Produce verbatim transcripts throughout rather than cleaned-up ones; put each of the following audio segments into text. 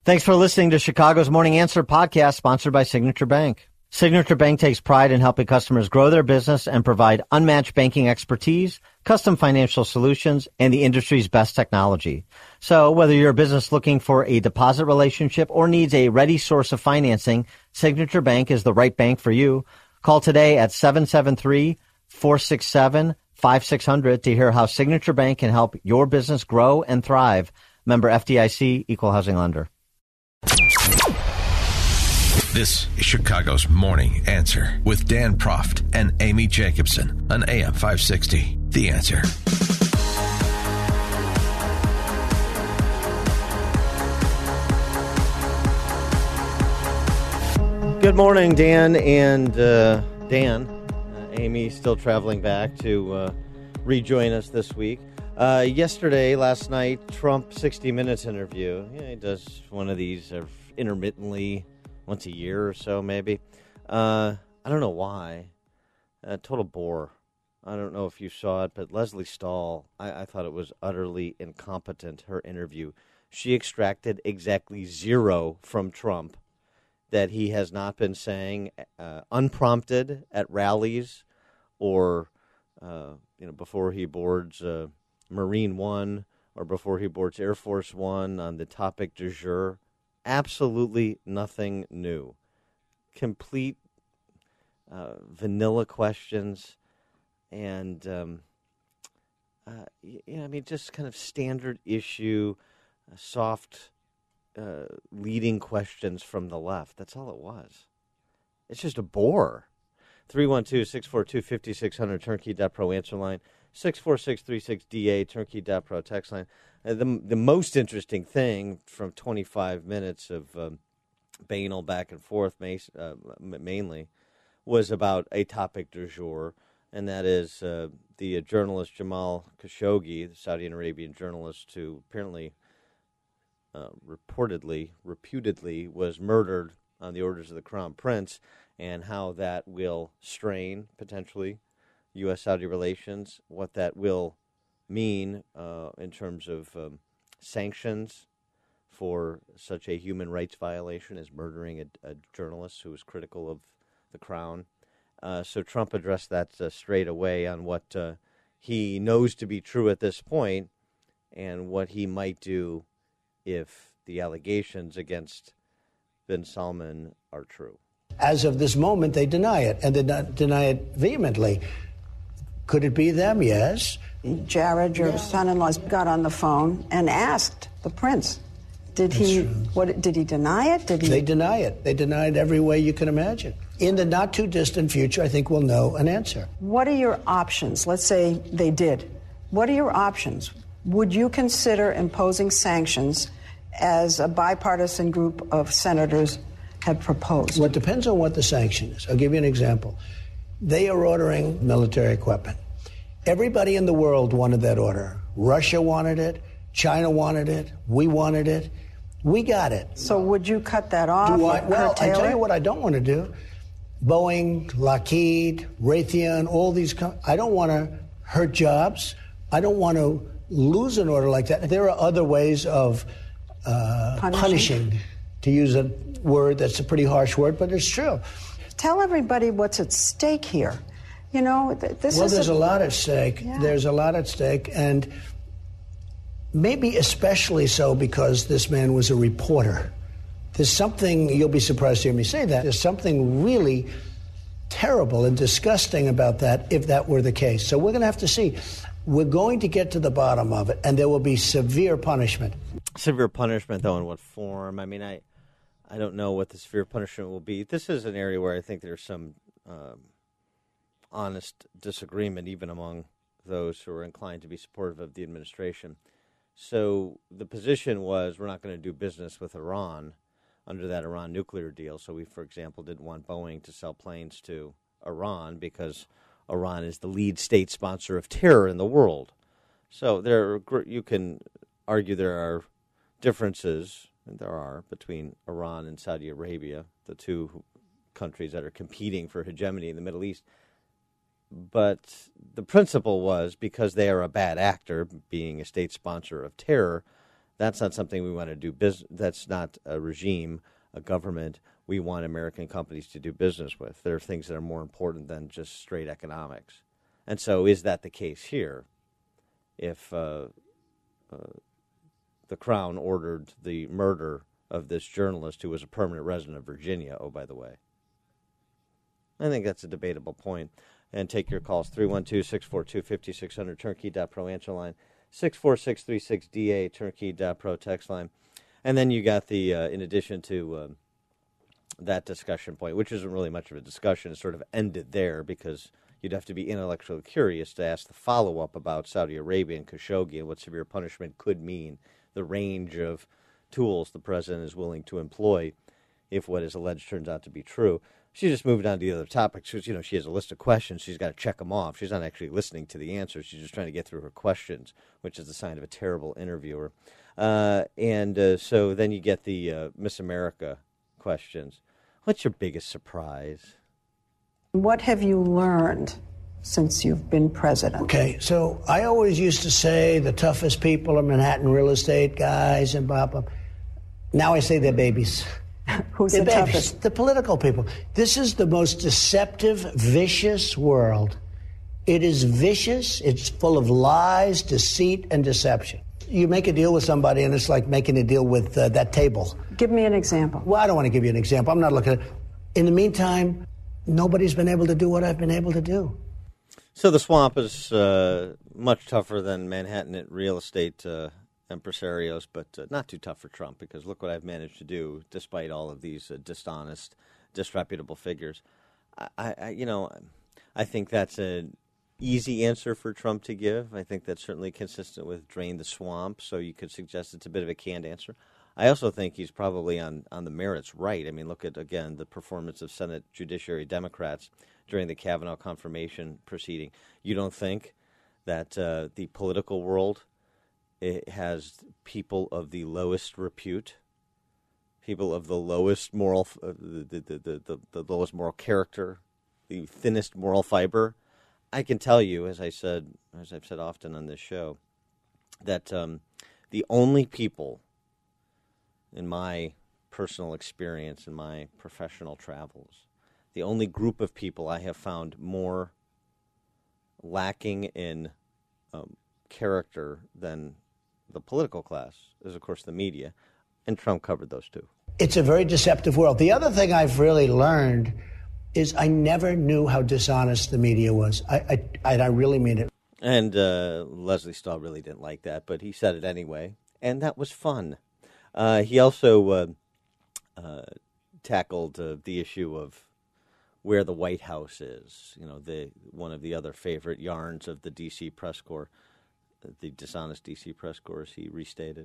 Thanks for listening to Chicago's Morning Answer podcast, sponsored by Signature Bank. Signature Bank takes pride in helping customers grow their business and provide unmatched banking expertise, custom financial solutions, and the industry's best technology. So whether you're a business looking for a deposit relationship or needs a ready source of financing, Signature Bank is the right bank for you. Call today at seven seven three, four six seven, five six zero zero to hear how Signature Bank can help your business grow and thrive. Member F D I C, Equal Housing Lender. This is Chicago's Morning Answer with Dan Proft and Amy Jacobson on A M five sixty. The Answer. Good morning, Dan and uh, Dan. Uh, Amy still traveling back to uh, rejoin us this week. Uh, yesterday, last night, Trump sixty minutes interview. Yeah, he does one of these uh, intermittently, once a year or so, maybe. Uh, I don't know why. Uh, total bore. I don't know if you saw it, but Leslie Stahl, I, I thought it was utterly incompetent, her interview. She extracted exactly zero from Trump that he has not been saying uh, unprompted at rallies or, uh, you know, before he boards uh, Marine One or before he boards Air Force One on the topic du jour. Absolutely nothing new. Complete uh, vanilla questions and, um, uh, you know, I mean, just kind of standard issue, uh, soft uh, leading questions from the left. That's all it was. It's just a bore. three one two, six four two, five six zero zero, turnkey dot pro answer line. six four six three six D A, turnkey dot pro text line. Uh, the, the most interesting thing from twenty-five minutes of um, banal back and forth uh, mainly was about a topic du jour, and that is uh, the uh, journalist Jamal Khashoggi, the Saudi Arabian journalist who apparently uh, reportedly, reputedly was murdered on the orders of the Crown Prince, and how that will strain, potentially, U S Saudi relations, what that will mean uh, in terms of um, sanctions for such a human rights violation as murdering a, a journalist who was critical of the Crown. Uh, so Trump addressed that uh, straight away on what uh, he knows to be true at this point and what he might do if the allegations against bin Salman are true. As of this moment, they deny it, and they not deny it vehemently. Could it be them? Yes. Jared, your yeah. son-in-law, got on the phone and asked the prince. Did That's he? True. What did he deny it? Did he? They deny it. They deny it every way you can imagine. In the not too distant future, I think we'll know an answer. What are your options? Let's say they did. What are your options? Would you consider imposing sanctions, as a bipartisan group of senators have proposed? Well, it depends on what the sanction is. I'll give you an example. They are ordering military equipment. Everybody in the world wanted that order. Russia wanted it. China wanted it. We wanted it. We got it. So would you cut that off? Do I, well, I tell you what I don't want to do. Boeing, Lockheed, Raytheon, all these companies. I don't want to hurt jobs. I don't want to lose an order like that. There are other ways of uh, punishing. punishing, to use a word that's a pretty harsh word, but it's true. Tell everybody what's at stake here. You know, th- this well, is... Well, there's a, a lot at stake. Yeah. There's a lot at stake, and maybe especially so because this man was a reporter. There's something, you'll be surprised to hear me say that, there's something really terrible and disgusting about that if that were the case. So we're going to have to see. We're going to get to the bottom of it, and there will be severe punishment. Severe punishment, though, in what form? I mean, I I don't know what the severe punishment will be. This is an area where I think there's some um, honest disagreement, even among those who are inclined to be supportive of the administration. So the position was we're not going to do business with Iran under that Iran nuclear deal. So we, for example, didn't want Boeing to sell planes to Iran because Iran is the lead state sponsor of terror in the world. So there, you can argue there are differences, and there are, between Iran and Saudi Arabia, the two countries that are competing for hegemony in the Middle East. But the principle was, because they are a bad actor, being a state sponsor of terror, That's not something we want to do. Bus- that's not a regime, a government we want American companies to do business with. There are things that are more important than just straight economics. And so is that the case here? If uh, uh, the Crown ordered the murder of this journalist who was a permanent resident of Virginia, oh, by the way. I think that's a debatable point. And take your calls, three one two, six four two, five six zero zero, turnkey dot pro answer line, six four six three six D A, turnkey dot pro text line. And then you got the, uh, in addition to uh, that discussion point, which isn't really much of a discussion, it sort of ended there because you'd have to be intellectually curious to ask the follow-up about Saudi Arabia and Khashoggi and what severe punishment could mean, the range of tools the president is willing to employ if what is alleged turns out to be true. She just moved on to the other topics because, you know, she has a list of questions. She's got to check them off. She's not actually listening to the answers. She's just trying to get through her questions, which is the sign of a terrible interviewer. Uh, and uh, so then you get the uh, Miss America questions. What's your biggest surprise? What have you learned since you've been president? Okay, so I always used to say the toughest people are Manhattan real estate guys and blah, blah. Now I say they're babies. Who's they're the babies. toughest? The political people. This is the most deceptive, vicious world. It is vicious. It's full of lies, deceit, and deception. You make a deal with somebody, and it's like making a deal with uh, that table. Give me an example. Well, I don't want to give you an example. I'm not looking at it. In the meantime, nobody's been able to do what I've been able to do. So the swamp is uh, much tougher than Manhattan real estate uh, impresarios, but uh, not too tough for Trump because look what I've managed to do despite all of these uh, dishonest, disreputable figures. I, I, you know, I think that's an easy answer for Trump to give. I think that's certainly consistent with drain the swamp, so you could suggest it's a bit of a canned answer. I also think he's probably on, on the merits right. I mean, look at, again, the performance of Senate Judiciary Democrats during the Kavanaugh confirmation proceeding. You don't think that uh, the political world it has people of the lowest repute, people of the lowest moral, uh, the, the, the, the, the lowest moral character, the thinnest moral fiber? I can tell you, as I said, as I've said often on this show, that um, the only people in my personal experience, in my professional travels, the only group of people I have found more lacking in um, character than the political class is, of course, the media, and Trump covered those two. It's a very deceptive world. The other thing I've really learned is I never knew how dishonest the media was. I, I, and I really mean it. And uh, Leslie Stahl really didn't like that, but he said it anyway, and that was fun. Uh, he also uh, uh, tackled uh, the issue of where the White House is. You know, the one of the other favorite yarns of the D C press corps, the dishonest D C press corps, as he restated.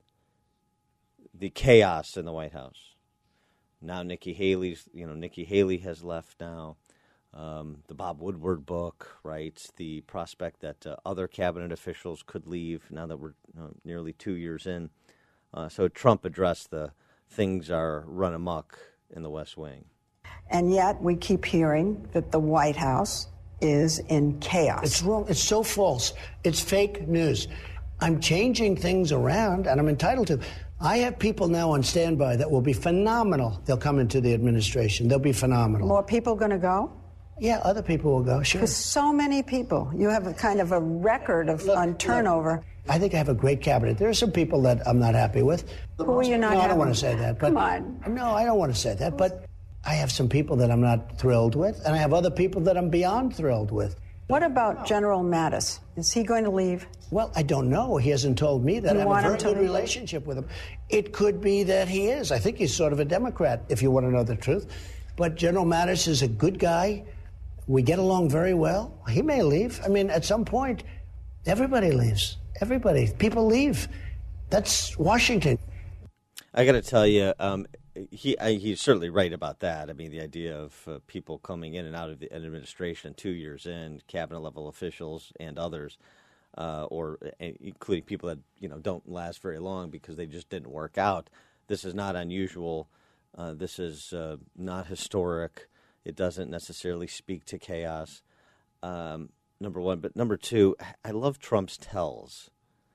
The chaos in the White House. Now Nikki Haley's, you know, Nikki Haley has left now. Um, the Bob Woodward book, right? The prospect that uh, other cabinet officials could leave now that we're uh, nearly two years in. Uh, so Trump addressed the things are run amok in the West Wing. And yet we keep hearing that the White House is in chaos. It's wrong. It's so false. It's fake news. I'm changing things around, and I'm entitled to. I have people now on standby that will be phenomenal. They'll come into the administration. They'll be phenomenal. More people going to go? Yeah, other people will go, sure. Because so many people. You have a kind of a record of Look, on turnover. Look, I think I have a great cabinet. There are some people that I'm not happy with. Who are you not No, happy I don't want with? to say that. But Come on. No, I don't want to say that. But I have some people that I'm not thrilled with, and I have other people that I'm beyond thrilled with. What about General Mattis? Is he going to leave? Well, I don't know. He hasn't told me that. You I have want a him very to good leave? relationship with him. It could be that he is. I think he's sort of a Democrat, if you want to know the truth. But General Mattis is a good guy. We get along very well. He may leave. I mean, at some point, everybody leaves. Everybody. People leave. That's Washington. I got to tell you, um, he I, he's certainly right about that. I mean, the idea of uh, people coming in and out of the administration two years in, cabinet level officials and others, uh, or uh, including people that you know don't last very long because they just didn't work out. This is not unusual. Uh, this is uh, not historic. It doesn't necessarily speak to chaos. Um, number one, but number two, I love Trump's tells.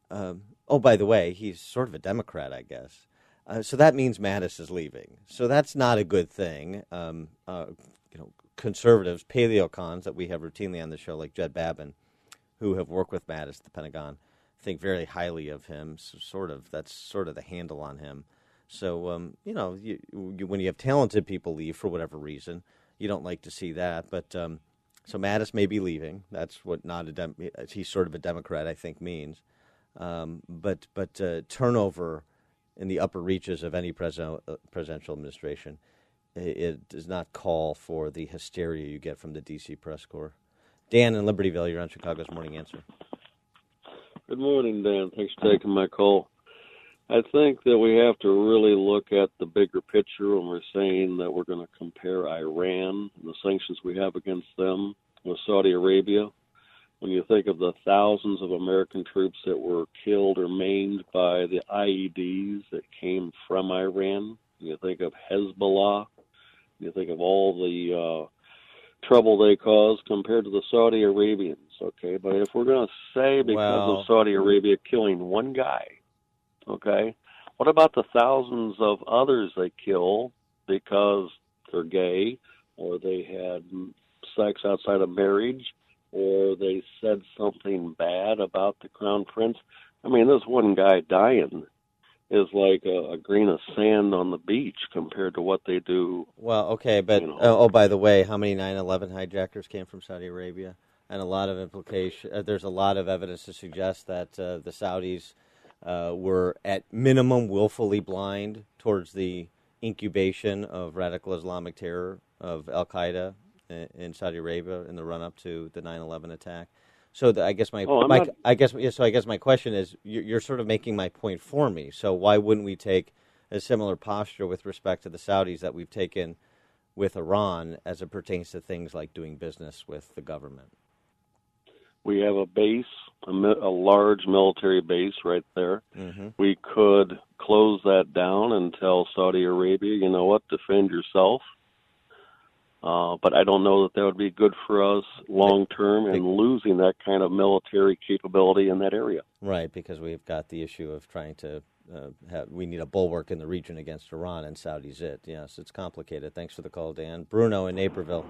um, oh, by the way, he's sort of a Democrat, I guess. Uh, so that means Mattis is leaving. So that's not a good thing. Um, uh, you know, conservatives, paleocons that we have routinely on the show, like Jed Babin, who have worked with Mattis at the Pentagon, think very highly of him. So sort of, that's sort of the handle on him. So, um, you know, you, you, when you have talented people leave for whatever reason, you don't like to see that. But um, so Mattis may be leaving. That's what not a dem- he's sort of a Democrat, I think, means. Um, but but uh, turnover in the upper reaches of any president, uh, presidential administration, it, it does not call for the hysteria you get from the D C press corps. Dan in Libertyville, you're on Chicago's Morning Answer. Good morning, Dan. Thanks for taking my call. I think that we have to really look at the bigger picture when we're saying that we're going to compare Iran and the sanctions we have against them with Saudi Arabia. When you think of the thousands of American troops that were killed or maimed by the I E Ds that came from Iran, you think of Hezbollah, you think of all the uh, trouble they caused compared to the Saudi Arabians, okay? But if we're going to say because well, of Saudi Arabia killing one guy, okay, what about the thousands of others they kill because they're gay or they had sex outside of marriage, or they said something bad about the crown prince? I mean, this one guy dying is like a, a grain of sand on the beach compared to what they do. Well, okay, but, you know. uh, oh, by the way, how many nine eleven hijackers came from Saudi Arabia? And a lot of implication, uh, there's a lot of evidence to suggest that uh, the Saudis uh, were, at minimum, willfully blind towards the incubation of radical Islamic terror of Al-Qaeda in Saudi Arabia in the run-up to the nine eleven attack. So the, I guess my, oh, my not... I guess so I guess my question is, you're, you're sort of making my point for me. So why wouldn't we take a similar posture with respect to the Saudis that we've taken with Iran as it pertains to things like doing business with the government? We have a base, a, a large military base right there. Mm-hmm. We could close that down and tell Saudi Arabia, you know what, defend yourself. Uh, but I don't know that that would be good for us long term and losing that kind of military capability in that area. Right, because we've got the issue of trying to uh, have, we need a bulwark in the region against Iran, and Saudi's it. Yes, it's complicated. Thanks for the call, Dan. Bruno in Naperville.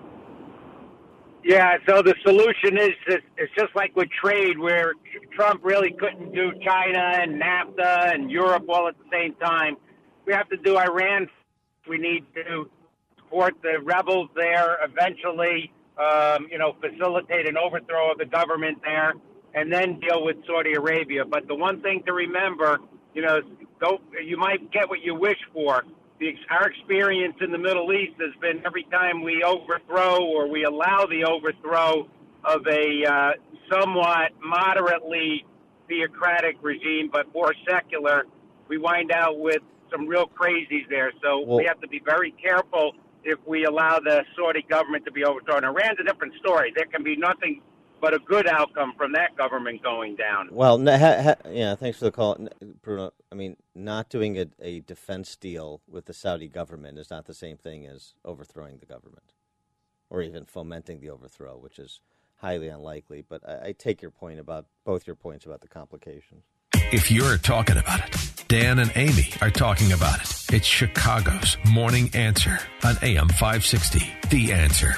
Yeah, so the solution is it's just like with trade, where Trump really couldn't do China and NAFTA and Europe all at the same time. We have to do Iran. We need to support the rebels there, eventually, um, you know, facilitate an overthrow of the government there, and then deal with Saudi Arabia. But the one thing to remember, you know, go, you might get what you wish for. The, our experience in the Middle East has been every time we overthrow or we allow the overthrow of a uh, somewhat moderately theocratic regime, but more secular, we wind out with some real crazies there. So well, we have to be very careful if we allow the Saudi government to be overthrown. Iran's a different story. There can be nothing but a good outcome from that government going down. Well, ha, ha, yeah, thanks for the call, Bruno. I mean, not doing a, a defense deal with the Saudi government is not the same thing as overthrowing the government or even fomenting the overthrow, which is highly unlikely. But I, I take your point about, both your points about the complications. If you're talking about it, Dan and Amy are talking about it. It's Chicago's Morning Answer on A M five sixty. The Answer.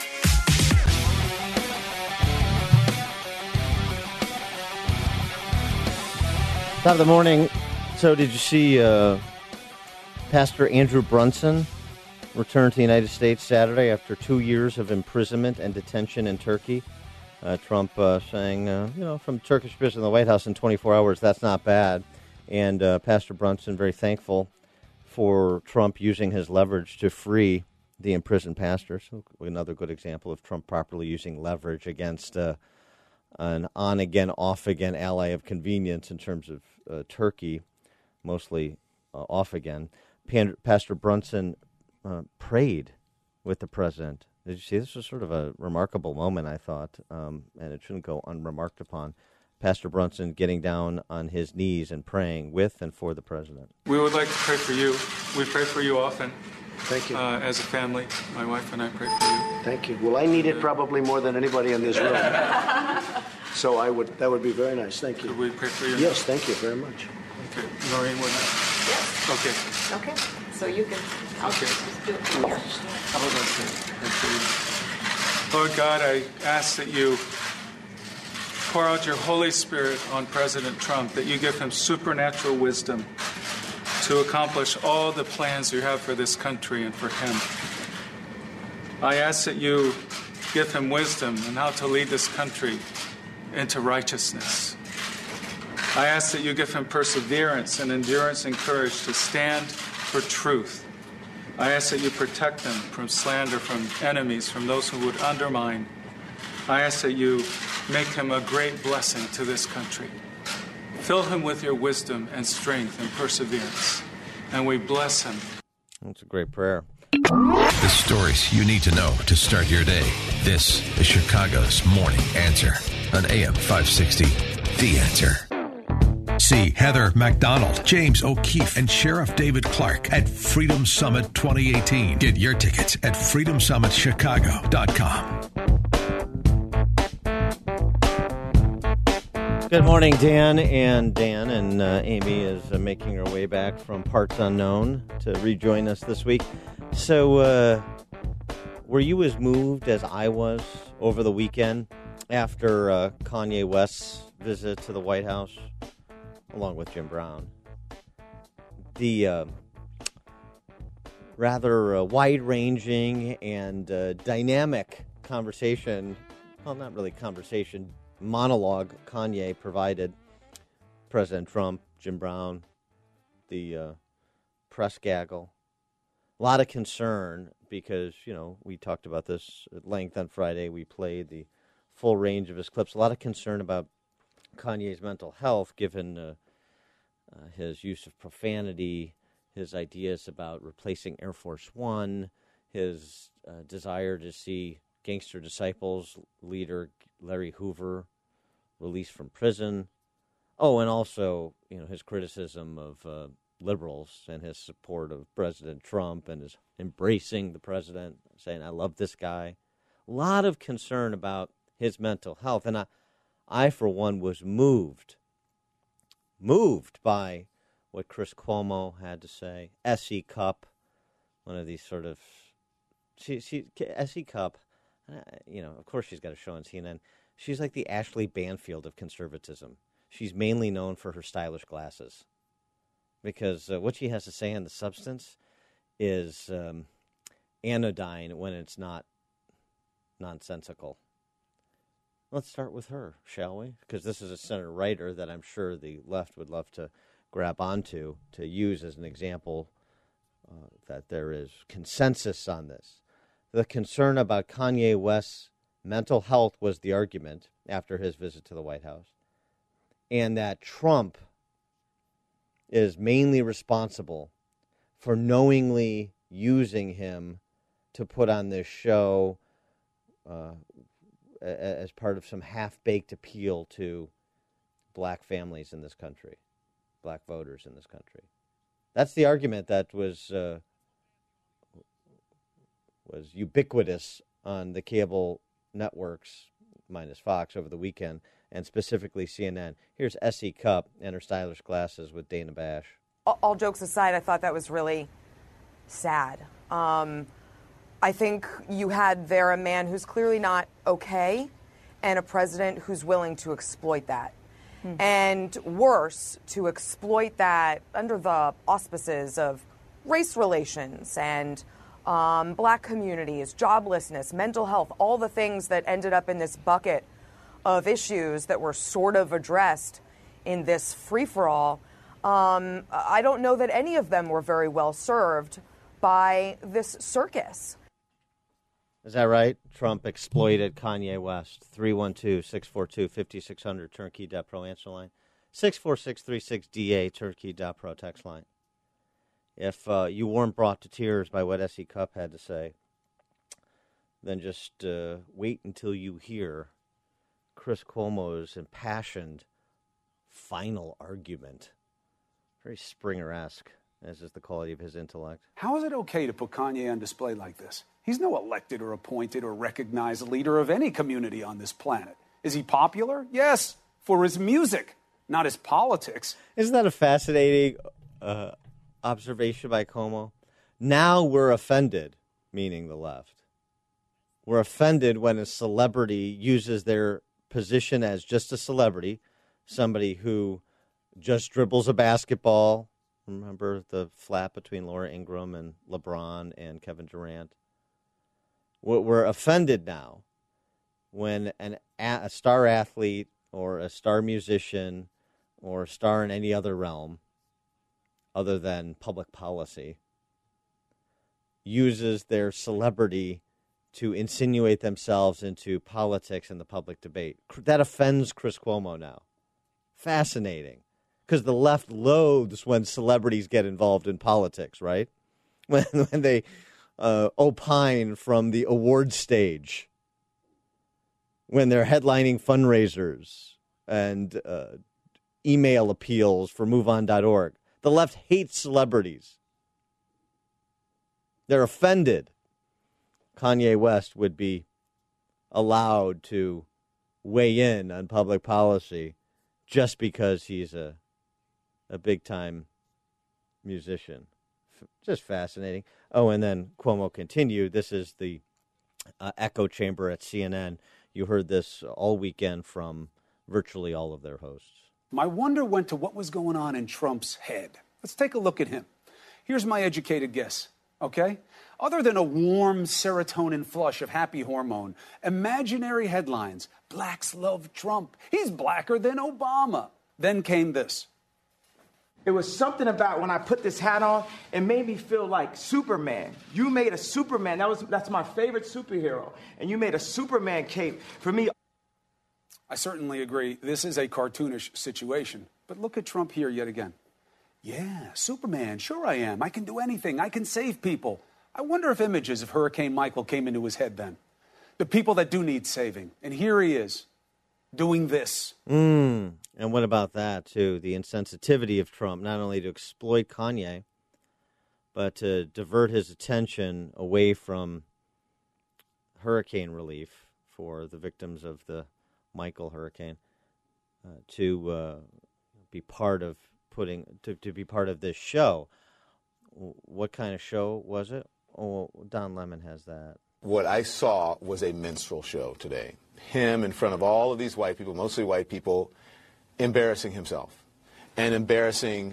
Top of the morning. So did you see uh, Pastor Andrew Brunson return to the United States Saturday after two years of imprisonment and detention in Turkey? Uh, Trump uh, saying, uh, you know, from Turkish prison in the White House in twenty-four hours, that's not bad. And uh, Pastor Brunson very thankful for Trump using his leverage to free the imprisoned pastor. So another good example of Trump properly using leverage against uh, an on-again, off-again ally of convenience in terms of uh, Turkey, mostly uh, off-again. Pan- Pastor Brunson uh, prayed with the president. Did you see? This was sort of a remarkable moment, I thought, um, and it shouldn't go unremarked upon. Pastor Brunson getting down on his knees and praying with and for the president. We would like to pray for you. We pray for you often. Thank you. Uh, as a family, my wife and I pray for you. Thank you. Well, I need it probably more than anybody in this room. So I would. That would be very nice. Thank you. Could we pray for you? Yes, thank you very much. Okay, Noreen, would you? Yes. Okay. Okay. So you can. I'll Okay. just do it from here. How about that? Lord God, I ask that you pour out your Holy Spirit on President Trump, that you give him supernatural wisdom to accomplish all the plans you have for this country and for him. I ask that you give him wisdom on how to lead this country into righteousness. I ask that you give him perseverance and endurance and courage to stand for truth. I ask that you protect them from slander, from enemies, from those who would undermine. I ask that you make him a great blessing to this country. Fill him with your wisdom and strength and perseverance. And we bless him. That's a great prayer. The stories you need to know to start your day. This is Chicago's Morning Answer on A M five sixty, The Answer. See Heather McDonald, James O'Keefe, and Sheriff David Clark at Freedom Summit twenty eighteen. Get your tickets at freedom summit chicago dot com. Good morning, Dan. And Dan and uh, Amy is uh, making her way back from parts unknown to rejoin us this week. So, uh, were you as moved as I was over the weekend after uh, Kanye West's visit to the White House, along with Jim Brown? The uh, rather uh, wide-ranging and uh, dynamic conversation, well, not really conversation, monologue Kanye provided President Trump, Jim Brown, the uh, press gaggle. A lot of concern because, you know, we talked about this at length on Friday. We played the full range of his clips. A lot of concern about Kanye's mental health given uh, uh, his use of profanity, his ideas about replacing Air Force One, his uh, desire to see Gangster Disciples leader Larry Hoover released from prison. Oh, and also, you know, his criticism of uh, liberals and his support of President Trump and his embracing the president, saying, I love this guy. A lot of concern about his mental health. And I, I for one, was moved, moved by what Chris Cuomo had to say. S E Cupp, one of these sort of, she, she, S E Cupp, uh, you know, of course she's got a show on C N N. She's like the Ashley Banfield of conservatism. She's mainly known for her stylish glasses. Because uh, what she has to say on the substance is um, anodyne when it's not nonsensical. Let's start with her, shall we? Because this is a center writer that I'm sure the left would love to grab onto to use as an example uh, that there is consensus on this. The concern about Kanye West's mental health was the argument after his visit to the White House, and that Trump is mainly responsible for knowingly using him to put on this show uh, as part of some half-baked appeal to black families in this country, black voters in this country. That's the argument that was uh, was ubiquitous on the cable networks, minus Fox, over the weekend, and specifically C N N. Here's S E Cupp and her stylish glasses with Dana Bash. All, all jokes aside, I thought that was really sad. Um, I think you had there a man who's clearly not okay and a president who's willing to exploit that. Mm-hmm. And worse, to exploit that under the auspices of race relations and um, black communities, joblessness, mental health, all the things that ended up in this bucket of issues that were sort of addressed in this free-for-all. Um, I don't know that any of them were very well served by this circus. Is that right? Trump exploited Kanye West. three one two, six four two, five six zero zero, turnkey dot pro answer line. six four six three six D A, turnkey dot pro text line. If uh, you weren't brought to tears by what S E Cupp had to say, then just uh, wait until you hear Chris Cuomo's impassioned final argument. Very Springer-esque, as is the quality of his intellect. How is it okay to put Kanye on display like this? He's no elected or appointed or recognized leader of any community on this planet. Is he popular? Yes, for his music, not his politics. Isn't that a fascinating uh, observation by Cuomo? Now we're offended, meaning the left. We're offended when a celebrity uses their position as just a celebrity, somebody who just dribbles a basketball. Remember the flap between Laura Ingraham and LeBron and Kevin Durant? We're offended now when an, a star athlete or a star musician or a star in any other realm other than public policy uses their celebrity to insinuate themselves into politics and the public debate. That offends Chris Cuomo now. Fascinating. Because the left loathes when celebrities get involved in politics, right? When, when they uh, opine from the award stage, when they're headlining fundraisers and uh, email appeals for move on dot org. The left hates celebrities. They're offended Kanye West would be allowed to weigh in on public policy just because he's a a big-time musician. F- just fascinating. Oh, and then Cuomo continued. This is the uh, echo chamber at C N N. You heard this all weekend from virtually all of their hosts. My wonder went to what was going on in Trump's head. Let's take a look at him. Here's my educated guess, okay? Other than a warm serotonin flush of happy hormone, imaginary headlines, blacks love Trump. He's blacker than Obama. Then came this. It was something about when I put this hat on, it made me feel like Superman. You made a Superman. That was that's my favorite superhero. And you made a Superman cape for me. I certainly agree. This is a cartoonish situation. But look at Trump here yet again. Yeah, Superman. Sure I am. I can do anything. I can save people. I wonder if images of Hurricane Michael came into his head then. The people that do need saving. And here he is, doing this. Mm. And what about that, too? The insensitivity of Trump, not only to exploit Kanye, but to divert his attention away from hurricane relief for the victims of the Michael hurricane, uh, to uh, be part of putting to, to be part of this show. What kind of show was it? Oh, Don Lemon has that. What I saw was a minstrel show today. Him in front of all of these white people, mostly white people, embarrassing himself and embarrassing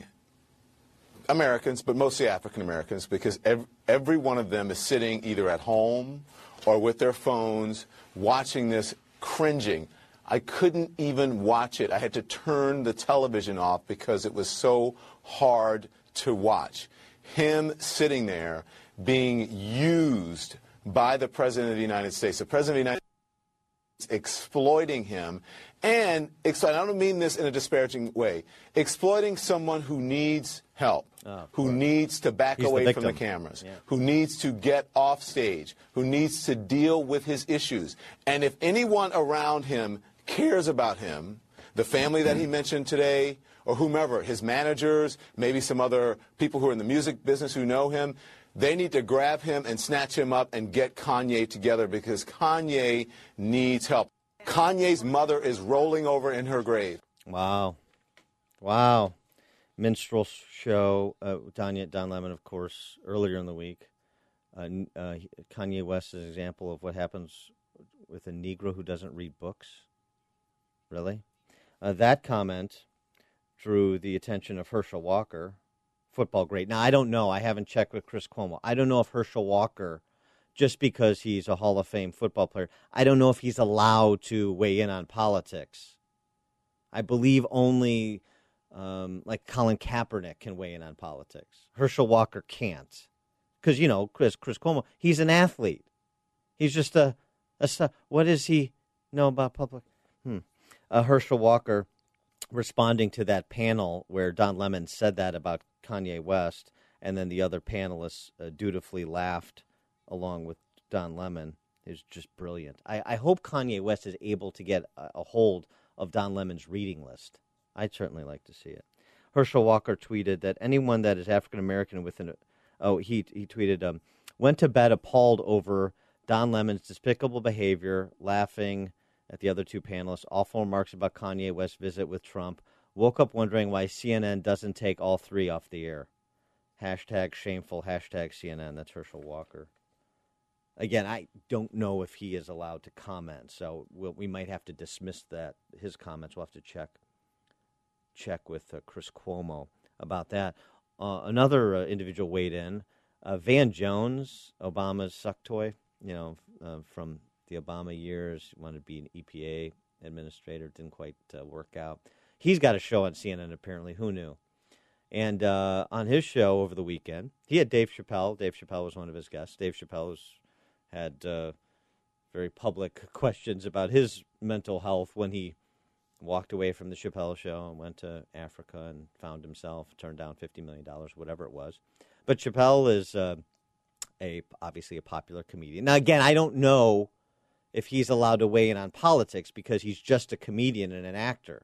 Americans, but mostly African Americans, because every, every one of them is sitting either at home or with their phones watching this, cringing. I couldn't even watch it. I had to turn the television off because it was so hard to watch. Him sitting there being used by the President of the United States. The President of the United States exploiting him, and I don't mean this in a disparaging way, exploiting someone who needs help, oh, who needs to back He's away the from the victim. cameras, Yeah. who needs to get off stage, who needs to deal with his issues. And if anyone around him cares about him, the family that he mentioned today, or whomever, his managers, maybe some other people who are in the music business who know him, they need to grab him and snatch him up and get Kanye together, because Kanye needs help. Kanye's mother is rolling over in her grave. Wow. Wow. Minstrel show. Uh, Don, Don Lemon, of course, earlier in the week. Uh, uh, Kanye West is an example of what happens with a Negro who doesn't read books. Really? Uh, that comment drew the attention of Herschel Walker, football great. Now, I don't know. I haven't checked with Chris Cuomo. I don't know if Herschel Walker, just because he's a Hall of Fame football player, I don't know if he's allowed to weigh in on politics. I believe only um, like Colin Kaepernick can weigh in on politics. Herschel Walker can't. Because, you know, Chris Chris Cuomo, he's an athlete. He's just a, a what does he know about public? Hmm. Uh, Herschel Walker responding to that panel where Don Lemon said that about Kanye West, and then the other panelists uh, dutifully laughed along with Don Lemon, is just brilliant. I, I hope Kanye West is able to get a, a hold of Don Lemon's reading list. I'd certainly like to see it. Herschel Walker tweeted that anyone that is African American within, a, oh, he he tweeted, um, went to bed appalled over Don Lemon's despicable behavior, laughing at the other two panelists. All full remarks about Kanye West's visit with Trump. Woke up wondering why C N N doesn't take all three off the air. Hashtag shameful, hashtag C N N. That's Herschel Walker. Again, I don't know if he is allowed to comment, so we'll, we might have to dismiss that his comments. We'll have to check check with uh, Chris Cuomo about that. Uh, another uh, individual weighed in, uh, Van Jones, Obama's suck toy, you know, uh, from the Obama years, wanted to be an E P A administrator, didn't quite uh, work out. He's got a show on C N N, apparently. Who knew? And uh, on his show over the weekend, he had Dave Chappelle. Dave Chappelle was one of his guests. Dave Chappelle was, had uh, very public questions about his mental health when he walked away from the Chappelle show and went to Africa and found himself, turned down fifty million dollars, whatever it was. But Chappelle is uh, a obviously a popular comedian. Now, again, I don't know if he's allowed to weigh in on politics because he's just a comedian and an actor.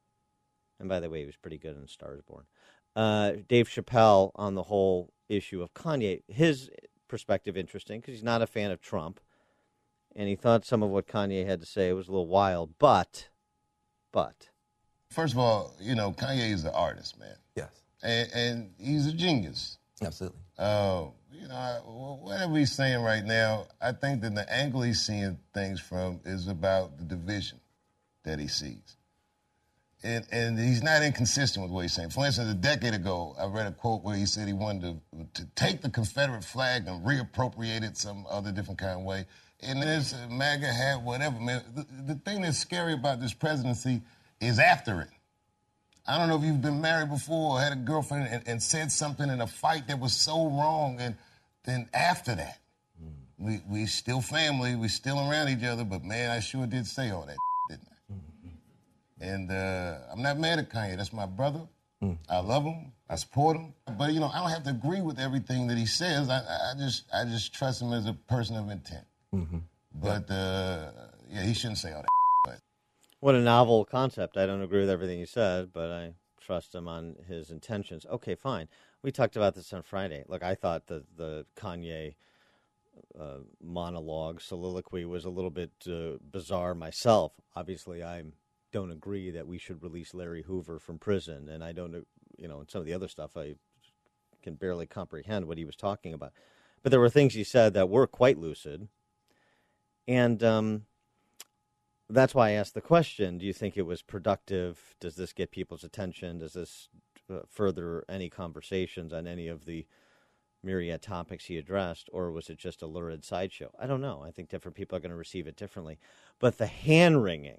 And by the way, he was pretty good in Star is Born. Uh, Dave Chappelle on the whole issue of Kanye, his perspective interesting because he's not a fan of Trump. And he thought some of what Kanye had to say was a little wild, but, but. First of all, you know, Kanye is an artist, man. Yes. And, and he's a genius. Absolutely. Uh, you know, whatever he's saying right now, I think that the angle he's seeing things from is about the division that he sees. And, and he's not inconsistent with what he's saying. For instance, a decade ago, I read a quote where he said he wanted to, to take the Confederate flag and reappropriate it some other different kind of way. And there's a MAGA hat, whatever, man. The, the thing that's scary about this presidency is after it. I don't know if you've been married before or had a girlfriend and, and said something in a fight that was so wrong, and then after that, mm. we we still family, we still around each other, but man, I sure did say all that, didn't I? Mm-hmm. And uh, I'm not mad at Kanye. That's my brother. Mm. I love him. I support him. But, you know, I don't have to agree with everything that he says. I, I just I just trust him as a person of intent. Mm-hmm. But, uh, yeah, he shouldn't say all that. But. What a novel concept. I don't agree with everything he said, but I trust him on his intentions. Okay, fine. We talked about this on Friday. Look, I thought the, the Kanye uh, monologue, soliloquy, was a little bit uh, bizarre myself. Obviously, I don't agree that we should release Larry Hoover from prison, and I don't, you know, and some of the other stuff, I can barely comprehend what he was talking about. But there were things he said that were quite lucid. And um, that's why I asked the question, do you think it was productive? Does this get people's attention? Does this uh, further any conversations on any of the myriad topics he addressed? Or was it just a lurid sideshow? I don't know. I think different people are going to receive it differently. But the hand-wringing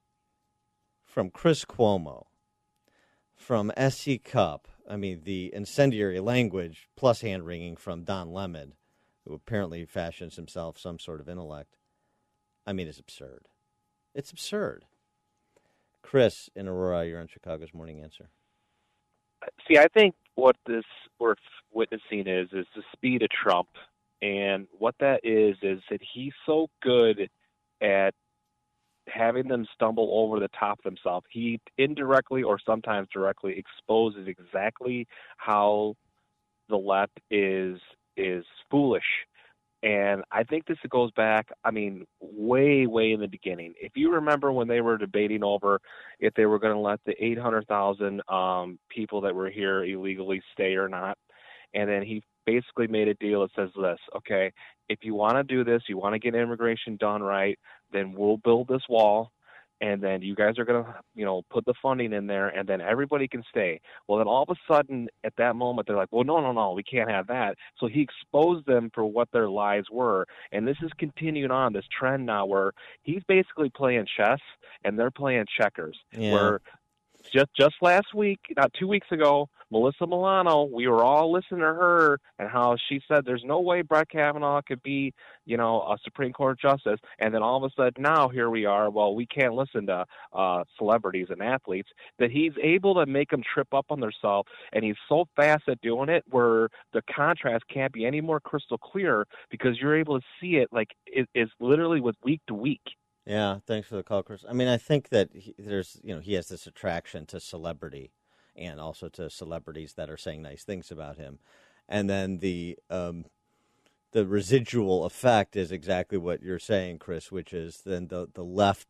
from Chris Cuomo, from S C Cupp, I mean, the incendiary language plus hand-wringing from Don Lemon, who apparently fashions himself some sort of intellect, I mean, it's absurd. It's absurd. Chris in Aurora, you're on Chicago's Morning Answer. See, I think what this we're witnessing is is the speed of Trump, and what that is is that he's so good at having them stumble over the top of themselves. He indirectly or sometimes directly exposes exactly how the left is is foolish. And I think this goes back, I mean, way, way in the beginning. If you remember when they were debating over if they were going to let the eight hundred thousand um, people that were here illegally stay or not, and then he basically made a deal that says this, okay, if you want to do this, you want to get immigration done right, then we'll build this wall, and then you guys are going to, you know, put the funding in there, and then everybody can stay. Well, then all of a sudden, at that moment, they're like, well, no, no, no, we can't have that. So he exposed them for what their lies were. And this is continuing on, this trend now where he's basically playing chess, and they're playing checkers. Yeah. Where just just last week, not two weeks ago, Melissa Milano, we were all listening to her and how she said there's no way Brett Kavanaugh could be, you know, a Supreme Court justice. And then all of a sudden now here we are, well, we can't listen to uh, celebrities and athletes, that he's able to make them trip up on themselves. And he's so fast at doing it where the contrast can't be any more crystal clear because you're able to see it like it is literally with week to week. Yeah, thanks for the call, Chris. I mean, I think that he, there's, you know, he has this attraction to celebrity and also to celebrities that are saying nice things about him. And then the um, the residual effect is exactly what you're saying, Chris, which is then the, the left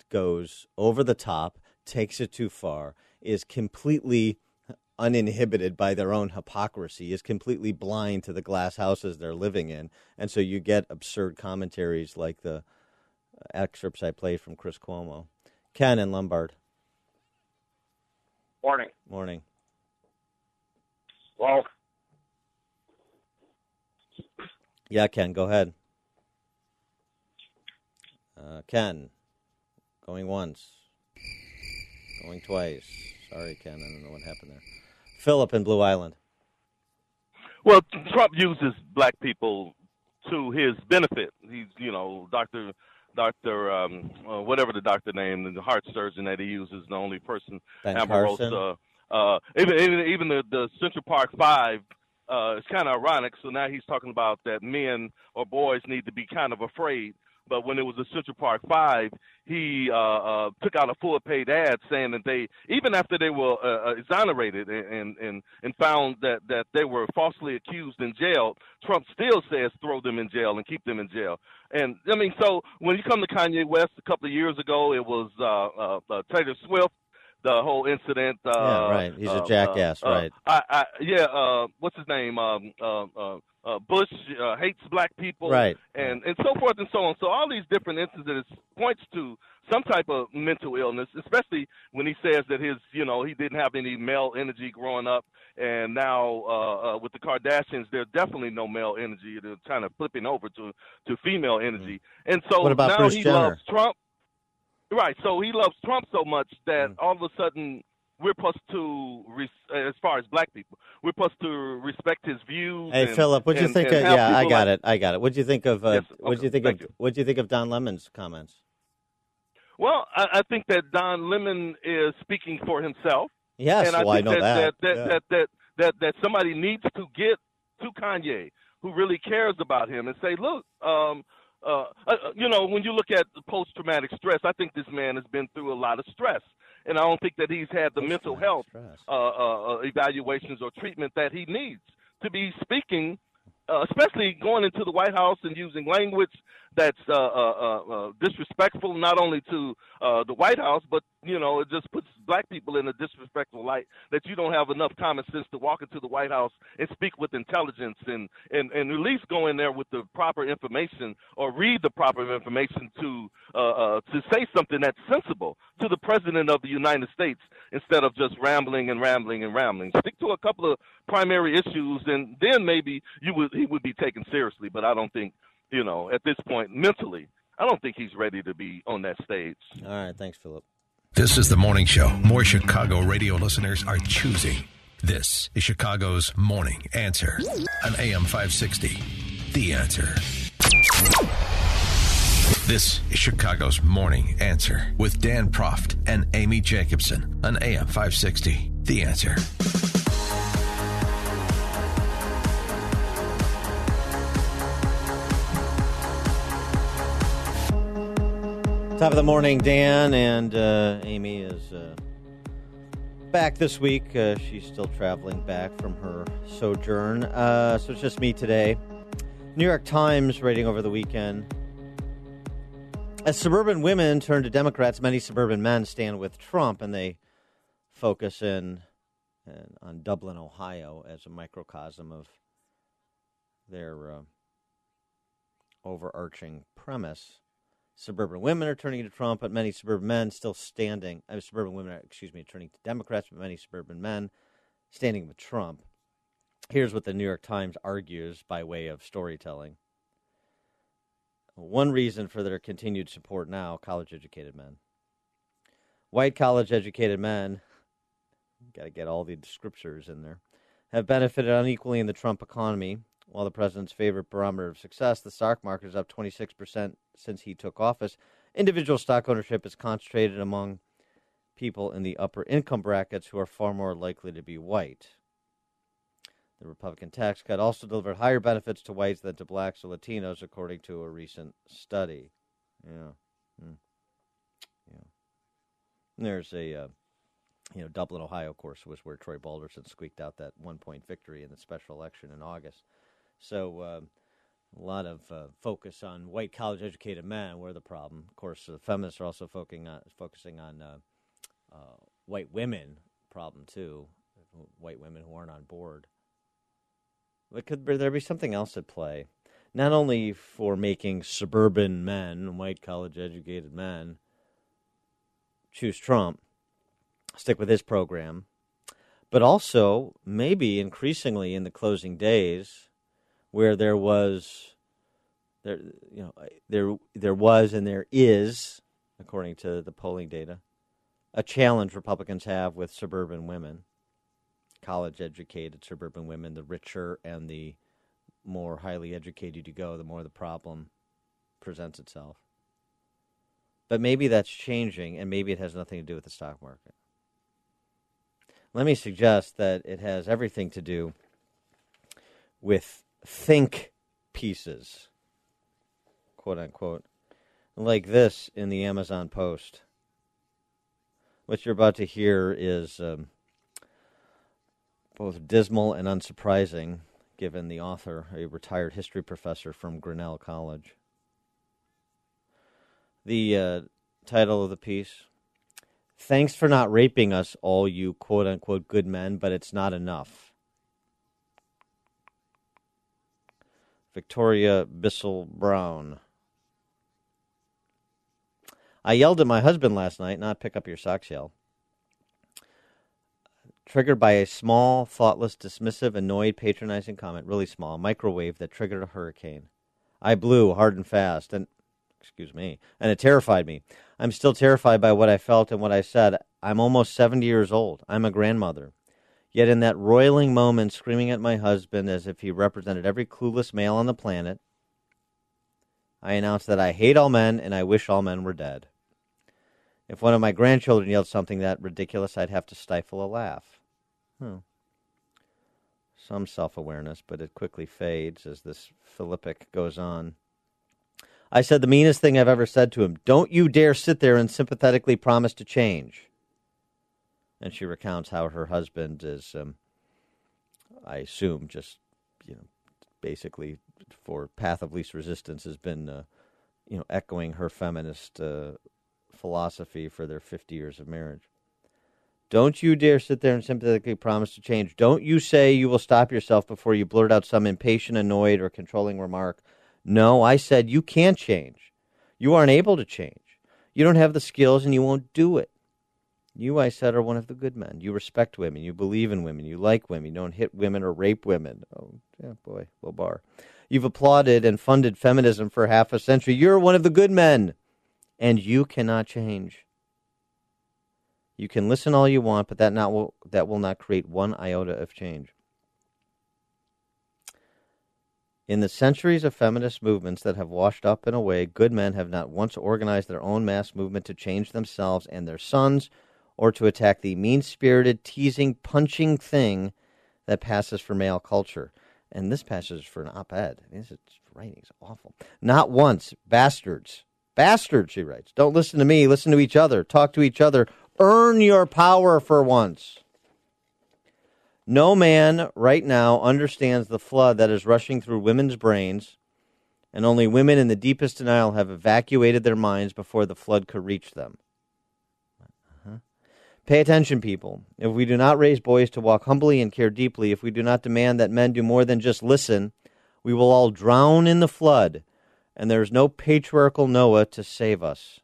goes over the top, takes it too far, is completely uninhibited by their own hypocrisy, is completely blind to the glass houses they're living in. And so you get absurd commentaries like the excerpts I played from Chris Cuomo. Ken in Lombard. Morning. Morning. Well, yeah, Ken, go ahead. Uh, Ken, going once, going twice. Sorry, Ken, I don't know what happened there. Philip in Blue Island. Well, Trump uses black people to his benefit. He's, you know, Doctor Doctor um, uh, whatever the doctor name, the heart surgeon that he uses, the only person. Ben Amorosa. Uh, even even even the, the Central Park Five. Uh, it's kind of ironic. So now he's talking about that men or boys need to be kind of afraid. But when it was the Central Park Five, he uh, uh, took out a full-paid ad saying that they, even after they were uh, exonerated and, and and found that, that they were falsely accused in jail, Trump still says throw them in jail and keep them in jail. And, I mean, so when you come to Kanye West a couple of years ago, it was uh, uh, uh, Taylor Swift. The whole incident. Uh, yeah, right. He's a uh, jackass, uh, right? I, I, yeah. Uh, what's his name? Um, uh, uh, uh, Bush uh, hates black people, right? And and so forth and so on. So all these different incidents points to some type of mental illness, especially when he says that his, you know, he didn't have any male energy growing up, and now uh, uh, with the Kardashians, there's definitely no male energy. They're kind of flipping over to to female energy, mm. and so what about now Bruce he Jenner? loves Trump. Right, so he loves Trump so much that mm. all of a sudden we're supposed to, res- as far as black people, we're supposed to respect his views. Hey, and, Philip, what'd you and, think? And of, yeah, I got like, it. I got it. What'd you think of? Uh, yes, okay, what'd you think of? you. What'd you think of Don Lemon's comments? Well, I, I think that Don Lemon is speaking for himself. Yes, and I well, think I know that that. That that, Yeah. that that that that somebody needs to get to Kanye, who really cares about him, and say, look. Um, Uh, uh, you know, when you look at post-traumatic stress, I think this man has been through a lot of stress. And I don't think that he's had the mental health uh, uh, evaluations or treatment that he needs to be speaking, uh, especially going into the White House and using language that's uh, uh, uh, disrespectful not only to uh, the White House, but, you know, it just puts black people in a disrespectful light that you don't have enough common sense to walk into the White House and speak with intelligence and, and, and at least go in there with the proper information or read the proper information to uh, uh, to say something that's sensible to the President of the United States instead of just rambling and rambling and rambling. Stick to a couple of primary issues, and then maybe you would he would be taken seriously, but I don't think, you know, at this point, mentally, I don't think he's ready to be on that stage. All right. Thanks, Philip. This is the morning show more Chicago radio listeners are choosing. This is Chicago's Morning Answer on A M five sixty. The Answer. This is Chicago's Morning Answer with Dan Proft and Amy Jacobson on A M five sixty. The Answer. Top of the morning, Dan, and uh, Amy is uh, back this week. Uh, she's still traveling back from her sojourn. Uh, so it's just me today. New York Times rating over the weekend. As suburban women turn to Democrats, many suburban men stand with Trump, and they focus in, in on Dublin, Ohio, as a microcosm of their uh, overarching premise. Suburban women are turning to Trump, but many suburban men still standing. Uh, suburban women, are, excuse me, turning to Democrats, but many suburban men standing with Trump. Here's what the New York Times argues by way of storytelling. One reason for their continued support now, college-educated men. White college-educated men, got to get all the descriptors in there, have benefited unequally in the Trump economy. While the president's favorite barometer of success, the stock market is up twenty-six percent since he took office. Individual stock ownership is concentrated among people in the upper income brackets who are far more likely to be white. The Republican tax cut also delivered higher benefits to whites than to blacks or Latinos, according to a recent study. Yeah. Mm. Yeah. And there's a, uh, you know, Dublin, Ohio, of course, was where Troy Balderson squeaked out that one-point victory in the special election in August. So, um, A lot of uh, focus on white college-educated men were the problem. Of course, the feminists are also focusing on, focusing on uh, uh, white women problem, too, white women who aren't on board. But could there be something else at play? Not only for making suburban men, white college-educated men, choose Trump, stick with his program, but also maybe increasingly in the closing days where there was, there you know, there there was and there is, according to the polling data, a challenge Republicans have with suburban women, college-educated suburban women. The richer and the more highly educated you go, the more the problem presents itself. But maybe that's changing, and maybe it has nothing to do with the stock market. Let me suggest that it has everything to do with think pieces, quote unquote, like this in the Amazon Post. What you're about to hear is um, both dismal and unsurprising, given the author, a retired history professor from Grinnell College. The uh, title of the piece: "Thanks for not raping us, all you quote-unquote good men, but it's not enough." Victoria Bissell Brown. "I yelled at my husband last night," not pick up your socks yell, "triggered by a small, thoughtless, dismissive, annoyed, patronizing comment, really small, a microwave that triggered a hurricane. I blew hard and fast, and, excuse me, and it terrified me. I'm still terrified by what I felt and what I said. I'm almost seventy years old. I'm a grandmother. Yet in that roiling moment, screaming at my husband as if he represented every clueless male on the planet, I announced that I hate all men and I wish all men were dead. If one of my grandchildren yelled something that ridiculous, I'd have to stifle a laugh." Hmm. Some self-awareness, but it quickly fades as this Philippic goes on. "I said the meanest thing I've ever said to him. Don't you dare sit there and sympathetically promise to change." And she recounts how her husband is, um, I assume, just, you know, basically for path of least resistance has been, uh, you know, echoing her feminist uh, philosophy for their fifty years of marriage. "Don't you dare sit there and sympathetically promise to change. Don't you say you will stop yourself before you blurt out some impatient, annoyed, or controlling remark. No, I said you can't change. You aren't able to change. You don't have the skills and you won't do it. You, I said, are one of the good men. You respect women. You believe in women. You like women. You don't hit women or rape women." Oh, yeah, boy, low bar. "You've applauded and funded feminism for half a century. You're one of the good men. And you cannot change. You can listen all you want, but that not will, that will not create one iota of change. In the centuries of feminist movements that have washed up and away, good men have not once organized their own mass movement to change themselves and their sons, or to attack the mean-spirited, teasing, punching thing that passes for male culture." And this passes for an op-ed. I mean, this writing is awful. "Not once. Bastards. Bastards," she writes. "Don't listen to me. Listen to each other. Talk to each other. Earn your power for once. No man right now understands the flood that is rushing through women's brains, and only women in the deepest denial have evacuated their minds before the flood could reach them. Uh-huh. Pay attention, people. If we do not raise boys to walk humbly and care deeply, if we do not demand that men do more than just listen, we will all drown in the flood, and there is no patriarchal Noah to save us."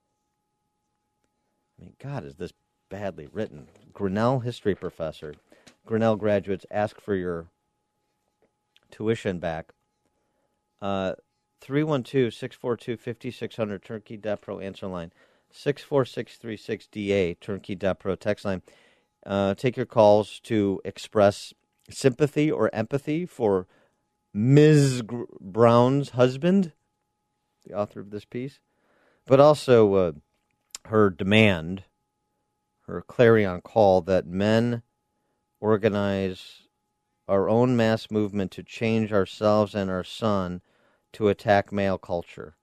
I mean, God, is this badly written. Grinnell history professor. Grinnell graduates, ask for your tuition back. Uh, three one two, six four two, five six zero zero, Turnkey dot Pro answer line. six four six three six D A, Turnkey dot Pro text line. Uh, take your calls to express sympathy or empathy for Miz Gr- Brown's husband, the author of this piece, but also uh, her demand, her clarion call that men organize our own mass movement to change ourselves and our son to attack male culture.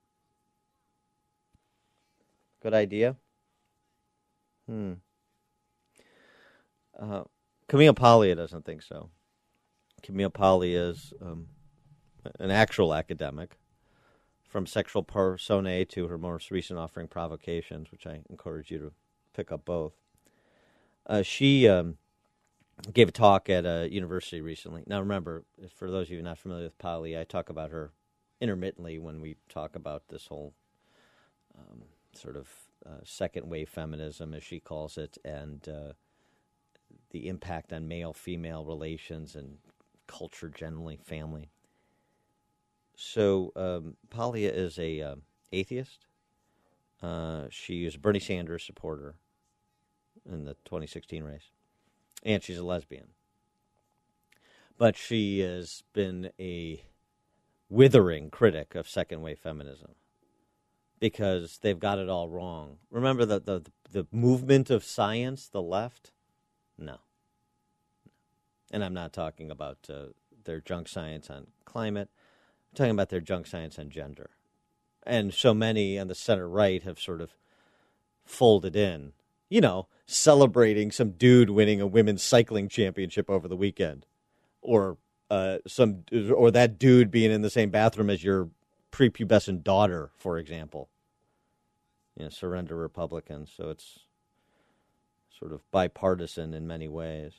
Good idea? Hmm. Uh, Camille Paglia doesn't think so. Camille Paglia is um, an actual academic, from Sexual Personae to her most recent offering, Provocations, which I encourage you to pick up both. Uh, she um, gave a talk at a university recently. Now, remember, for those of you not familiar with Polly, I talk about her intermittently when we talk about this whole um, sort of uh, second-wave feminism, as she calls it, and uh, the impact on male-female relations and culture generally, family. So um, Palia is a uh, atheist. Uh, she is a Bernie Sanders supporter in the twenty sixteen race, and she's a lesbian. But she has been a withering critic of second-wave feminism because they've got it all wrong. Remember the, the, the movement of science, the left? No. And I'm not talking about uh, their junk science on climate. I'm talking about their junk science on gender. And so many on the center-right have sort of folded in, you know, celebrating some dude winning a women's cycling championship over the weekend, or uh, some, or that dude being in the same bathroom as your prepubescent daughter, for example. You know, surrender Republicans. So it's sort of bipartisan in many ways.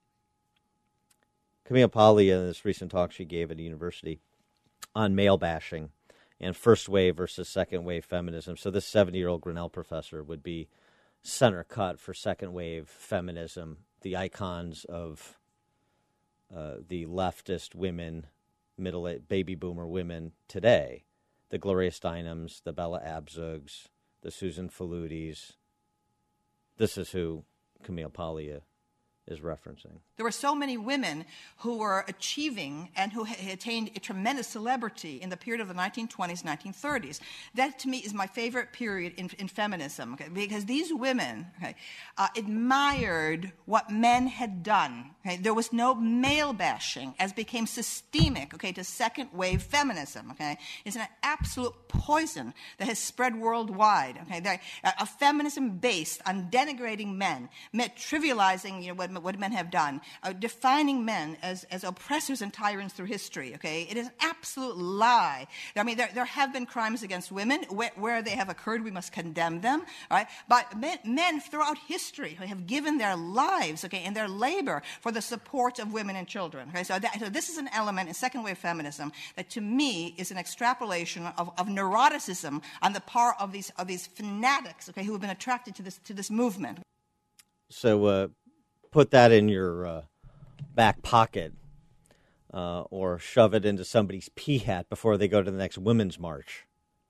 Camille Paglia, in this recent talk she gave at a university on male bashing and first wave versus second wave feminism. So this seventy-year-old Grinnell professor would be center cut for second wave feminism, the icons of uh, the leftist women, middle baby boomer women today, the Gloria Steinems, the Bella Abzugs, the Susan Faludis. This is who Camille Paglia is referencing. There were so many women who were achieving and who had attained a tremendous celebrity in the period of the nineteen twenties, nineteen thirties. That, to me, is my favorite period in, in feminism, okay? Because these women okay, uh, admired what men had done. Okay? There was no male bashing, as became systemic okay, to second-wave feminism. Okay? It's an absolute poison that has spread worldwide. Okay? There, a, a feminism based on denigrating men, trivializing you know, what, what men have done, Uh, defining men as, as oppressors and tyrants through history, okay? It is an absolute lie. I mean, there, there have been crimes against women. Where, where they have occurred, we must condemn them, right? But men, men throughout history have given their lives, okay, and their labor for the support of women and children, okay? So, that, so this is an element in second-wave feminism that, to me, is an extrapolation of, of neuroticism on the part of these, of these fanatics, okay, who have been attracted to this, to this movement. So, uh, put that in your uh, back pocket uh, or shove it into somebody's pea hat before they go to the next women's march.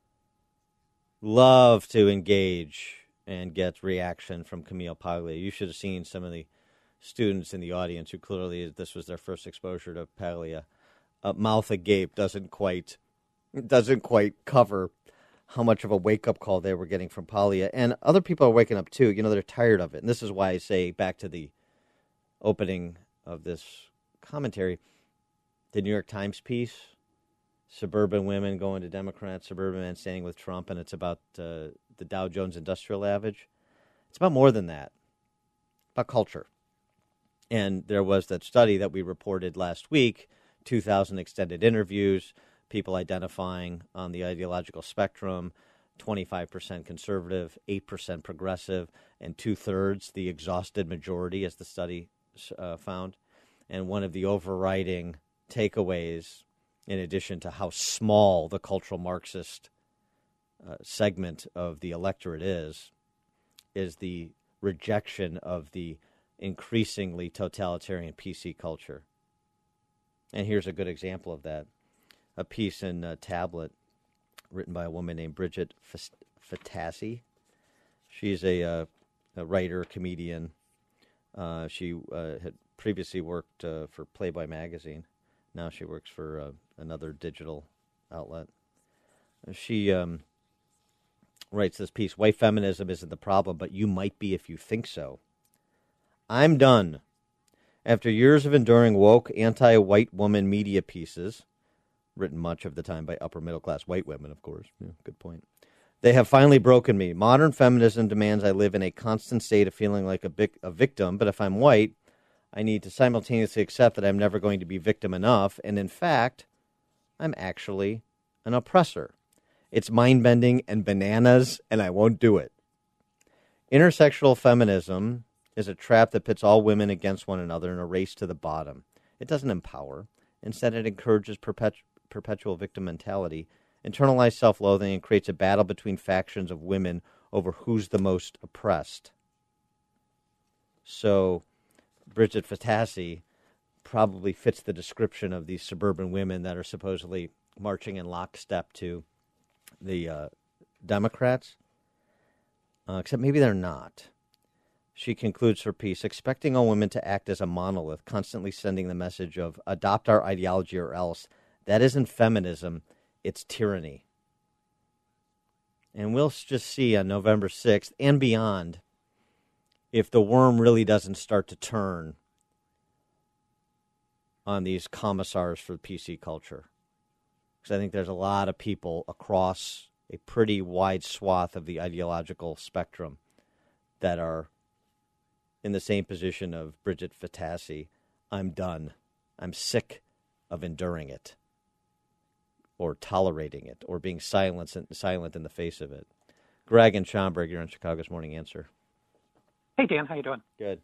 Love to engage and get reaction from Camille Paglia. You should have seen some of the students in the audience who clearly this was their first exposure to Paglia. Uh, mouth agape doesn't quite doesn't quite cover how much of a wake-up call they were getting from Paglia. And other people are waking up, too. You know, they're tired of it. And this is why I say, back to the opening of this commentary, the New York Times piece, suburban women going to Democrats, suburban men standing with Trump, and it's about uh, the Dow Jones Industrial Average. It's about more than that. It's about culture. And there was that study that we reported last week, two thousand extended interviews, people identifying on the ideological spectrum, twenty-five percent conservative, eight percent progressive, and two-thirds the exhausted majority, as the study uh, found. And one of the overriding takeaways, in addition to how small the cultural Marxist uh, segment of the electorate is, is the rejection of the increasingly totalitarian P C culture. And here's a good example of that. A piece in uh, Tablet written by a woman named Bridget Fatasi. She's a, uh, a writer, comedian. Uh, she uh, had previously worked uh, for Playboy magazine. Now she works for uh, another digital outlet. She um, writes this piece, "White feminism isn't the problem, but you might be if you think so. I'm done. After years of enduring woke, anti-white woman media pieces," written much of the time by upper-middle-class white women, of course. Yeah, good point. "They have finally broken me. Modern feminism demands I live in a constant state of feeling like a, bic- a victim, but if I'm white, I need to simultaneously accept that I'm never going to be victim enough, and in fact, I'm actually an oppressor. It's mind-bending and bananas, and I won't do it. Intersectional feminism is a trap that pits all women against one another in a race to the bottom. It doesn't empower. Instead, it encourages perpetu- perpetual victim mentality, internalized self-loathing, and creates a battle between factions of women over who's the most oppressed. So, Bridget Fatassi probably fits the description of these suburban women that are supposedly marching in lockstep to the uh, Democrats, uh, except maybe they're not. She concludes her piece, expecting all women to act as a monolith, constantly sending the message of adopt our ideology or else. That isn't feminism, it's tyranny. And we'll just see on November sixth and beyond if the worm really doesn't start to turn on these commissars for P C culture. Because I think there's a lot of people across a pretty wide swath of the ideological spectrum that are in the same position of Bridget Fatassi. I'm done. I'm sick of enduring it, or tolerating it, or being silent, silent in the face of it. Greg and Schomburg, you're on Chicago's Morning Answer. Hey, Dan, how you doing? Good.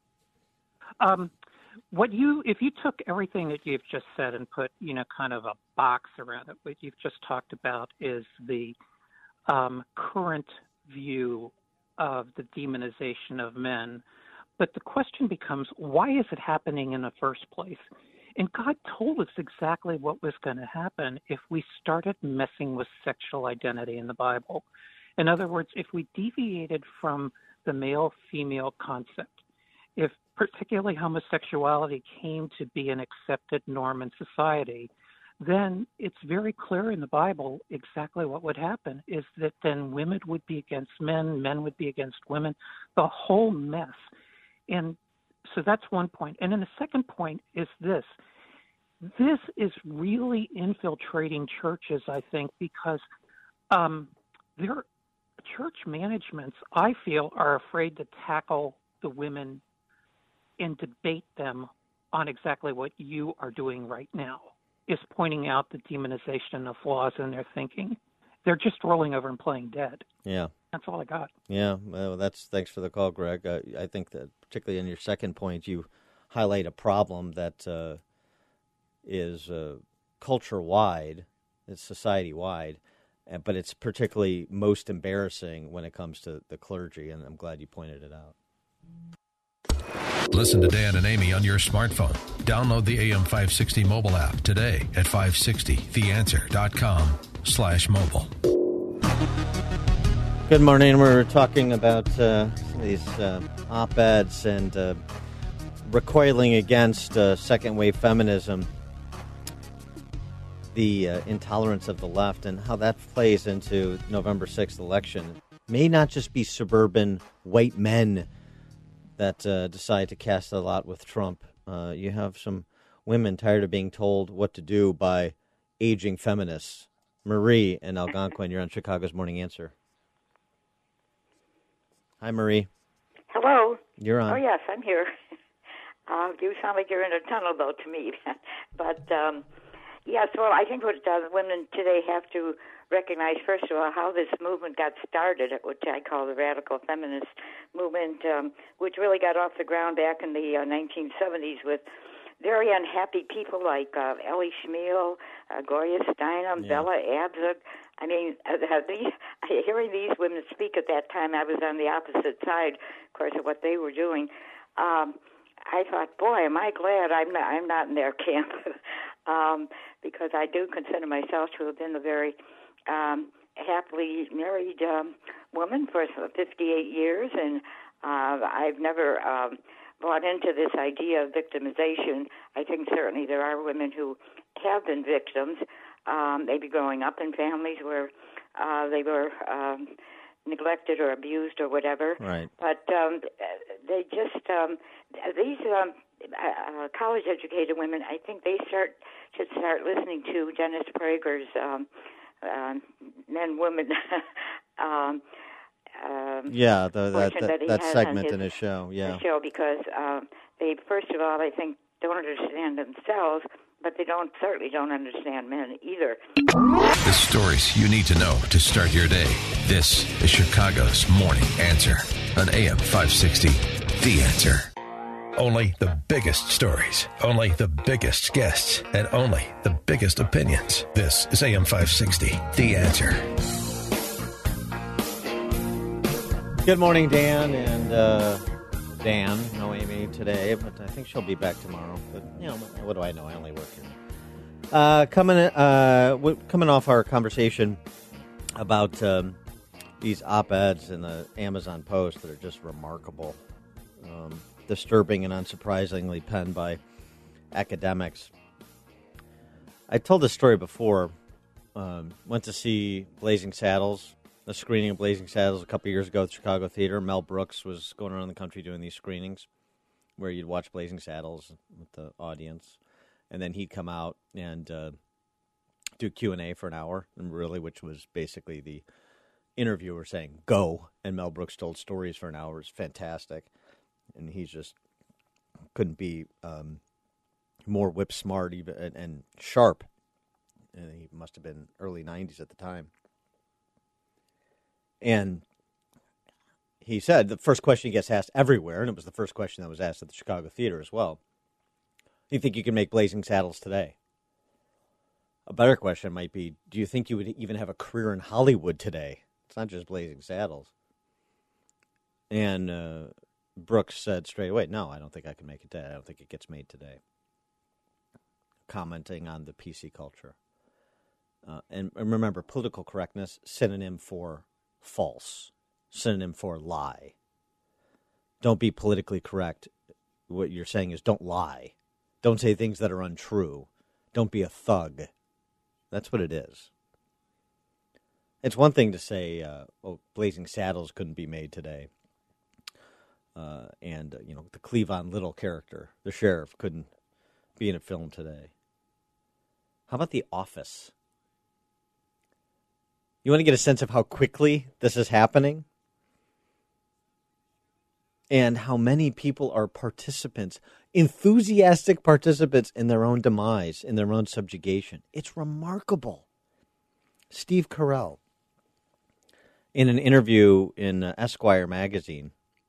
Um, what you, if you took everything that you've just said and put, you know, kind of a box around it, what you've just talked about is the um, current view of the demonization of men. But the question becomes, why is it happening in the first place? And God told us exactly what was going to happen if we started messing with sexual identity in the Bible. In other words, if we deviated from the male-female concept, if particularly homosexuality came to be an accepted norm in society, then it's very clear in the Bible exactly what would happen, is that then women would be against men, men would be against women, the whole mess. And so that's one point. And then the second point is this. This is really infiltrating churches, I think, because um, their church managements, I feel, are afraid to tackle the women and debate them on exactly what you are doing right now, is pointing out the demonization and the flaws in their thinking. They're just rolling over and playing dead. Yeah. That's all I got. Yeah, well, that's thanks for the call, Greg. Uh, I think that particularly in your second point, you highlight a problem that uh, is uh, culture-wide, it's society-wide, uh, but it's particularly most embarrassing when it comes to the clergy, and I'm glad you pointed it out. Listen to Dan and Amy on your smartphone. Download the A M five sixty mobile app today at five sixty the answer dot com slash mobile. Good morning. We're talking about uh, some of these uh, op-eds and uh, recoiling against uh, second-wave feminism, the uh, intolerance of the left, and how that plays into November sixth election. It may not just be suburban white men that uh, decide to cast a lot with Trump. Uh, you have some women tired of being told what to do by aging feminists. Marie in Algonquin, you're on Chicago's Morning Answer. Hi, Marie. Hello. You're on. Oh, yes, I'm here. Uh, you sound like you're in a tunnel, though, to me. But, um, yes, well, I think what uh, women today have to recognize, first of all, how this movement got started, which I call the radical feminist movement, um, which really got off the ground back in the uh, nineteen seventies with very unhappy people like uh, Ellie Schmiel, uh, Gloria Steinem, yeah. Bella Abzug. I mean, uh, these, hearing these women speak at that time, I was on the opposite side, of course, of what they were doing. Um, I thought, boy, am I glad I'm not, I'm not in their camp, um, because I do consider myself to have been a very um, happily married um, woman for fifty-eight years, and uh, I've never um, bought into this idea of victimization. I think certainly there are women who have been victims, um, maybe growing up in families where uh, they were um, neglected or abused or whatever. Right. But um, they just, um, these um, uh, college-educated women, I think they start should start listening to Dennis Prager's um, uh, Men, Women, um, um, yeah, the, that, that, that, that segment his, in his show, yeah. His show, because um, they, first of all, I think, don't understand themselves, but they don't certainly don't understand men either. The stories you need to know to start your day. This is Chicago's Morning Answer on A M five sixty, The Answer. Only the biggest stories, only the biggest guests, and only the biggest opinions. This is A M five sixty, The Answer. Good morning, Dan, and uh, Dan, no Amy today, but I think she'll be back tomorrow. But, you know, what do I know? I only work here. Uh, coming, uh, coming off our conversation about um, these op-eds in the Amazon Post that are just remarkable, um, disturbing and unsurprisingly penned by academics. I told this story before. Um, went to see Blazing Saddles, a screening of Blazing Saddles a couple years ago at the Chicago Theater. Mel Brooks was going around the country doing these screenings where you'd watch Blazing Saddles with the audience, and then he'd come out and uh, do Q and A for an hour, and really, which was basically the interviewer saying, go, and Mel Brooks told stories for an hour. It's fantastic, and he just couldn't be um, more whip-smart even, and, and sharp. And he must have been early nineties at the time. And he said the first question he gets asked everywhere, and it was the first question that was asked at the Chicago Theater as well, do you think you can make Blazing Saddles today? A better question might be, do you think you would even have a career in Hollywood today? It's not just Blazing Saddles. And uh, Brooks said straight away, no, I don't think I can make it today. I don't think it gets made today. Commenting on the P C culture. Uh, and, and remember, political correctness, synonym for false, synonym for lie. Don't be politically correct. What you're saying is don't lie. Don't say things that are untrue. Don't be a thug. That's what it is. It's one thing to say, uh, oh, Blazing Saddles couldn't be made today. Uh, and, uh, you know, the Cleavon Little character, the sheriff, couldn't be in a film today. How about The Office? You want to get a sense of how quickly this is happening? And how many people are participants, enthusiastic participants in their own demise, in their own subjugation. It's remarkable. Steve Carell, in an interview in uh, Esquire magazine,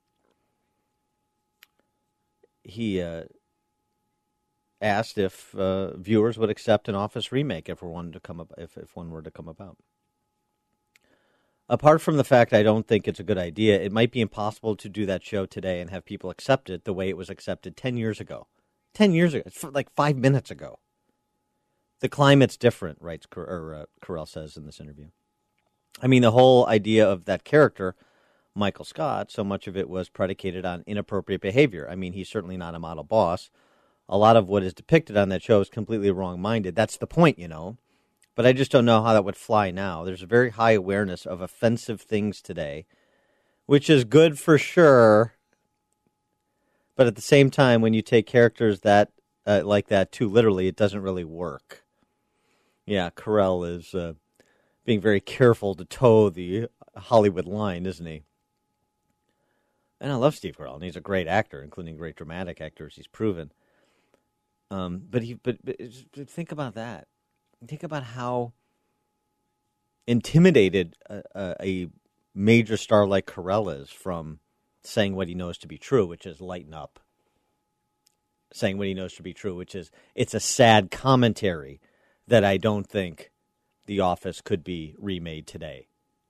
he uh, asked if uh, viewers would accept an Office remake if one to come up, if, if one were to come about. Apart from the fact I don't think it's a good idea, it might be impossible to do that show today and have people accept it the way it was accepted ten years ago. Ten years ago. It's like five minutes ago. The climate's different, writes or, uh, Carell says in this interview. I mean, the whole idea of that character, Michael Scott, so much of it was predicated on inappropriate behavior. I mean, he's certainly not a model boss. A lot of what is depicted on that show is completely wrong-minded. That's the point, you know. But I just don't know how that would fly now. There's a very high awareness of offensive things today, which is good for sure. But at the same time, when you take characters that uh, like that too literally, it doesn't really work. Yeah, Carell is uh, being very careful to toe the Hollywood line, isn't he? And I love Steve Carell, and he's a great actor, including great dramatic actors. He's proven. Um, but he, but, but think about that. Think about how intimidated a, a, a major star like Carell is from saying what he knows to be true, which is lighten up. Saying what he knows to be true, which is it's a sad commentary that I don't think The Office could be remade today.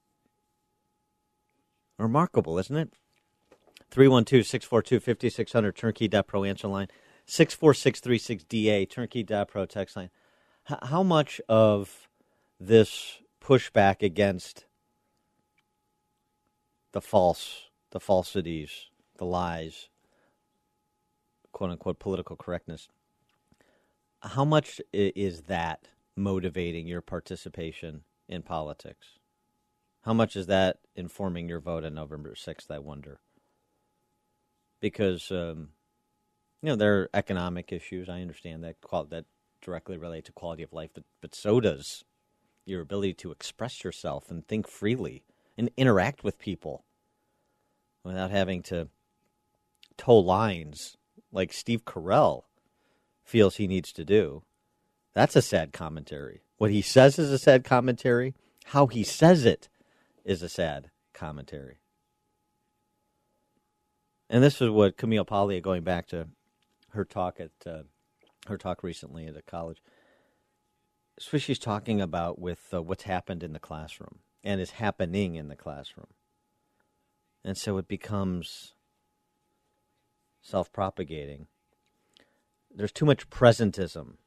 Remarkable, isn't it? three one two, six four two, five six zero zero, turnkey dot pro answer line, six four six three six D A, turnkey dot pro text line. How much of this pushback against the false, the falsities, the lies, quote-unquote political correctness, how much is that motivating your participation in politics? How much is that informing your vote on November sixth, I wonder? Because, um, you know, there are economic issues. I understand that that directly relate to quality of life, but, but so does your ability to express yourself and think freely and interact with people without having to toe lines like Steve Carell feels he needs to do. That's a sad commentary. What he says is a sad commentary. How he says it is a sad commentary. And this is what Camille Paglia, going back to her talk at uh, her talk recently at a college, it's what she's talking about with uh, what's happened in the classroom and is happening in the classroom. And so it becomes self-propagating. There's too much presentism,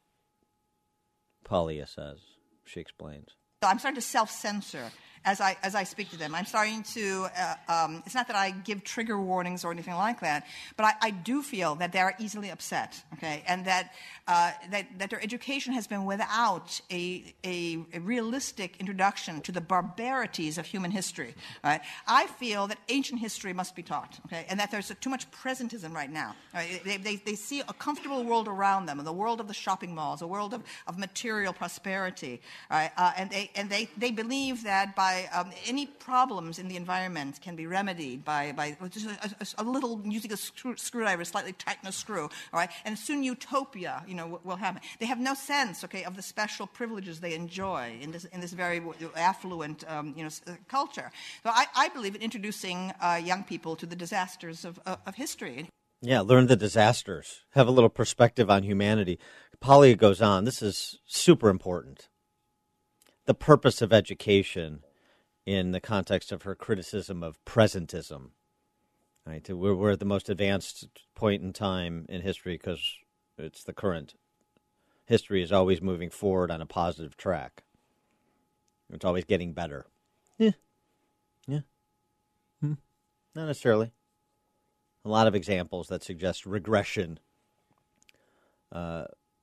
Paglia says, she explains. So I'm starting to self-censor as I as I speak to them. I'm starting to, uh, um, it's not that I give trigger warnings or anything like that, but I, I do feel that they are easily upset, okay, and that uh, that, that their education has been without a, a, a realistic introduction to the barbarities of human history, right? I feel that ancient history must be taught, okay, and that there's a, too much presentism right now. Right? They, they, they see a comfortable world around them, the world of the shopping malls, a world of, of material prosperity, right? Uh, and they and they, they believe that by Um, any problems in the environment can be remedied by, by just a, a, a little using a screw, screwdriver, slightly tighten a screw, all right? And soon utopia, you know, will happen. They have no sense, okay, of the special privileges they enjoy in this in this very affluent, um, you know, culture. So I, I believe in introducing uh, young people to the disasters of, of, of history. Yeah, learn the disasters. Have a little perspective on humanity. Paglia goes on. This is super important. The purpose of education in the context of her criticism of presentism. Right? We're, we're at the most advanced point in time in history because it's the current. History is always moving forward on a positive track. It's always getting better. Yeah. Yeah. Hmm. Not necessarily. A lot of examples that suggest regression. Uh,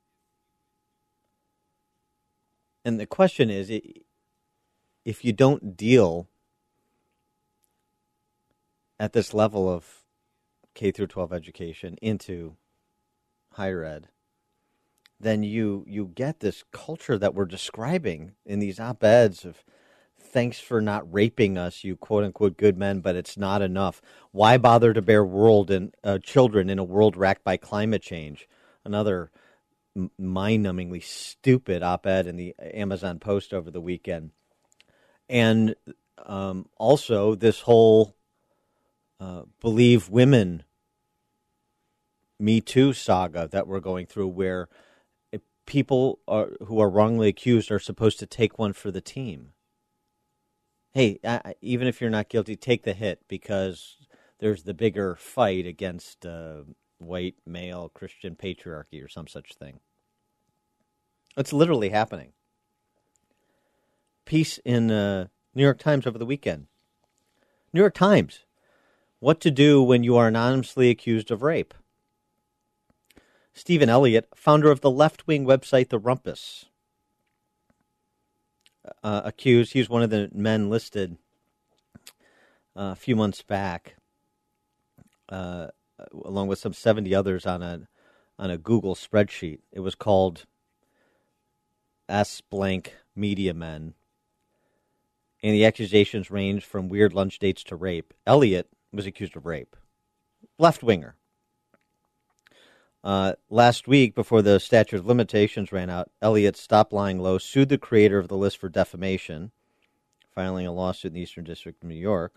and the question is, if you don't deal at this level of K through twelve education into higher ed, then you you get this culture that we're describing in these op-eds of thanks for not raping us, you quote-unquote good men, but it's not enough. Why bother to bear world and uh, children in a world racked by climate change? Another m- mind-numbingly stupid op-ed in the Amazon Post over the weekend. And um, also this whole uh, Believe Women Me Too saga that we're going through, where people are, who are wrongly accused are supposed to take one for the team. Hey, I, even if you're not guilty, take the hit because there's the bigger fight against uh, white male Christian patriarchy or some such thing. It's literally happening. Piece in uh, New York Times over the weekend. New York Times. What to do when you are anonymously accused of rape. Stephen Elliott, founder of the left-wing website The Rumpus, uh, accused, he's one of the men listed uh, a few months back, uh, along with some seventy others on a on a Google spreadsheet. It was called S blank Media Men. And the accusations ranged from weird lunch dates to rape. Elliott was accused of rape. Left-winger. Uh, last week, before the statute of limitations ran out, Elliott stopped lying low, sued the creator of the list for defamation, filing a lawsuit in the Eastern District of New York.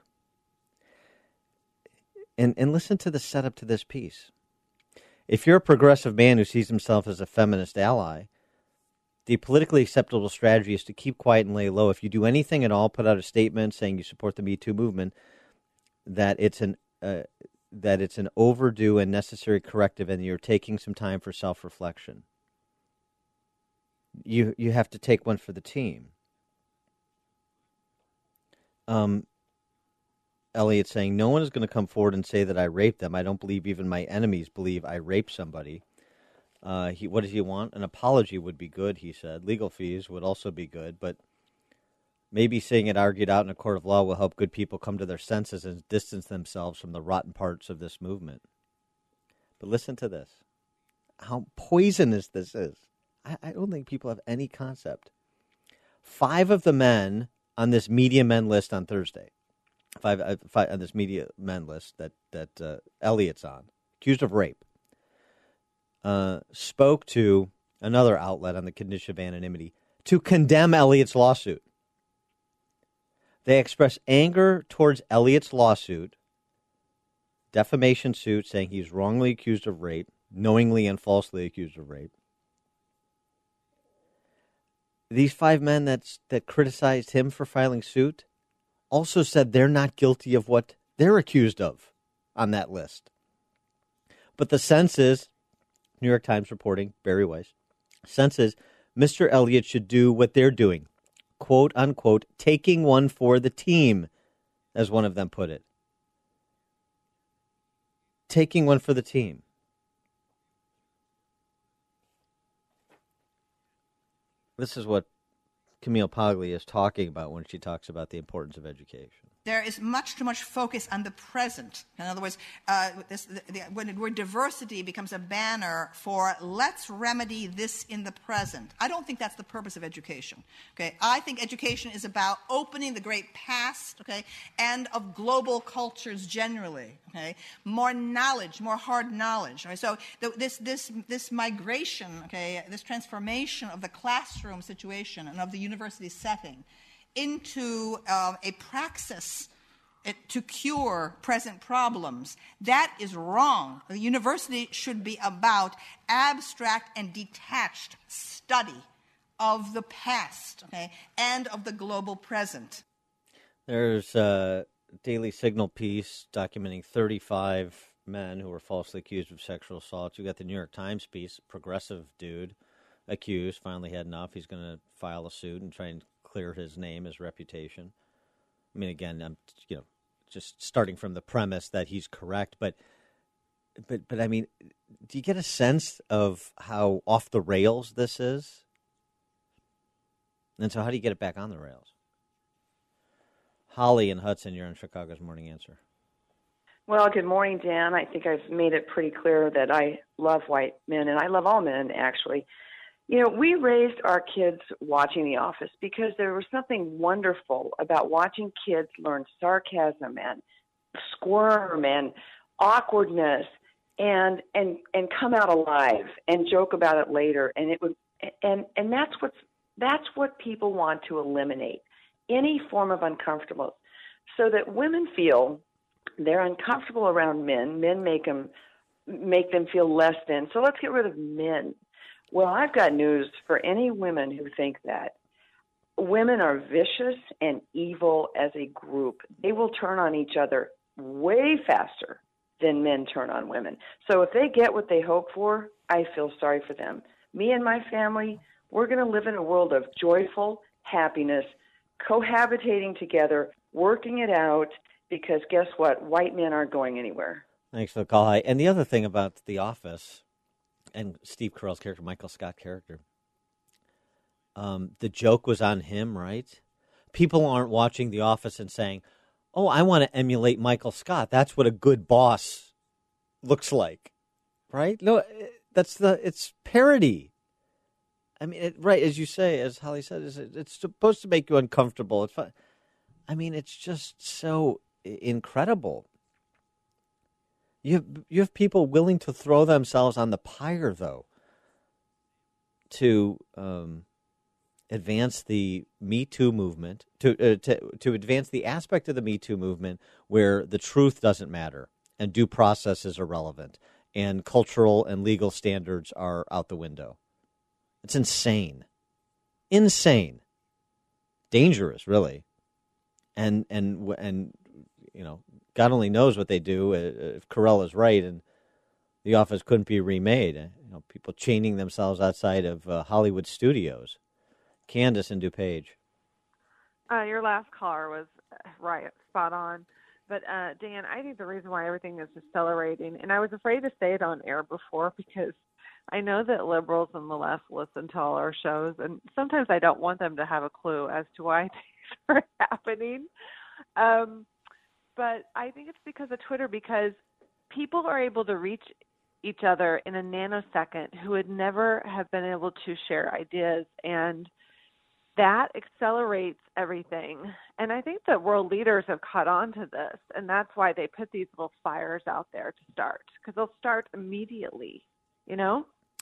And, and listen to the setup to this piece. If you're a progressive man who sees himself as a feminist ally, the politically acceptable strategy is to keep quiet and lay low. If you do anything at all, put out a statement saying you support the Me Too movement, that it's an uh, that it's an overdue and necessary corrective, and you're taking some time for self-reflection. You you have to take one for the team. Um, Elliott saying, no one is going to come forward and say that I raped them. I don't believe even my enemies believe I raped somebody. Uh, he, what does he want? An apology would be good, he said. Legal fees would also be good, but maybe seeing it argued out in a court of law will help good people come to their senses and distance themselves from the rotten parts of this movement. But listen to this. How poisonous this is. I, I don't think people have any concept. Five of the men on this media men list on Thursday, five, uh, five on this media men list that, that uh, Elliott's on, accused of rape, Uh, spoke to another outlet on the condition of anonymity, to condemn Elliott's lawsuit. They expressed anger towards Elliott's lawsuit, defamation suit, saying he's wrongly accused of rape, knowingly and falsely accused of rape. These five men that's, that criticized him for filing suit also said they're not guilty of what they're accused of on that list. But the sense is, New York Times reporting, Barry Weiss, sense is Mister Elliott should do what they're doing, quote unquote, taking one for the team, as one of them put it. Taking one for the team. This is what Camille Paglia is talking about when she talks about the importance of education. There is much too much focus on the present. In other words, uh, this, the, the, when where diversity becomes a banner for let's remedy this in the present. I don't think that's the purpose of education. Okay, I think education is about opening the great past. Okay, and of global cultures generally. Okay, more knowledge, more hard knowledge. Okay? So the, this this this migration. Okay, this transformation of the classroom situation and of the university setting into uh, a praxis to cure present problems. That is wrong. The university should be about abstract and detached study of the past, okay, and of the global present. There's a Daily Signal piece documenting thirty-five men who were falsely accused of sexual assault. You got the New York Times piece, progressive dude accused, finally had enough. He's going to file a suit and try and clear his name, his reputation. I mean, again, I'm you know just starting from the premise that he's correct, but but but I mean, do you get a sense of how off the rails this is? And so, how do you get it back on the rails? Holly and Hudson, you're on Chicago's Morning Answer. Well, good morning, Dan. I think I've made it pretty clear that I love white men, and I love all men, actually. You know, we raised our kids watching The Office because there was something wonderful about watching kids learn sarcasm and squirm and awkwardness and and and come out alive and joke about it later. And it would and and that's what's that's what people want to eliminate, any form of uncomfortable, so that women feel they're uncomfortable around men. Men make them make them feel less than. So let's get rid of men. Well, I've got news for any women who think that. Women are vicious and evil as a group. They will turn on each other way faster than men turn on women. So if they get what they hope for, I feel sorry for them. Me and my family, we're going to live in a world of joyful happiness, cohabitating together, working it out, because guess what? White men aren't going anywhere. Thanks for the call. Hi. And the other thing about The Office and Steve Carell's character, Michael Scott character, um, the joke was on him, right? People aren't watching The Office and saying, oh, I want to emulate Michael Scott. That's what a good boss looks like, right? No, that's the, it's parody. I mean, it, right, as you say, as Holly said, it's, it's supposed to make you uncomfortable. It's fun. I mean, it's just so incredible. You have, you have people willing to throw themselves on the pyre, though, to um, advance the Me Too movement, to, uh, to to advance the aspect of the Me Too movement where the truth doesn't matter and due process is irrelevant and cultural and legal standards are out the window. It's insane. Insane. Dangerous, really. And, and, and you know, God only knows what they do if Carell is right and The Office couldn't be remade. You know, people chaining themselves outside of uh, Hollywood studios. Candace in DuPage. Uh, your last caller was right, spot on. But, uh, Dan, I think the reason why everything is accelerating, and I was afraid to say it on air before because I know that liberals and the left listen to all our shows, and sometimes I don't want them to have a clue as to why things are happening. Um, but I think it's because of Twitter, because people are able to reach each other in a nanosecond who would never have been able to share ideas, and that accelerates everything. And I think that world leaders have caught on to this, and that's why they put these little fires out there to start, because they'll start immediately, you know?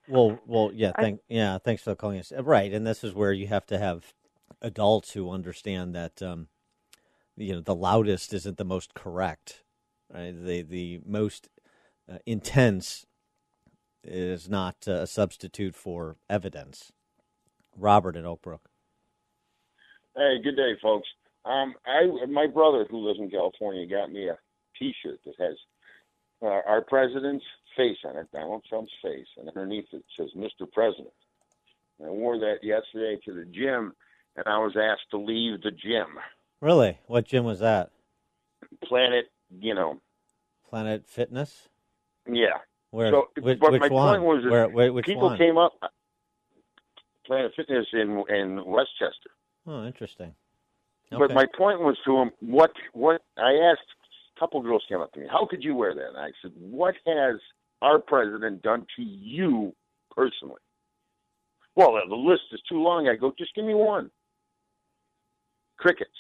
Well, well, yeah, I- thank, yeah, thanks for calling us. Right, and this is where you have to have adults who understand that, um, you know, the loudest isn't the most correct. Right, the the most uh, intense is not uh, a substitute for evidence. Robert in Oak Brook. Hey, good day, folks. Um, I my brother who lives in California got me a T-shirt that has uh, our president's face on it, Donald Trump's face, and underneath it says Mister President. And I wore that yesterday to the gym, and I was asked to leave the gym. Really? What gym was that? Planet, you know. Planet Fitness? Yeah. Where? So, which but which my one? point was that Where, where, which people one? came up. Planet Fitness in in Westchester. Oh, interesting. But Okay. my point was to him, what, what, I asked, a couple girls came up to me, how could you wear that? And I said, what has our president done to you personally? Well, the list is too long. I go, just give me one. Crickets.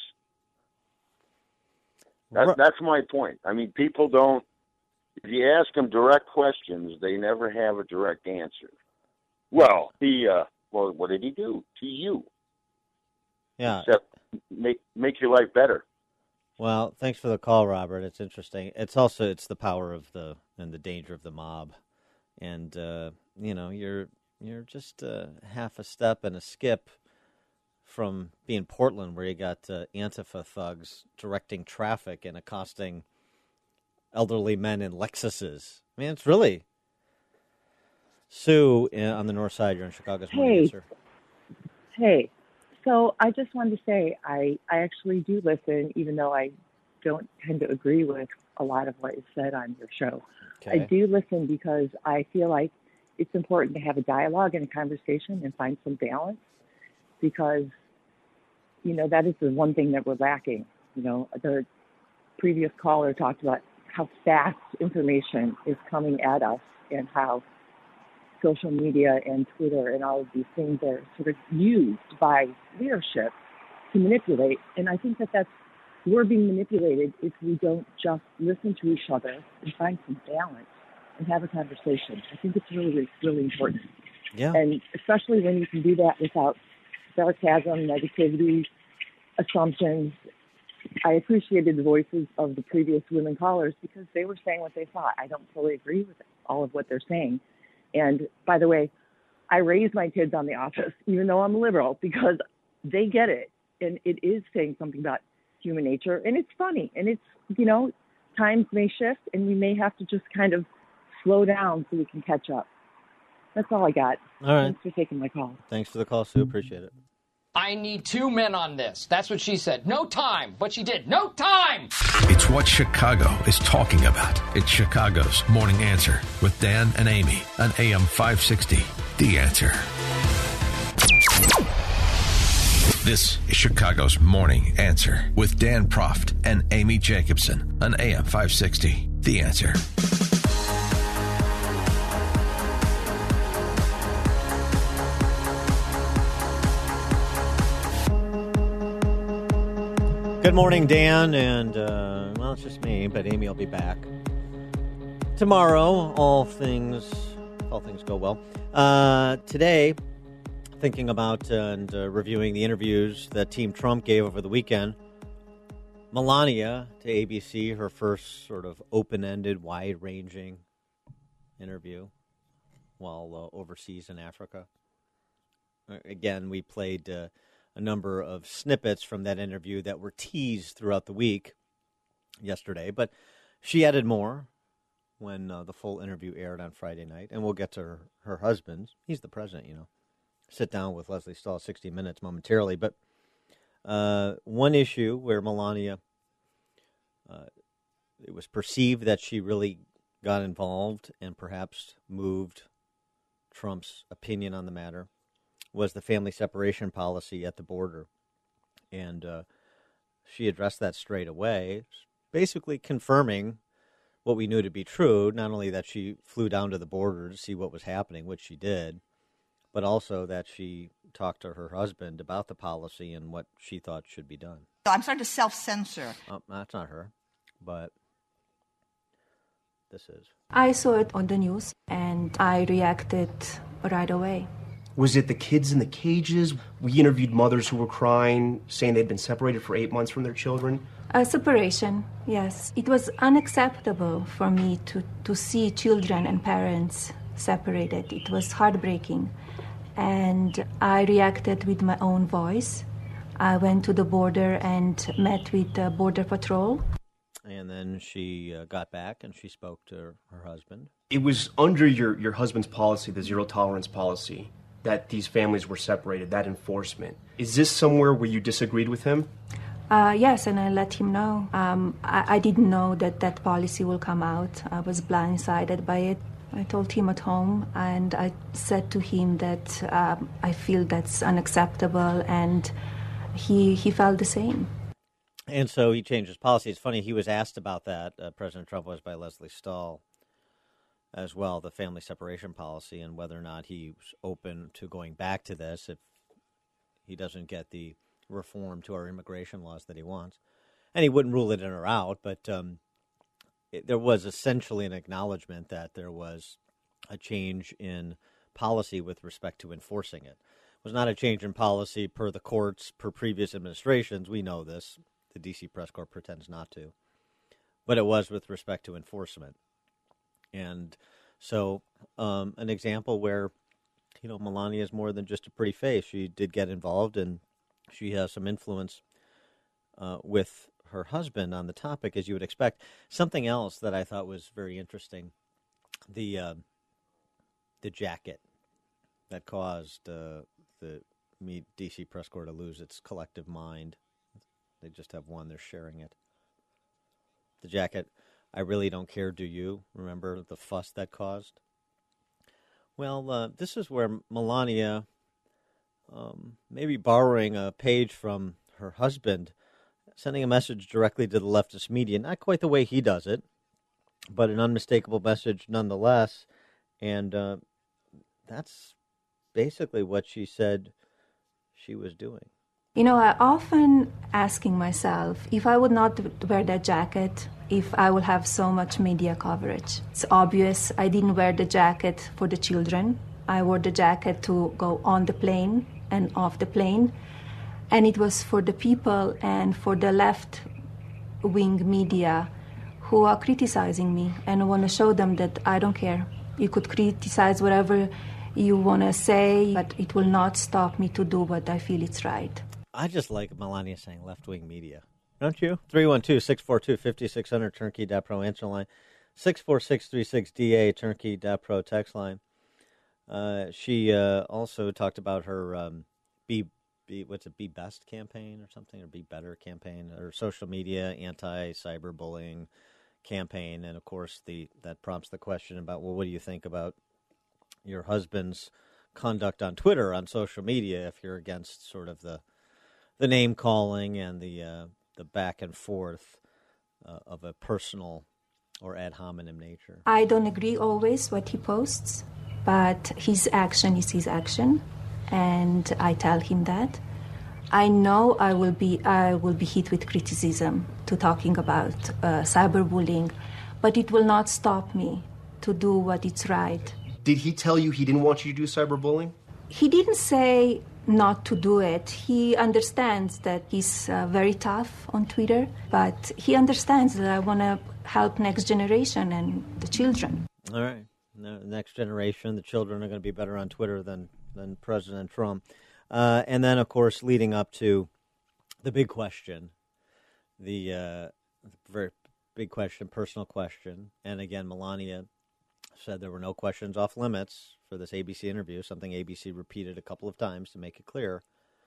That, that's my point. I mean, people don't, if you ask them direct questions, they never have a direct answer. Well, he, uh, well, what did he do to you? Yeah. Except make make your life better. Well, thanks for the call, Robert. It's interesting. It's also it's the power of the and the danger of the mob, and uh, you know you're you're just uh, half a step and a skip from being Portland, where you got uh, Antifa thugs directing traffic and accosting elderly men in Lexuses. I mean, it's really Sue uh, on the north side. You're in Chicago's Morning Hey. Answer. Hey, so I just wanted to say I, I actually do listen, even though I don't tend to agree with a lot of what is said on your show. Okay. I do listen because I feel like it's important to have a dialogue and a conversation and find some balance because, you know, that is the one thing that we're lacking. You know, the previous caller talked about how fast information is coming at us and how social media and Twitter and all of these things are sort of used by leadership to manipulate. And I think that that's, we're being manipulated if we don't just listen to each other and find some balance and have a conversation. I think it's really, really important. Yeah. And especially when you can do that without sarcasm, negativity, assumptions. I appreciated the voices of the previous women callers because they were saying what they thought. I don't fully agree with all of what they're saying. And by the way, I raised my kids on The Office, even though I'm liberal, because they get it. And it is saying something about human nature. And it's funny. And it's, you know, times may shift and we may have to just kind of slow down so we can catch up. That's all I got. All right. Thanks for taking my call. Thanks for the call, Sue. Appreciate it. I need two men on this. That's what she said. No time. But she did. No time. It's what Chicago is talking about. It's Chicago's Morning Answer with Dan and Amy on A M five sixty. The Answer. This is Chicago's Morning Answer with Dan Proft and Amy Jacobson on A M five sixty. The Answer. Good morning, Dan, and, uh, well, it's just me, but Amy will be back tomorrow, all things, all things go well. Uh, today, thinking about uh, and uh, reviewing the interviews that Team Trump gave over the weekend. Melania to A B C, her first sort of open-ended, wide-ranging interview while uh, overseas in Africa. Again, we played uh, a number of snippets from that interview that were teased throughout the week yesterday, but she added more when uh, the full interview aired on Friday night, and we'll get to her, her husband. He's the president, you know. Sit down with Leslie Stahl, sixty minutes momentarily, but uh, one issue where Melania, uh, it was perceived that she really got involved and perhaps moved Trump's opinion on the matter, was the family separation policy at the border. And uh, she addressed that straight away, basically confirming what we knew to be true, not only that she flew down to the border to see what was happening, which she did, but also that she talked to her husband about the policy and what she thought should be done. So I'm starting to self-censor. Oh, that's not her, but this is. I saw it on the news and I reacted right away. Was it the kids in the cages? We interviewed mothers who were crying, saying they'd been separated for eight months from their children. A separation, yes. It was unacceptable for me to, to see children and parents separated. It was heartbreaking. And I reacted with my own voice. I went to the border and met with the Border Patrol. And then she uh, got back and she spoke to her, her husband. It was under your, your husband's policy, the zero tolerance policy, that these families were separated, that enforcement. Is this somewhere where you disagreed with him? Uh, yes, and I let him know. Um, I, I didn't know that that policy will come out. I was blindsided by it. I told him at home, and I said to him that um, I feel that's unacceptable, and he he felt the same. And so he changed his policy. It's funny, he was asked about that, uh, President Trump was, by Leslie Stahl as well, the family separation policy, and whether or not he was open to going back to this if he doesn't get the reform to our immigration laws that he wants. And he wouldn't rule it in or out, but um, it, there was essentially an acknowledgement that there was a change in policy with respect to enforcing it. It was not a change in policy per the courts, per previous administrations. We know this. The D C Press Corps pretends not to. But it was with respect to enforcement. And so um, an example where, you know, Melania is more than just a pretty face. She did get involved, and she has some influence uh, with her husband on the topic, as you would expect. Something else that I thought was very interesting, the uh, the jacket that caused uh, the D C Press Corps to lose its collective mind. They just have one. They're sharing it. The jacket, I really don't care, do you? Remember the fuss that caused? Well, uh, this is where Melania, um, maybe borrowing a page from her husband, sending a message directly to the leftist media, not quite the way he does it, but an unmistakable message nonetheless. And uh, that's basically what she said she was doing. You know, I often asking myself, if I would not wear that jacket, if I would have so much media coverage. It's obvious I didn't wear the jacket for the children. I wore the jacket to go on the plane and off the plane. And it was for the people and for the left-wing media who are criticizing me. And I want to show them that I don't care. You could criticize whatever you want to say, but it will not stop me to do what I feel is right. I just like Melania saying left-wing media. Don't you? three one two, six four two, five six zero zero, turnkey dot pro answer line. six four six three six D A, turnkey dot pro text line. Uh, she uh, also talked about her um, Be, Be, what's it, Be Best campaign or something, or Be Better campaign, or social media anti-cyberbullying campaign. And, of course, the that prompts the question about, well, what do you think about your husband's conduct on Twitter, on social media, if you're against sort of the the name calling and the uh, the back and forth uh, of a personal or ad hominem nature? I don't agree always what he posts, but his action is his action, and I tell him that. I know I will be I will be hit with criticism to talking about uh, cyberbullying, but it will not stop me to do what is right. Did he tell you he didn't want you to do cyberbullying? He didn't say not to do it. He understands that he's uh, very tough on Twitter, but he understands that I want to help next generation and the children. All right. The next generation, the children are going to be better on Twitter than, than President Trump. Uh, and then, of course, leading up to the big question, the uh, very big question, personal question. And again, Melania said there were no questions off limits for this A B C interview, something A B C repeated a couple of times to make it clear.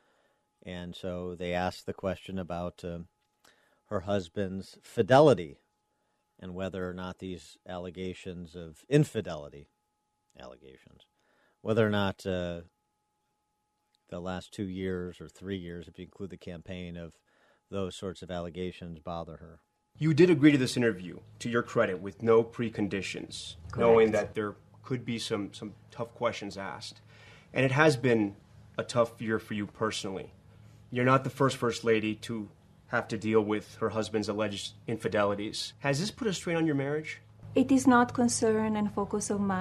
And so they asked the question about uh, her husband's fidelity and whether or not these allegations of infidelity, allegations, whether or not uh, the last two years or three years, if you include the campaign, of those sorts of allegations bother her. You did agree to this interview, to your credit, with no preconditions, Correct. Knowing that there could be some, some tough questions asked. And it has been a tough year for you personally. You're not the first First Lady to have to deal with her husband's alleged infidelities. Has this put a strain on your marriage? It is not concern and focus of mine.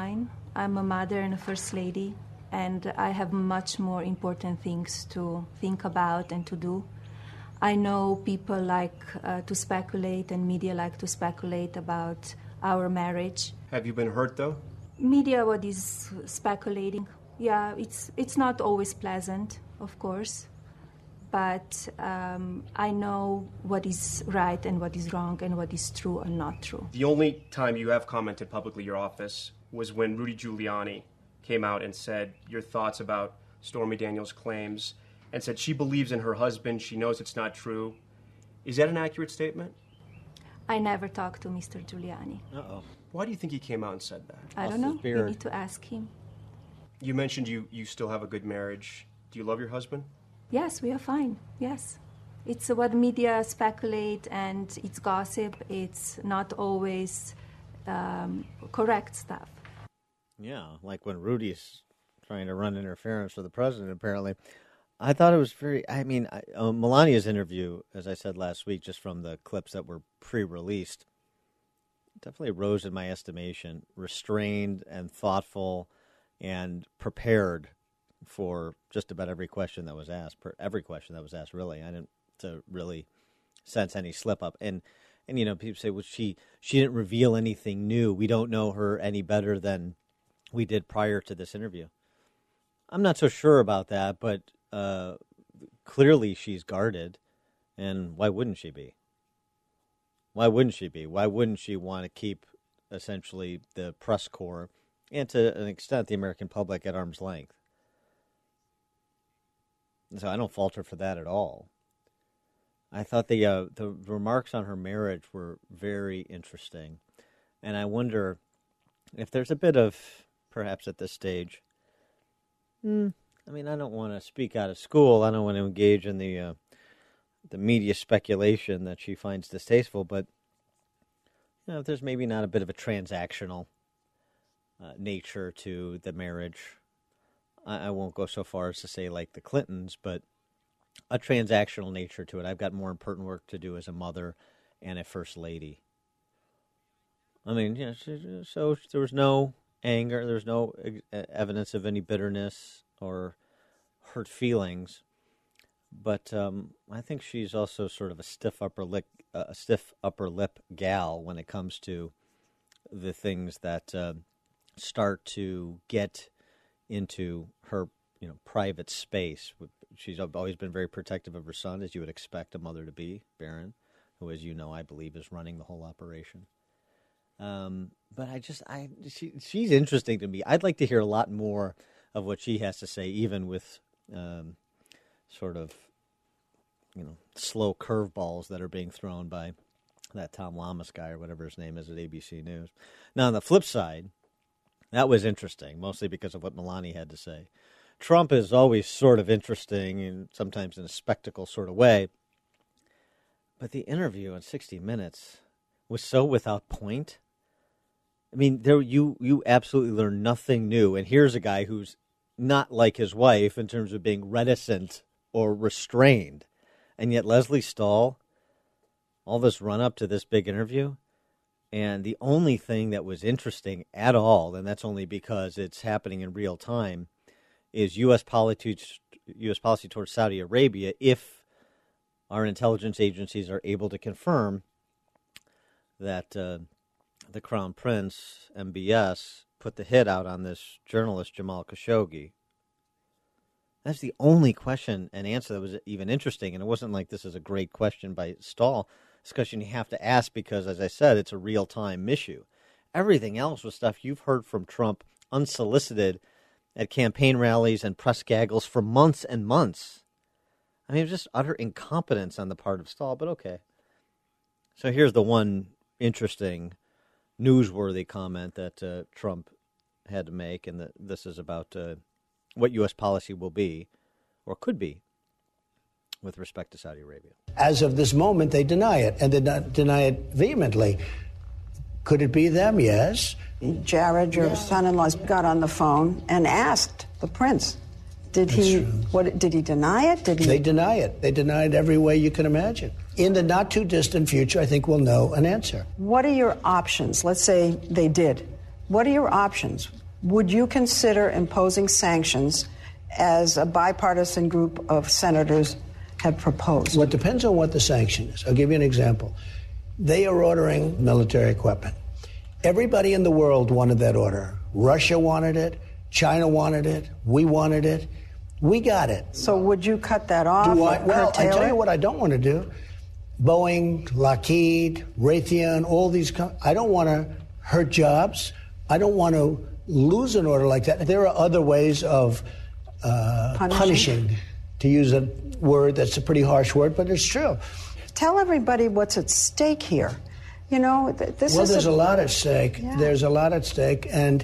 I'm a mother and a first lady, and I have much more important things to think about and to do. I know people like uh, to speculate, and media like to speculate about our marriage. Have you been hurt, though? Media, what is speculating? Yeah, it's it's not always pleasant, of course, but um, I know what is right and what is wrong and what is true and not true. The only time you have commented publicly your office was when Rudy Giuliani came out and said your thoughts about Stormy Daniels' claims and said she believes in her husband, she knows it's not true. Is that an accurate statement? I never talked to Mister Giuliani. Uh-oh. Why do you think he came out and said that? I don't know. You need to ask him. You mentioned you, you still have a good marriage. Do you love your husband? Yes, we are fine. Yes. It's what media speculate, and it's gossip. It's not always um, correct stuff. Yeah, like when Rudy's trying to run interference for the president, apparently. I thought it was very, I mean, I, uh, Melania's interview, as I said last week, just from the clips that were pre-released, definitely rose in my estimation. Restrained and thoughtful and prepared for just about every question that was asked, per every question that was asked, really. I didn't to really sense any slip-up. And, and you know, people say, well, she, she didn't reveal anything new. We don't know her any better than we did prior to this interview. I'm not so sure about that, but uh, clearly she's guarded, and why wouldn't she be? Why wouldn't she be? Why wouldn't she want to keep, essentially, the press corps, and to an extent, the American public at arm's length? So I don't fault her for that at all. I thought the uh, the remarks on her marriage were very interesting, and I wonder if there's a bit of, perhaps at this stage, hmm, I mean, I don't want to speak out of school. I don't want to engage in the uh, the media speculation that she finds distasteful, but you know, if there's maybe not a bit of a transactional uh, nature to the marriage. I, I won't go so far as to say like the Clintons, but a transactional nature to it. I've got more important work to do as a mother and a first lady. I mean, you know, so there was no anger, there was no evidence of any bitterness or hurt feelings. But um, I think she's also sort of a stiff upper lip, uh, a stiff upper lip gal when it comes to the things that uh, start to get into her, you know, private space. She's always been very protective of her son, as you would expect a mother to be, Barron, who, as you know, I believe is running the whole operation. Um, but I just, I she, she's interesting to me. I'd like to hear a lot more of what she has to say, even with um, sort of, you know, slow curveballs that are being thrown by that Tom Lamas guy or whatever his name is at A B C News. Now, on the flip side, that was interesting, mostly because of what Melania had to say. Trump is always sort of interesting, and sometimes in a spectacle sort of way. But the interview in sixty minutes was so without point. I mean, there you you absolutely learn nothing new. And here's a guy who's not like his wife in terms of being reticent or restrained. And yet Leslie Stahl, all this run-up to this big interview, and the only thing that was interesting at all, and that's only because it's happening in real time, is U S policy, U S policy towards Saudi Arabia if our intelligence agencies are able to confirm that uh, the Crown Prince, M B S, put the hit out on this journalist, Jamal Khashoggi. That's the only question and answer that was even interesting, and it wasn't like this is a great question by Stahl. It's a question you have to ask because, as I said, it's a real-time issue. Everything else was stuff you've heard from Trump unsolicited at campaign rallies and press gaggles for months and months. I mean, it was just utter incompetence on the part of Stahl, but okay. So here's the one interesting, newsworthy comment that uh, Trump had to make, and that this is about uh, what U S policy will be, or could be, with respect to Saudi Arabia. As of this moment, they deny it, and they deny it vehemently. Could it be them? Yes. Jared, your yeah. son-in-law, got on the phone and asked the prince. Did That's he? True. What did he deny it? Did he? They deny it. They deny it every way you can imagine. In the not too distant future, I think we'll know an answer. What are your options? Let's say they did. What are your options? would you consider imposing sanctions as a bipartisan group of senators have proposed? Well, it depends on what the sanction is. I'll give you an example. They are ordering military equipment. Everybody in the world wanted that order. Russia wanted it. China wanted it. We wanted it. We got it. So would you cut that off? Do I, well, I tell it? you what I don't want to do. Boeing, Lockheed, Raytheon, all these com- I don't want to hurt jobs. I don't want to lose an order like that. There are other ways of uh, punishing. punishing, to use a word that's a pretty harsh word, but it's true. Tell everybody what's at stake here. You know, th- this well, is there's a, a lot at stake. Yeah. There's a lot at stake, and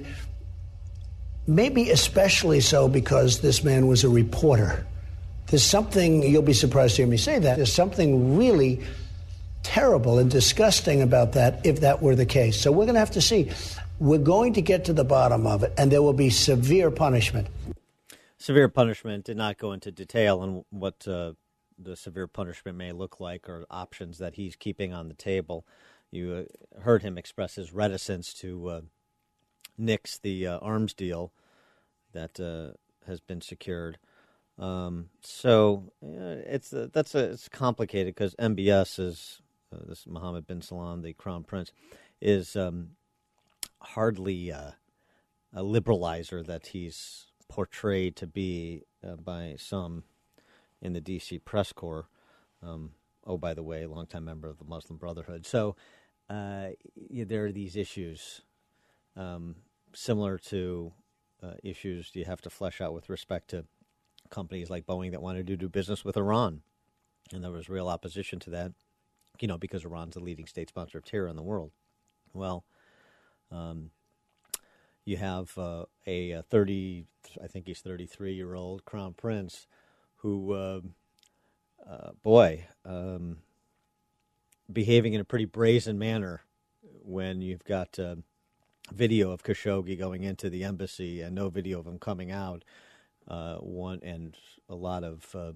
maybe especially so because this man was a reporter. There's something, you'll be surprised to hear me say that, there's something really terrible and disgusting about that if that were the case. So we're going to have to see. We're going to get to the bottom of it, and there will be severe punishment. Severe punishment did not go into detail on what uh, the severe punishment may look like or options that he's keeping on the table. You uh, heard him express his reticence to uh, nix the uh, arms deal that uh, has been secured. Um, so uh, it's uh, that's a, it's complicated because M B S is uh, this Mohammed bin Salman, the Crown Prince, is um, hardly uh, a liberalizer that he's portrayed to be uh, by some in the D C press corps. Um, oh, by the way, longtime member of the Muslim Brotherhood. So uh, yeah, there are these issues um, similar to uh, issues you have to flesh out with respect to companies like Boeing that wanted to do business with Iran. And there was real opposition to that, you know, because Iran's the leading state sponsor of terror in the world. Well, um, you have uh, a, a thirty, I think he's thirty-three-year-old Crown Prince who, uh, uh, boy, um, behaving in a pretty brazen manner when you've got uh, video of Khashoggi going into the embassy and no video of him coming out. Uh, one and a lot of uh,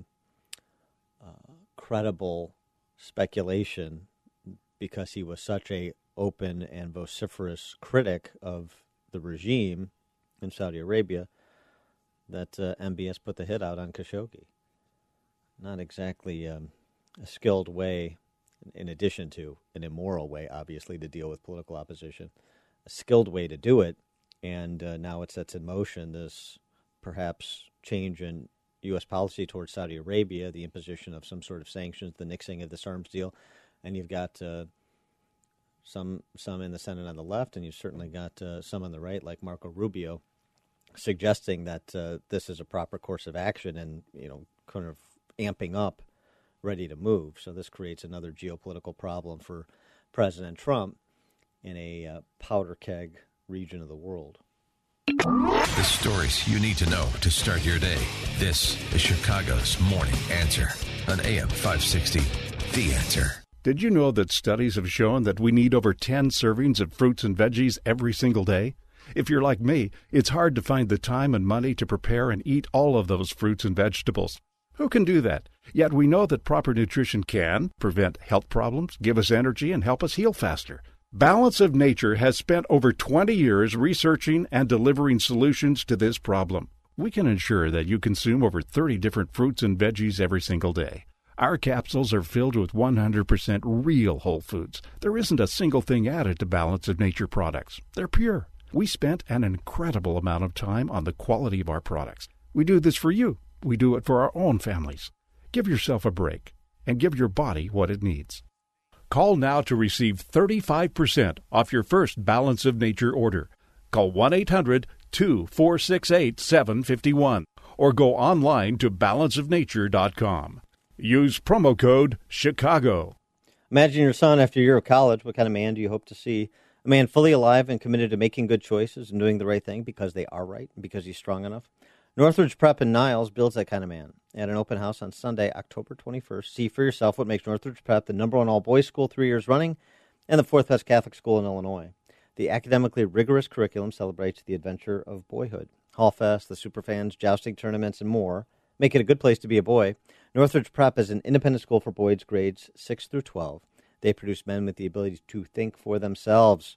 uh, credible speculation because he was such a open and vociferous critic of the regime in Saudi Arabia that uh, M B S put the hit out on Khashoggi. Not exactly um, a skilled way, in addition to an immoral way, obviously, to deal with political opposition. A skilled way to do it, and uh, now it sets in motion this perhaps change in U S policy towards Saudi Arabia, the imposition of some sort of sanctions, the nixing of this arms deal, and you've got uh, some some in the Senate on the left, and you've certainly got uh, some on the right, like Marco Rubio, suggesting that uh, this is a proper course of action and, you know, kind of amping up, ready to move. So this creates another geopolitical problem for President Trump in a uh, powder keg region of the world. The stories you need to know to start your day. This is Chicago's Morning Answer on A M five sixty, The Answer. Did you know that studies have shown that we need over ten servings of fruits and veggies every single day? If you're like me, it's hard to find the time and money to prepare and eat all of those fruits and vegetables. Who can do that? Yet we know that proper nutrition can prevent health problems, give us energy, and help us heal faster. Balance of Nature has spent over twenty years researching and delivering solutions to this problem. We can ensure that you consume over thirty different fruits and veggies every single day. Our capsules are filled with one hundred percent real whole foods. There isn't a single thing added to Balance of Nature products. They're pure. We spent an incredible amount of time on the quality of our products. We do this for you. We do it for our own families. Give yourself a break and give your body what it needs. Call now to receive thirty-five percent off your first Balance of Nature order. Call one eight hundred two four six eight seven five one or go online to balance of nature dot com. Use promo code Chicago. Imagine your son after a year of college. What kind of man do you hope to see? A man fully alive and committed to making good choices and doing the right thing because they are right and because he's strong enough. Northridge Prep in Niles builds that kind of man. At an open house on Sunday, October twenty-first, see for yourself what makes Northridge Prep the number one all-boys school three years running and the fourth best Catholic school in Illinois. The academically rigorous curriculum celebrates the adventure of boyhood. Hallfest, the Superfans, jousting tournaments, and more make it a good place to be a boy. Northridge Prep is an independent school for boys grades six through twelve. They produce men with the ability to think for themselves.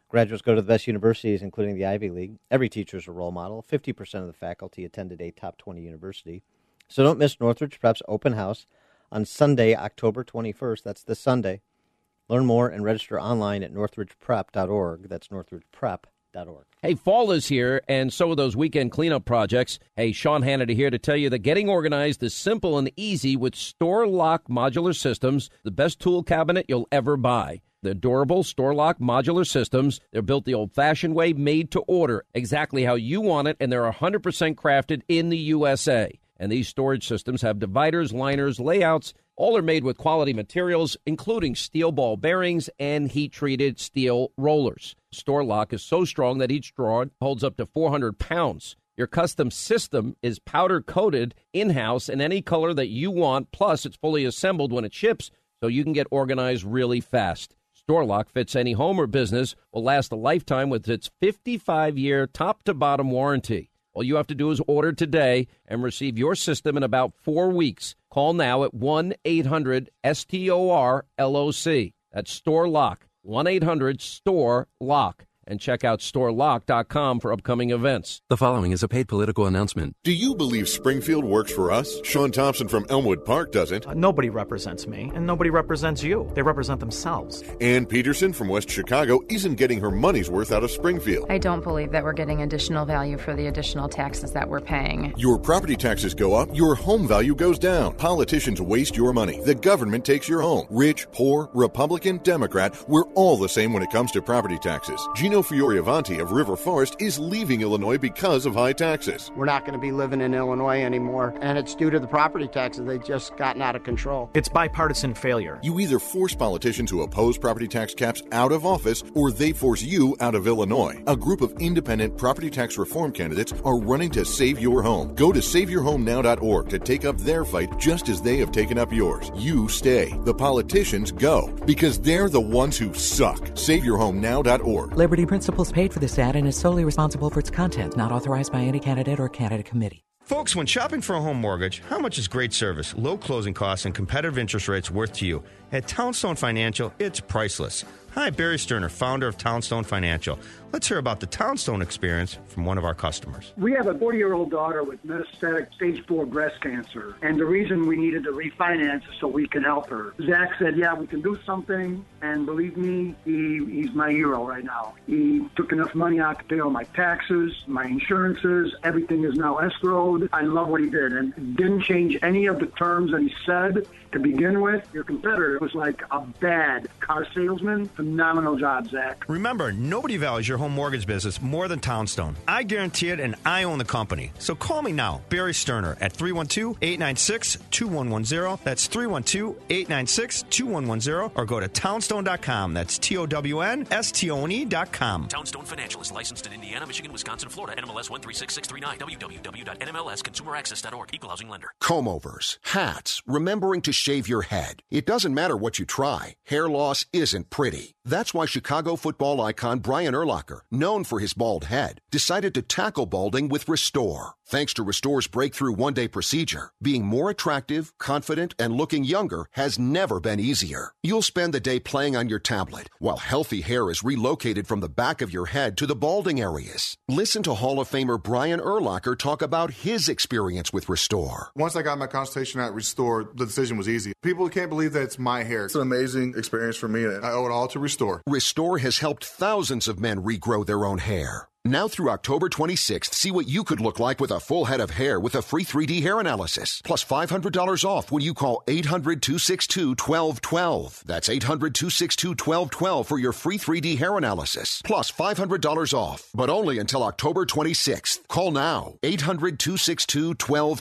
Graduates go to the best universities, including the Ivy League. Every teacher is a role model. fifty percent of the faculty attended a top twenty university. So don't miss Northridge Prep's open house on Sunday, October twenty-first. That's this Sunday. Learn more and register online at northridge prep dot org. That's northridge prep dot org. Hey, fall is here, and so are those weekend cleanup projects. Hey, Sean Hannity here to tell you that getting organized is simple and easy with Store Lock Modular Systems, the best tool cabinet you'll ever buy. They're durable, Store-Lock modular systems. They're built the old-fashioned way, made to order, exactly how you want it, and they're one hundred percent crafted in the U S A. And these storage systems have dividers, liners, layouts. All are made with quality materials, including steel ball bearings and heat-treated steel rollers. Store-Lock is so strong that each drawer holds up to four hundred pounds. Your custom system is powder-coated in-house in any color that you want, plus it's fully assembled when it ships, so you can get organized really fast. Store-Lock fits any home or business, will last a lifetime with its fifty-five year top-to-bottom warranty. All you have to do is order today and receive your system in about four weeks. Call now at one eight hundred S T O R L O C. That's Store-Lock, one eight hundred S T O R L O C. And check out store lock dot com for upcoming events. The following is a paid political announcement. Do you believe Springfield works for us? Sean Thompson from Elmwood Park doesn't. Uh, nobody represents me, and nobody represents you. They represent themselves. Ann Peterson from West Chicago isn't getting her money's worth out of Springfield. I don't believe that we're getting additional value for the additional taxes that we're paying. Your property taxes go up, your home value goes down. Politicians waste your money. The government takes your home. Rich, poor, Republican, Democrat, we're all the same when it comes to property taxes. Gino Fioravanti of River Forest is leaving Illinois because of high taxes. We're not going to be living in Illinois anymore, and it's due to the property taxes. They've just gotten out of control. It's bipartisan failure. You either force politicians who oppose property tax caps out of office, or they force you out of Illinois. A group of independent property tax reform candidates are running to save your home. Go to save your home now dot org to take up their fight just as they have taken up yours. You stay. The politicians go, because they're the ones who suck. save your home now dot org. Liberty Principles paid for this ad and is solely responsible for its content, not authorized by any candidate or candidate committee. Folks, when shopping for a home mortgage, how much is great service, low closing costs, and competitive interest rates worth to you? At Townstone Financial, it's priceless. Hi, Barry Sterner, founder of Townstone Financial. Let's hear about the Townstone experience from one of our customers. We have a forty-year-old daughter with metastatic stage four breast cancer, and the reason we needed to refinance is so we can help her. Zach said, yeah, we can do something, and believe me, he, he's my hero right now. He took enough money out to pay all my taxes, my insurances, everything is now escrowed. I love what he did, and didn't change any of the terms that he said to begin with. Your competitor was like a bad car salesman. Phenomenal job, Zach. Remember, nobody values your home mortgage business more than Townstone. I guarantee it, and I own the company. So call me now, Barry Sterner, at three one two, eight nine six, two one one zero. That's three one two, eight nine six, two one one zero. Or go to townstone dot com. That's T O W N S T O N E dot com. Townstone Financial is licensed in Indiana, Michigan, Wisconsin, Florida. N M L S one three six six three nine. w w w dot n m l s consumer access dot org. Equal housing lender. Comb-overs, hats, remembering to shave your head. It doesn't matter what you try. Hair loss isn't pretty. That's why Chicago football icon Brian Urlacher, known for his bald head, decided to tackle balding with Restore. Thanks to Restore's breakthrough one-day procedure, being more attractive, confident, and looking younger has never been easier. You'll spend the day playing on your tablet, while healthy hair is relocated from the back of your head to the balding areas. Listen to Hall of Famer Brian Urlacher talk about his experience with Restore. Once I got my consultation at Restore, the decision was easy. People can't believe that it's my hair. It's an amazing experience for me, and I owe it all to Restore. Restore has helped thousands of men regrow their own hair. Now through October twenty-sixth, see what you could look like with a full head of hair with a free three D hair analysis. Plus five hundred dollars off when you call eight hundred, two six two, one two one two. That's eight hundred, two six two, one two one two for your free three D hair analysis. Plus five hundred dollars off, but only until October twenty-sixth. Call now, eight hundred, two six two, one two one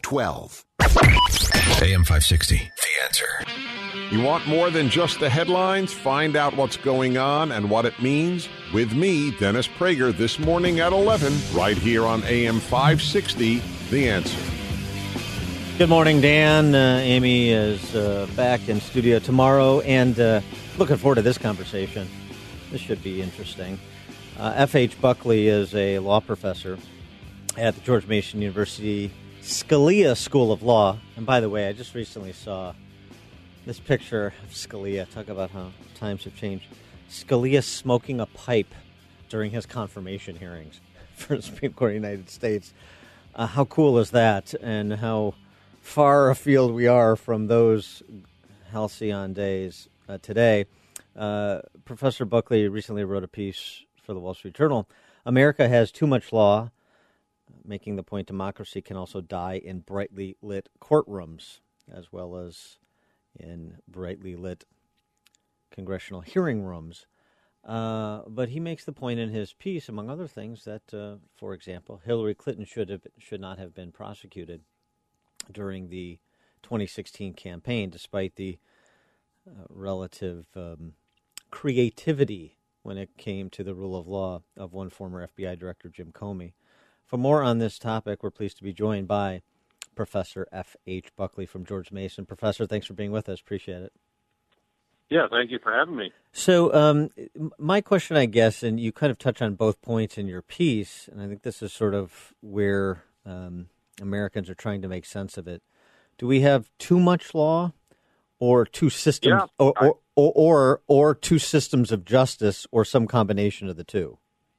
two. A M five sixty, The Answer. You want more than just the headlines? Find out what's going on and what it means with me, Dennis Prager, this morning at eleven, right here on A M five sixty, The Answer. Good morning, Dan. Uh, Amy is uh, back in studio tomorrow, and uh, looking forward to this conversation. This should be interesting. Uh, F H Buckley is a law professor at the George Mason University Scalia School of Law. And by the way, I just recently saw this picture of Scalia. Talk about how times have changed. Scalia smoking a pipe during his confirmation hearings for the Supreme Court of the United States. Uh, how cool is that, and how far afield we are from those halcyon days uh, today. Uh, Professor Buckley recently wrote a piece for the Wall Street Journal. America has too much law, making the point democracy can also die in brightly lit courtrooms, as well as in brightly lit congressional hearing rooms. Uh, but he makes the point in his piece, among other things, that, uh, for example, Hillary Clinton should have should not have been prosecuted during the twenty sixteen campaign, despite the uh, relative um, creativity when it came to the rule of law of one former F B I director, Jim Comey. For more on this topic, we're pleased to be joined by Professor F H. Buckley from George Mason. Professor, thanks for being with us. Appreciate it. Yeah, thank you for having me. So um, my question, I guess, and you kind of touch on both points in your piece, and I think this is sort of where um, Americans are trying to make sense of it. Do we have too much law, or two systems, yeah, or, I, or, or or or two systems of justice, or some combination of the two?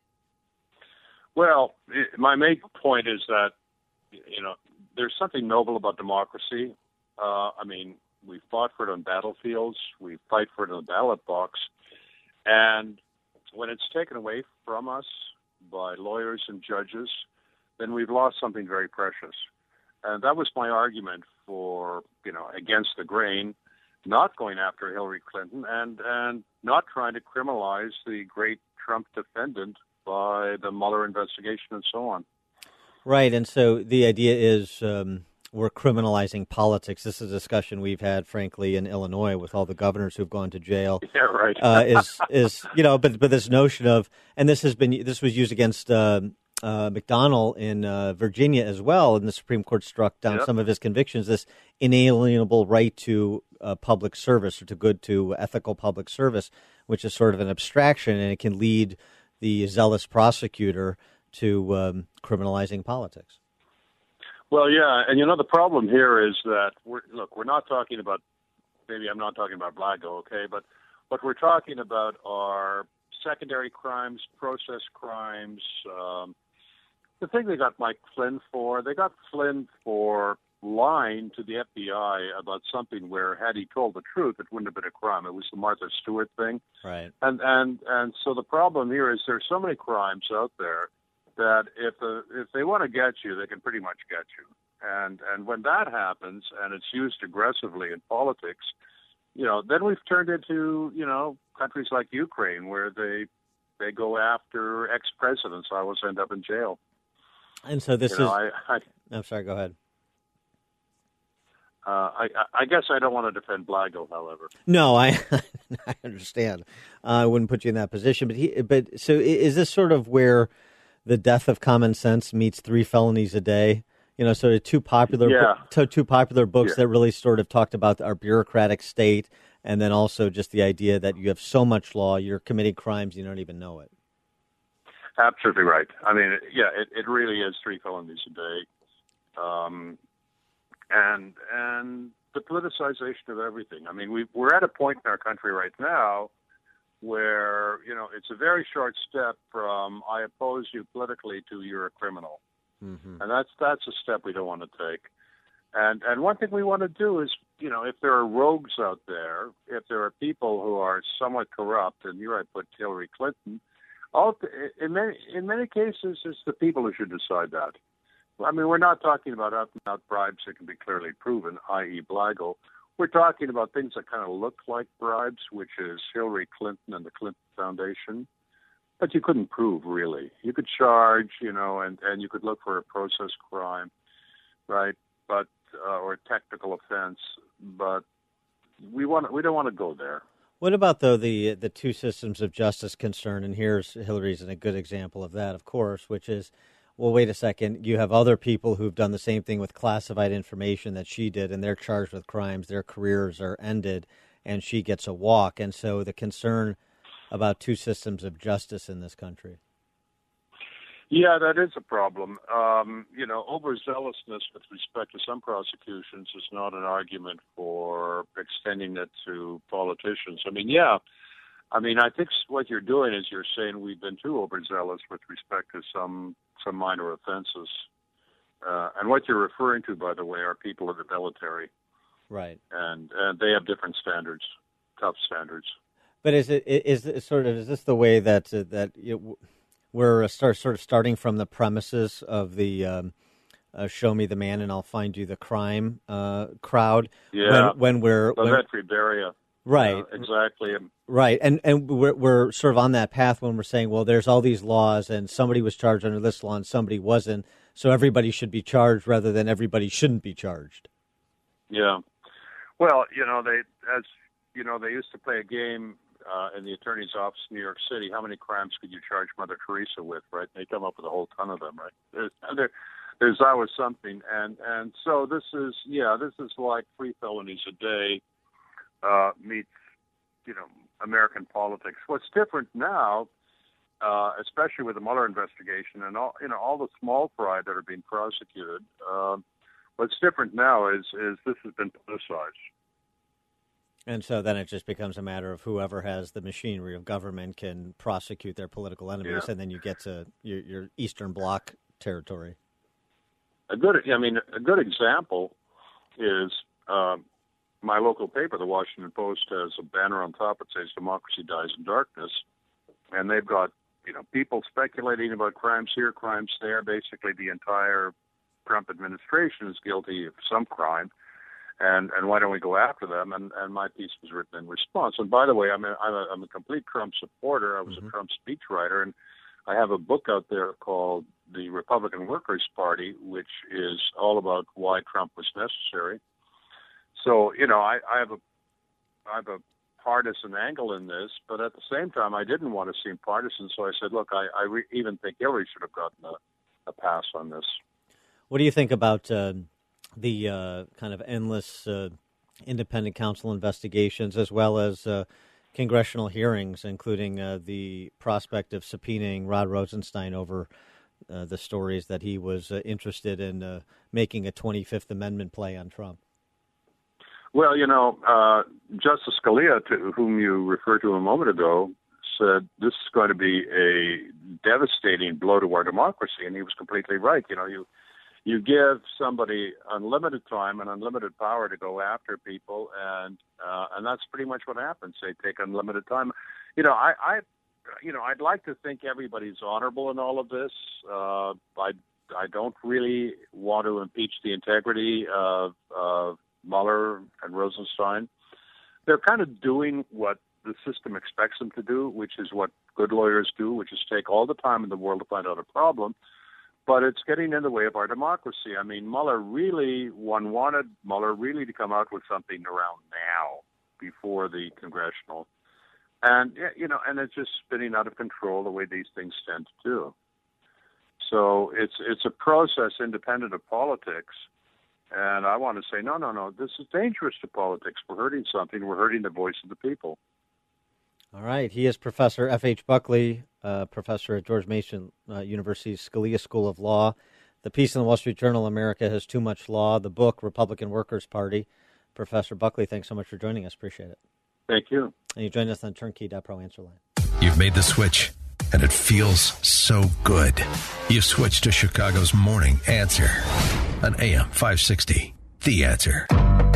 Well, it, my main point is that, you know, there's something noble about democracy. Uh, I mean, we fought for it on battlefields. We fight for it in the ballot box. And when it's taken away from us by lawyers and judges, then we've lost something very precious. And that was my argument for, you know, against the grain, not going after Hillary Clinton and, and not trying to criminalize the great Trump defendant by the Mueller investigation and so on. Right. And so the idea is um, we're criminalizing politics. This is a discussion we've had, frankly, in Illinois with all the governors who've gone to jail. Yeah, right. uh, is, is, you know, but, but this notion of, and this has been, this was used against uh, uh, McDonnell in uh, Virginia as well, and the Supreme Court struck down yep. some of his convictions, this inalienable right to uh, public service, or to good, to ethical public service, which is sort of an abstraction, and it can lead the zealous prosecutor to um, criminalizing politics. Well, yeah, and you know the problem here is that we're, look, we're not talking about, maybe I'm not talking about Blago, okay, but what we're talking about are secondary crimes, process crimes. Um, the thing they got Mike Flynn for, they got Flynn for lying to the F B I about something where, had he told the truth, it wouldn't have been a crime. It was the Martha Stewart thing. Right. And and and so the problem here is there's so many crimes out there that if the, if they want to get you, they can pretty much get you. And and when that happens, and it's used aggressively in politics, you know, then we've turned into, you know, countries like Ukraine, where they they go after ex-presidents who always end up in jail. And so this you is. Know, I, I, I'm sorry. Go ahead. Uh, I, I guess I don't want to defend Blago, however. No, I I understand. Uh, I wouldn't put you in that position, but he, but so is this sort of where the death of common sense meets Three Felonies a Day? You know, sort of two popular, yeah. two, two popular books yeah. that really sort of talked about our bureaucratic state, and then also just the idea that you have so much law, you're committing crimes, you don't even know it. Absolutely right. I mean, yeah, it, it really is Three Felonies a Day. Um, and and the politicization of everything. I mean, we, we're at a point in our country right now where, you know, it's a very short step from I oppose you politically to you're a criminal. Mm-hmm. And that's that's a step we don't want to take. And and one thing we want to do is, you know, if there are rogues out there, if there are people who are somewhat corrupt, and here I put Hillary Clinton, all, in many in many cases it's the people who should decide that. I mean, we're not talking about out-and-out bribes that can be clearly proven, that is. Blago. We're talking about things that kind of look like bribes, which is Hillary Clinton and the Clinton Foundation. But you couldn't prove, really. You could charge, you know, and, and you could look for a process crime, right? But uh, or a technical offense. But we want we don't want to go there. What about, though, the the two systems of justice concern? And here's Hillary's a good example of that, of course, which is, well, wait a second, you have other people who've done the same thing with classified information that she did, and they're charged with crimes. Their careers are ended, and she gets a walk. And so the concern about two systems of justice in this country. Yeah, that is a problem. Um, you know, overzealousness with respect to some prosecutions is not an argument for extending it to politicians. I mean, yeah, I mean, I think what you're doing is you're saying we've been too overzealous with respect to some some minor offenses. Uh, and what you're referring to, by the way, are people in the military. Right. And, and they have different standards, tough standards. But is it is it sort of is this the way that uh, that you, we're start sort of starting from the premises of the um, uh, "Show me the man and I'll find you the crime" uh, crowd? Yeah. When, when we're when, Lavetri Beria. Right. Uh, exactly. Right. And and we're we're sort of on that path when we're saying, well, there's all these laws, and somebody was charged under this law and somebody wasn't, so everybody should be charged rather than everybody shouldn't be charged. Yeah. Well, you know, they as you know, they used to play a game. Uh, in the attorney's office in New York City, how many crimes could you charge Mother Teresa with, right? They come up with a whole ton of them, right? There's, there, there's always something. And, and so this is, yeah, this is like three felonies a day uh, meets, you know, American politics. What's different now, uh, especially with the Mueller investigation and all, you know, all the small fry that are being prosecuted, uh, what's different now is, is this has been politicized. And so then it just becomes a matter of whoever has the machinery of government can prosecute their political enemies, Yeah. and then you get to your, your Eastern Bloc territory. A good, I mean, a good example is um, my local paper, the Washington Post, has a banner on top that says "Democracy dies in darkness," and they've got, you know, people speculating about crimes here, crimes there. Basically, the entire Trump administration is guilty of some crime. And and why don't we go after them? And and my piece was written in response. And by the way, I'm a, I'm a, I'm a complete Trump supporter. I was mm-hmm. a Trump speechwriter, and I have a book out there called The Republican Workers' Party, which is all about why Trump was necessary. So, you know, I, I have a I have a partisan angle in this, but at the same time, I didn't want to seem partisan. So I said, look, I, I re- even think Hillary should have gotten a, a pass on this. What do you think about Uh... the uh, kind of endless uh, independent counsel investigations, as well as uh, congressional hearings, including uh, the prospect of subpoenaing Rod Rosenstein over uh, the stories that he was uh, interested in uh, making a twenty-fifth Amendment play on Trump? Well, you know, uh, Justice Scalia, to whom you referred to a moment ago, said this is going to be a devastating blow to our democracy, and he was completely right. You know, you You give somebody unlimited time and unlimited power to go after people, and uh, and that's pretty much what happens. They take unlimited time. You know, I, I you know, I'd like to think everybody's honorable in all of this. Uh, I I don't really want to impeach the integrity of, of Mueller and Rosenstein. They're kind of doing what the system expects them to do, which is what good lawyers do, which is take all the time in the world to find out a problem. But it's getting in the way of our democracy. I mean, Mueller really, one wanted Mueller really to come out with something around now, before the congressional. And, you know, and it's just spinning out of control the way these things tend to do. So it's it's a process independent of politics. And I want to say, no, no, no, this is dangerous to politics. We're hurting something. We're hurting the voice of the people. All right. He is Professor F H Buckley, uh, professor at George Mason uh, University's Scalia School of Law. The piece in the Wall Street Journal, America Has Too Much Law. The book, Republican Workers' Party. Professor Buckley, thanks so much for joining us. Appreciate it. Thank you. And you joined us on turnkey dot pro answer line. You've made the switch, and it feels so good. You've switched to Chicago's Morning Answer on A M five sixty. The Answer.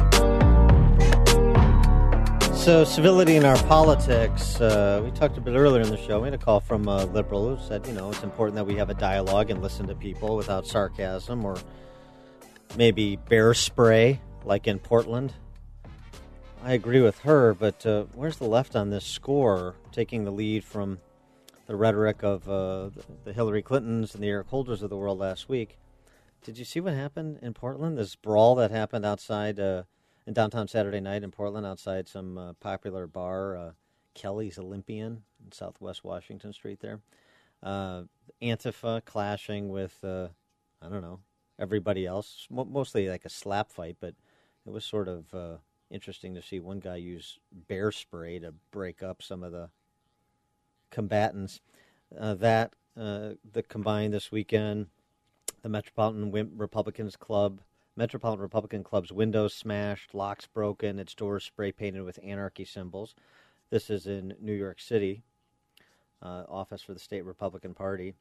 So, civility in our politics. Uh, we talked a bit earlier in the show. We had a call from a liberal who said, you know, it's important that we have a dialogue and listen to people without sarcasm or maybe bear spray, like in Portland. I agree with her, but uh, where's the left on this score, taking the lead from the rhetoric of uh, the Hillary Clintons and the Eric Holders of the world last week? Did you see what happened in Portland? This brawl that happened outside uh, in downtown Saturday night in Portland, outside some uh, popular bar, uh, Kelly's Olympian in Southwest Washington Street there. Uh, Antifa clashing with, uh, I don't know, everybody else. Mo- mostly like a slap fight, but it was sort of uh, interesting to see one guy use bear spray to break up some of the combatants. Uh, that, uh, the combined this weekend, the Metropolitan Republicans Club, Metropolitan Republican Club's windows smashed, locks broken, its doors spray painted with anarchy symbols. This is in New York City, uh, office for the state Republican Party.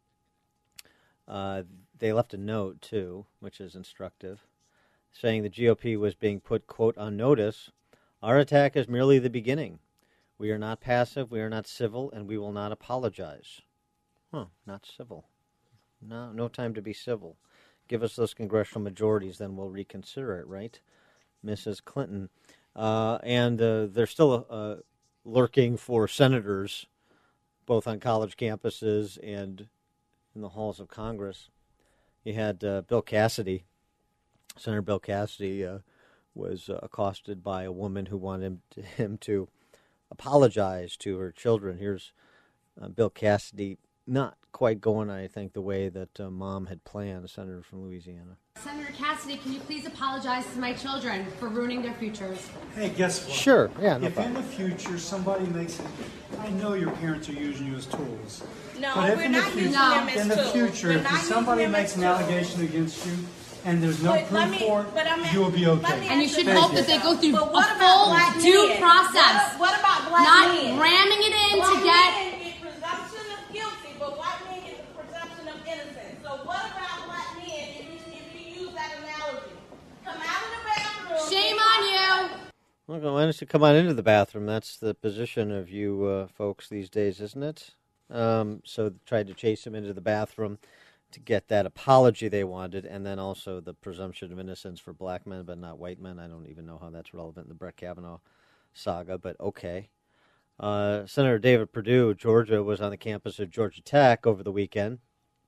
Uh, they left a note, too, which is instructive, saying the G O P was being put, quote, on notice. Our attack is merely the beginning. We are not passive, we are not civil, and we will not apologize. Huh, not civil. No, no time to be civil. Give us those congressional majorities, then we'll reconsider it, right, Missus Clinton? Uh, and uh, they're still uh, lurking for senators, both on college campuses and in the halls of Congress. You had uh, Bill Cassidy. Senator Bill Cassidy uh, was uh, accosted by a woman who wanted him to, him to apologize to her children. Here's uh, Bill Cassidy, not quite going, I think, the way that uh, Mom had planned, a senator from Louisiana. Senator Cassidy, can you please apologize to my children for ruining their futures? Hey, guess what? Sure, yeah, no If problem. in the future somebody makes it, I know your parents are using you as tools. No, but if we're in the not future, using them as in the tools. future, We're if not using somebody them makes as an tools. allegation against you and there's no But let proof me- for it, but I'm at- you will be okay. And you should Thank hope you. that they go through But a what about full black due men? process. What, what about black not men? ramming it in black to get. Men get presumption of guilty, but white men get the presumption of innocence. So what about black men if you, if you use that analogy? Come out of the bathroom. Shame on you. Well, why don't you come on into the bathroom? That's the position of you uh, folks these days, isn't it? Um, so they tried to chase him into the bathroom to get that apology they wanted, and then also the presumption of innocence for black men but not white men. I don't even know how that's relevant in the Brett Kavanaugh saga, but okay. Uh, Senator David Perdue, Georgia, was on the campus of Georgia Tech over the weekend,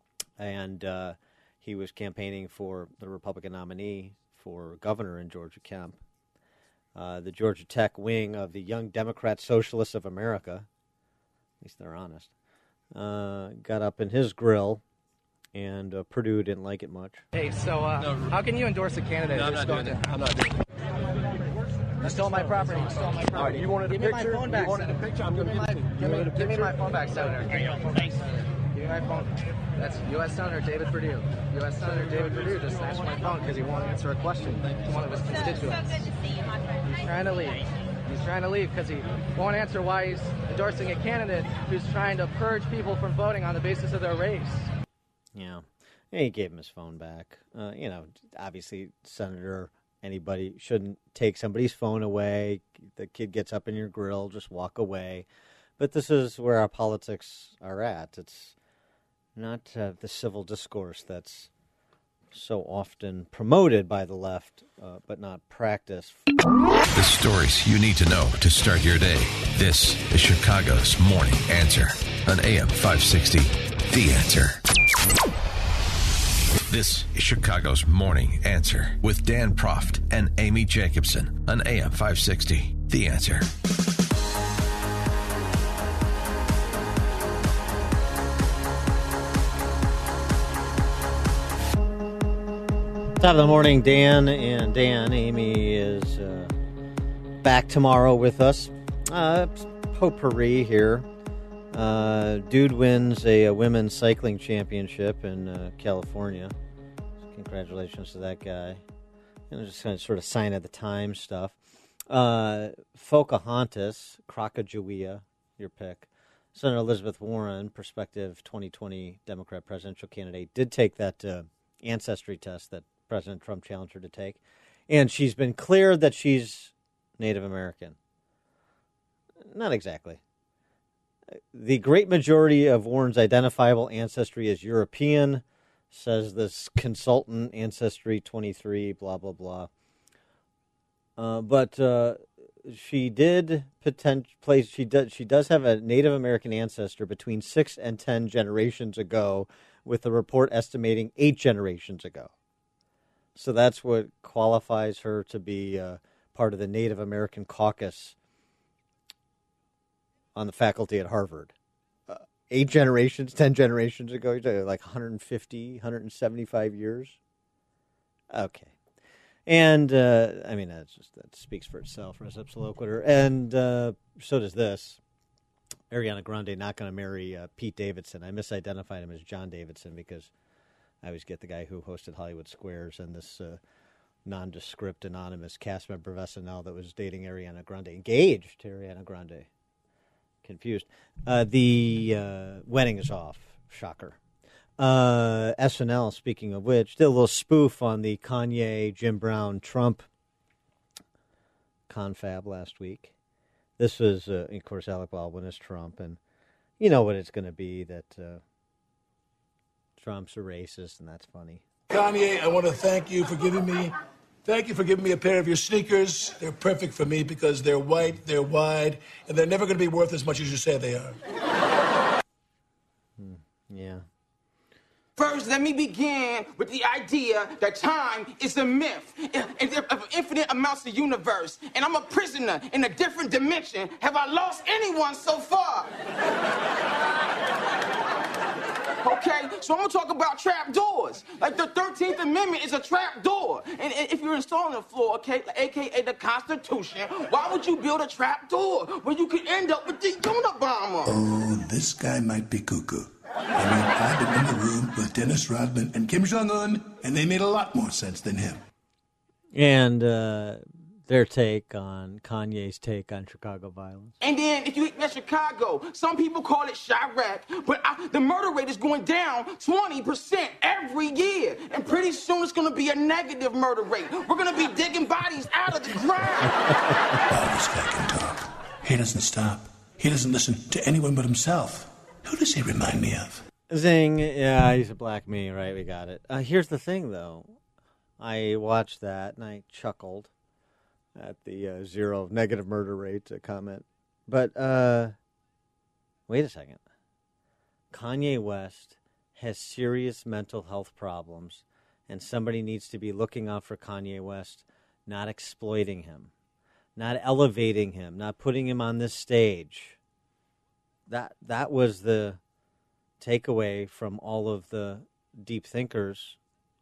and uh, he was campaigning for the Republican nominee for governor in Georgia, Kemp. Uh, the Georgia Tech wing of the Young Democrat Socialists of America, at least they're honest, uh, got up in his grill, and uh, Perdue didn't like it much. Hey, so uh, no, how can you endorse a candidate? No, I'm not doing that. I'm not doing it. You stole my property. You stole my property. Right, you wanted a give picture? Me my phone back, you wanted a Senator. picture? I'm going to give it to you. Give, You me, wanted a give me picture? my phone back, Senator. Give me my phone. That's U S Senator David Perdue. U S Senator David Perdue just snatched my phone because he wanted to answer a question to one of his constituents. He's trying to leave. He's trying to leave because he won't answer why he's endorsing a candidate who's trying to purge people from voting on the basis of their race. Yeah. And he gave him his phone back. Uh, you know, obviously, Senator, anybody shouldn't take somebody's phone away. The kid gets up in your grill, just walk away. But this is where our politics are at. It's not uh, the civil discourse that's so often promoted by the left, uh, but not practiced. The stories you need to know to start your day. This is Chicago's Morning Answer on A M five sixty, The Answer. This is Chicago's Morning Answer with Dan Proft and Amy Jacobson on A M five sixty, The Answer. Top of the morning, Dan and Dan. Amy is uh, back tomorrow with us. Uh, potpourri here. Uh, dude wins a, a women's cycling championship in uh, California. Congratulations to that guy. And just kind of sort of sign of the time stuff. Uh, Pocahontas, Crocodjuia, your pick. Senator Elizabeth Warren, prospective twenty twenty Democrat presidential candidate, did take that uh, ancestry test that President Trump challenged her to take. And she's been cleared that she's Native American. Not exactly. The great majority of Warren's identifiable ancestry is European, says this consultant, Ancestry twenty-three, blah, blah, blah. Uh, but uh, she did potent- place, she does, she does have a Native American ancestor between six and ten generations ago, with the report estimating eight generations ago. So that's what qualifies her to be uh, part of the Native American caucus on the faculty at Harvard. Uh, eight generations, ten generations ago, like one hundred fifty, one hundred seventy-five years. Okay. And, uh, I mean, that's just, that speaks for itself, res ipsa loquitur. And uh, so does this. Ariana Grande not going to marry uh, Pete Davidson. I misidentified him as John Davidson because I always get the guy who hosted Hollywood Squares and this uh, nondescript, anonymous cast member of S N L that was dating Ariana Grande, engaged to Ariana Grande. confused. Uh, the uh, wedding is off. Shocker. Uh, S N L, speaking of which, did a little spoof on the Kanye, Jim Brown, Trump confab last week. This was, uh, of course, Alec Baldwin is Trump, and you know what it's going to be, that uh, Trump's a racist, and that's funny. Kanye, I want to thank you for giving me, thank you for giving me a pair of your sneakers. They're perfect for me because they're white, they're wide, and they're never going to be worth as much as you say they are. Hmm, yeah. First, let me begin with the idea that time is a myth of infinite amounts of universe, and I'm a prisoner in a different dimension. Have I lost anyone so far? Okay, so I'm gonna talk about trap doors. Like the thirteenth Amendment is a trap door. And, and if you're installing a floor, okay, A K A the Constitution, why would you build a trap door when you could end up with the Unabomber? Oh, this guy might be cuckoo. I mean, I've been in the room with Dennis Rodman and Kim Jong-un, and they made a lot more sense than him. And uh, their take on Kanye's take on Chicago violence. And then if you hit that Chicago, some people call it Chirac, but I, the murder rate is going down twenty percent every year. And pretty soon it's going to be a negative murder rate. We're going to be digging bodies out of the ground. Wow, this guy can talk. He doesn't stop. He doesn't listen to anyone but himself. Who does he remind me of? Zing. Yeah, he's a black me, right? We got it. Uh, here's the thing, though. I watched that, and I chuckled at the uh, zero negative murder rate uh, comment. But uh, wait a second. Kanye West has serious mental health problems, and somebody needs to be looking out for Kanye West, not exploiting him, not elevating him, not putting him on this stage. That that was the takeaway from all of the deep thinkers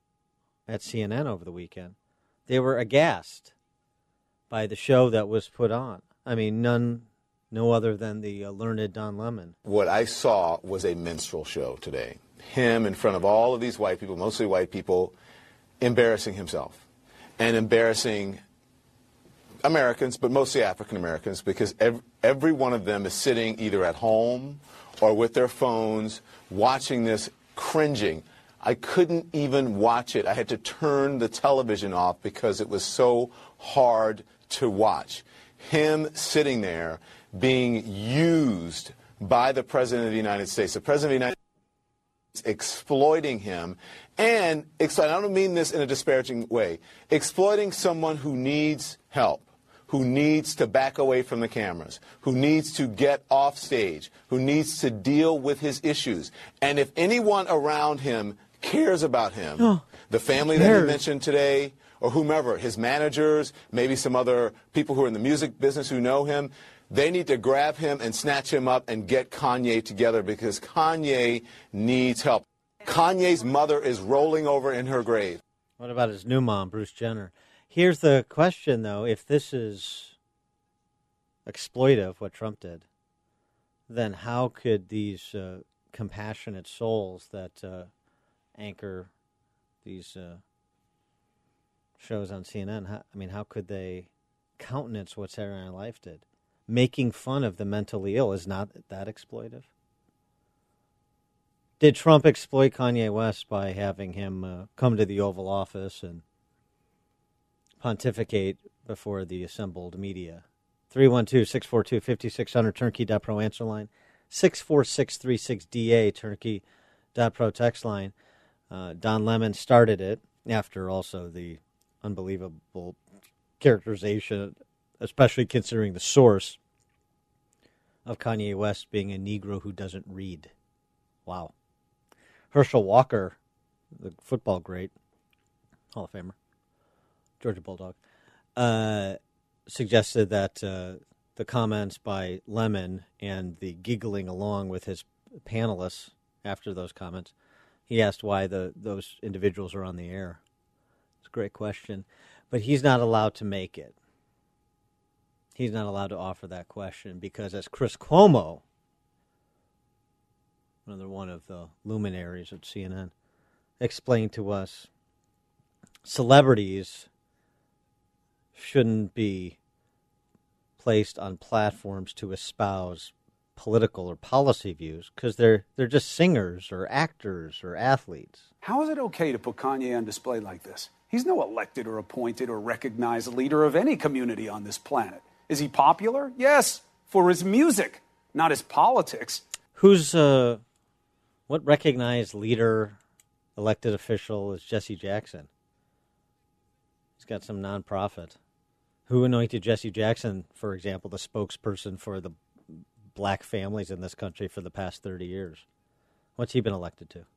at C N N over the weekend. They were aghast by the show that was put on. I mean, none, no other than the uh, learned Don Lemon. What I saw was a minstrel show today. Him in front of all of these white people, mostly white people, embarrassing himself and embarrassing Americans, but mostly African Americans, because every, every one of them is sitting either at home or with their phones watching this, cringing. I couldn't even watch it. I had to turn the television off because it was so hard to watch. Him sitting there being used by the President of the United States. The President of the United States exploiting him, and I don't mean this in a disparaging way, exploiting someone who needs help, who needs to back away from the cameras, who needs to get off stage, who needs to deal with his issues. And if anyone around him cares about him, oh, the family that he mentioned today, or whomever, his managers, maybe some other people who are in the music business who know him, they need to grab him and snatch him up and get Kanye together, because Kanye needs help. Kanye's mother is rolling over in her grave. What about his new mom, Bruce Jenner? Here's the question, though. If this is exploitive, what Trump did, then how could these uh, compassionate souls that uh, anchor these uh, shows on C N N, how, I mean, how could they countenance what Saturday Night Live did? Making fun of the mentally ill is not that exploitive? Did Trump exploit Kanye West by having him uh, come to the Oval Office and pontificate before the assembled media? three one two, six four two, five six zero zero, turnkey dot pro answer line. six four six three six D A, turnkey dot pro text line. Uh, Don Lemon started it after also the unbelievable characterization, especially considering the source of Kanye West being a Negro who doesn't read. Wow. Herschel Walker, the football great, Hall of Famer, Georgia Bulldog, uh, suggested that uh, the comments by Lemon and the giggling along with his panelists after those comments, he asked why the those individuals are on the air. It's a great question. But he's not allowed to make it. He's not allowed to offer that question because, as Chris Cuomo, another one of the luminaries at C N N, explained to us, celebrities shouldn't be placed on platforms to espouse political or policy views because they're they're just singers or actors or athletes. How is it okay to put Kanye on display like this? He's no elected or appointed or recognized leader of any community on this planet. Is he popular? Yes, for his music, not his politics. Who's uh, what recognized leader, elected official is Jesse Jackson? He's got some nonprofit. Who anointed Jesse Jackson, for example, the spokesperson for the black families in this country for the past thirty years? What's he been elected to?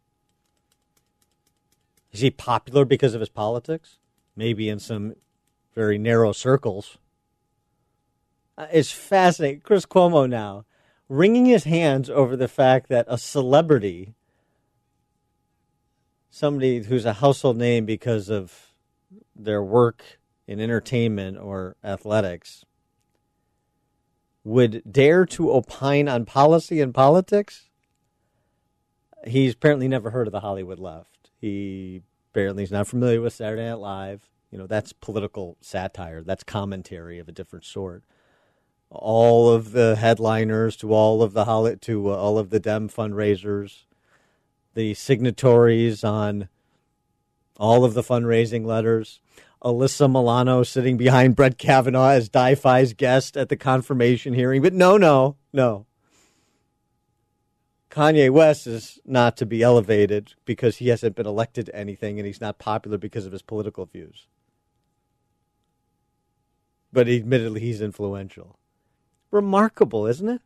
Is he popular because of his politics? Maybe in some very narrow circles. Uh, it's fascinating. Chris Cuomo now wringing his hands over the fact that a celebrity, somebody who's a household name because of their work in entertainment or athletics, would dare to opine on policy and politics. He's apparently never heard of the Hollywood left. He apparently is not familiar with Saturday Night Live. You know, that's political satire. That's commentary of a different sort. All of the headliners to all of the Holly, to uh, all of the Dem fundraisers, the signatories on all of the fundraising letters, Alyssa Milano sitting behind Brett Kavanaugh as Di-Fi's guest at the confirmation hearing. But no, no, no. Kanye West is not to be elevated because he hasn't been elected to anything and he's not popular because of his political views. But admittedly, he's influential. Remarkable, isn't it?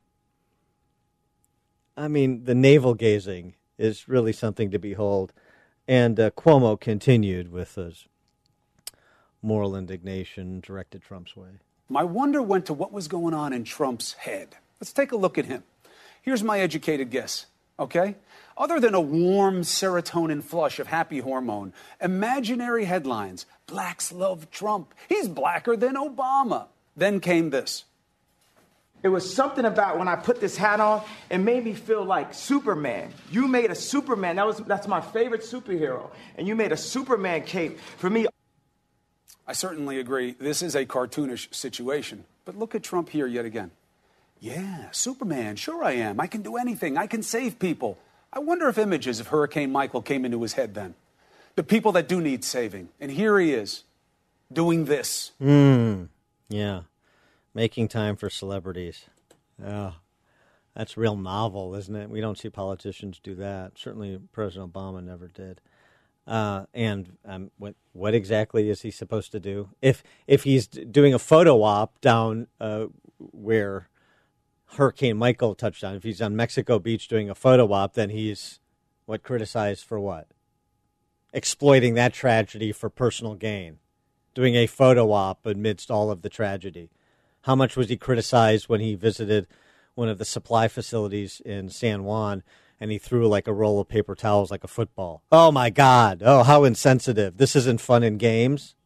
I mean, the navel-gazing is really something to behold. And uh, Cuomo continued with his moral indignation directed Trump's way. My wonder went to what was going on in Trump's head. Let's take a look at him. Here's my educated guess, okay? Other than a warm serotonin flush of happy hormone, imaginary headlines, blacks love Trump. He's blacker than Obama. Then came this. It was something about when I put this hat on, it made me feel like Superman. You made a Superman. That was that's my favorite superhero. And you made a Superman cape for me. I certainly agree. This is a cartoonish situation. But look at Trump here yet again. Yeah, Superman, sure I am. I can do anything. I can save people. I wonder if images of Hurricane Michael came into his head then. The people that do need saving. And here he is, doing this. Mm, yeah, making time for celebrities. Yeah, that's real novel, isn't it? We don't see politicians do that. Certainly President Obama never did. Uh, and um, what what exactly is he supposed to do? If if he's doing a photo op down uh, where Hurricane Michael touched on, if he's on Mexico Beach doing a photo op, then he's what criticized for what? Exploiting that tragedy for personal gain, doing a photo op amidst all of the tragedy. How much was he criticized when he visited one of the supply facilities in San Juan? And he threw like a roll of paper towels like a football. Oh, my God. Oh, how insensitive. This isn't fun and games.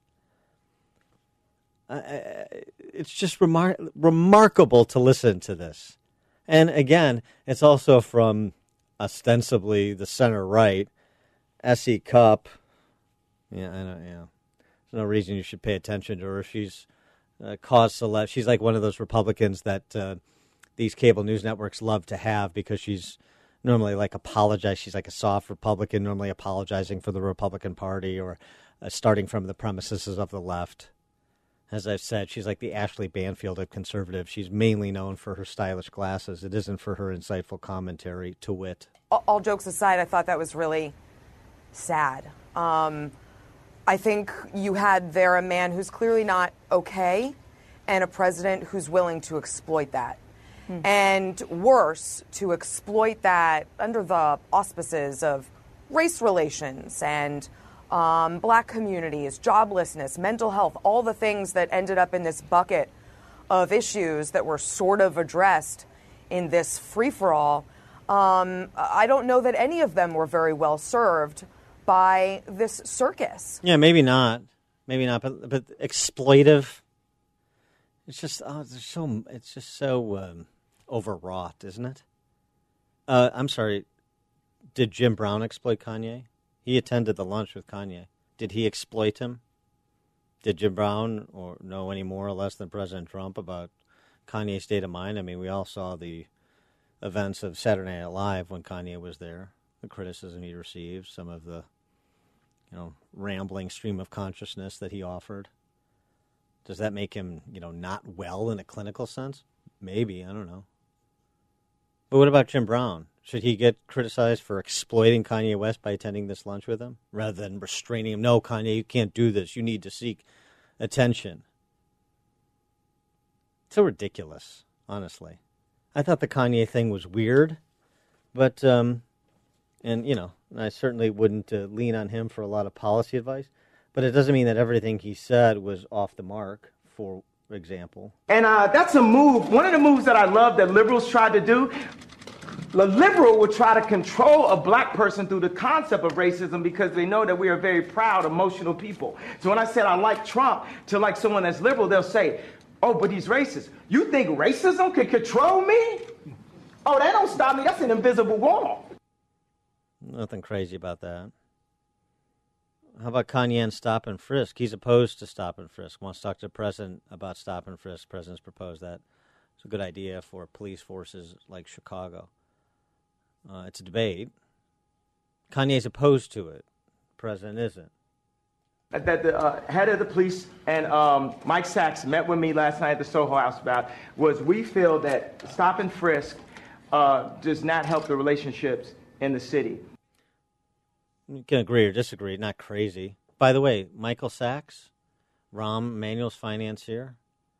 Uh, it's just remar- remarkable to listen to this. And again, it's also from ostensibly the center right, S E Cupp. Yeah, I know, yeah. There's no reason you should pay attention to her. She's uh, caused celeb. She's like one of those Republicans that uh, these cable news networks love to have because she's normally like apologize. She's like a soft Republican, normally apologizing for the Republican Party or uh, starting from the premises of the left. As I've said, she's like the Ashley Banfield of conservative. She's mainly known for her stylish glasses. It isn't for her insightful commentary, to wit. All, all jokes aside, I thought that was really sad. Um, I think you had there a man who's clearly not okay and a president who's willing to exploit that. And worse, to exploit that under the auspices of race relations and um, black communities, joblessness, mental health, all the things that ended up in this bucket of issues that were sort of addressed in this free-for-all. Um, I don't know that any of them were very well served by this circus. Yeah, maybe not. Maybe not, but, but exploitive. It's just, oh, it's so, it's just so... Um, overwrought, isn't it? Uh, I'm sorry. Did Jim Brown exploit Kanye? He attended the lunch with Kanye. Did he exploit him? Did Jim Brown or know any more or less than President Trump about Kanye's state of mind? I mean, we all saw the events of Saturday Night Live when Kanye was there, the criticism he received, some of the, you know, rambling stream of consciousness that he offered. Does that make him, you know, not well in a clinical sense? Maybe, I don't know. But what about Jim Brown? Should he get criticized for exploiting Kanye West by attending this lunch with him, rather than restraining him? No, Kanye, you can't do this. You need to seek attention. So ridiculous, honestly. I thought the Kanye thing was weird, but, um, and, you know, I certainly wouldn't uh, lean on him for a lot of policy advice, but it doesn't mean that everything he said was off the mark, for example. And uh, that's a move, one of the moves that I love that liberals tried to do. The liberal would try to control a black person through the concept of racism because they know that we are very proud, emotional people. So when I said I like Trump to like someone that's liberal, they'll say, oh, but he's racist. You think racism can control me? Oh, that don't stop me. That's an invisible wall. Nothing crazy about that. How about Kanye and stop and frisk? He's opposed to stop and frisk. Wants to talk to the president about stop and frisk. The president's proposed that. It's a good idea for police forces like Chicago. Uh, it's a debate. Kanye's opposed to it. The president isn't. That the uh, head of the police and um, Mike Sachs met with me last night at the Soho House about was we feel that stop and frisk uh, does not help the relationships in the city. You can agree or disagree, not crazy. By the way, Michael Sachs, Rahm Emanuel's financier,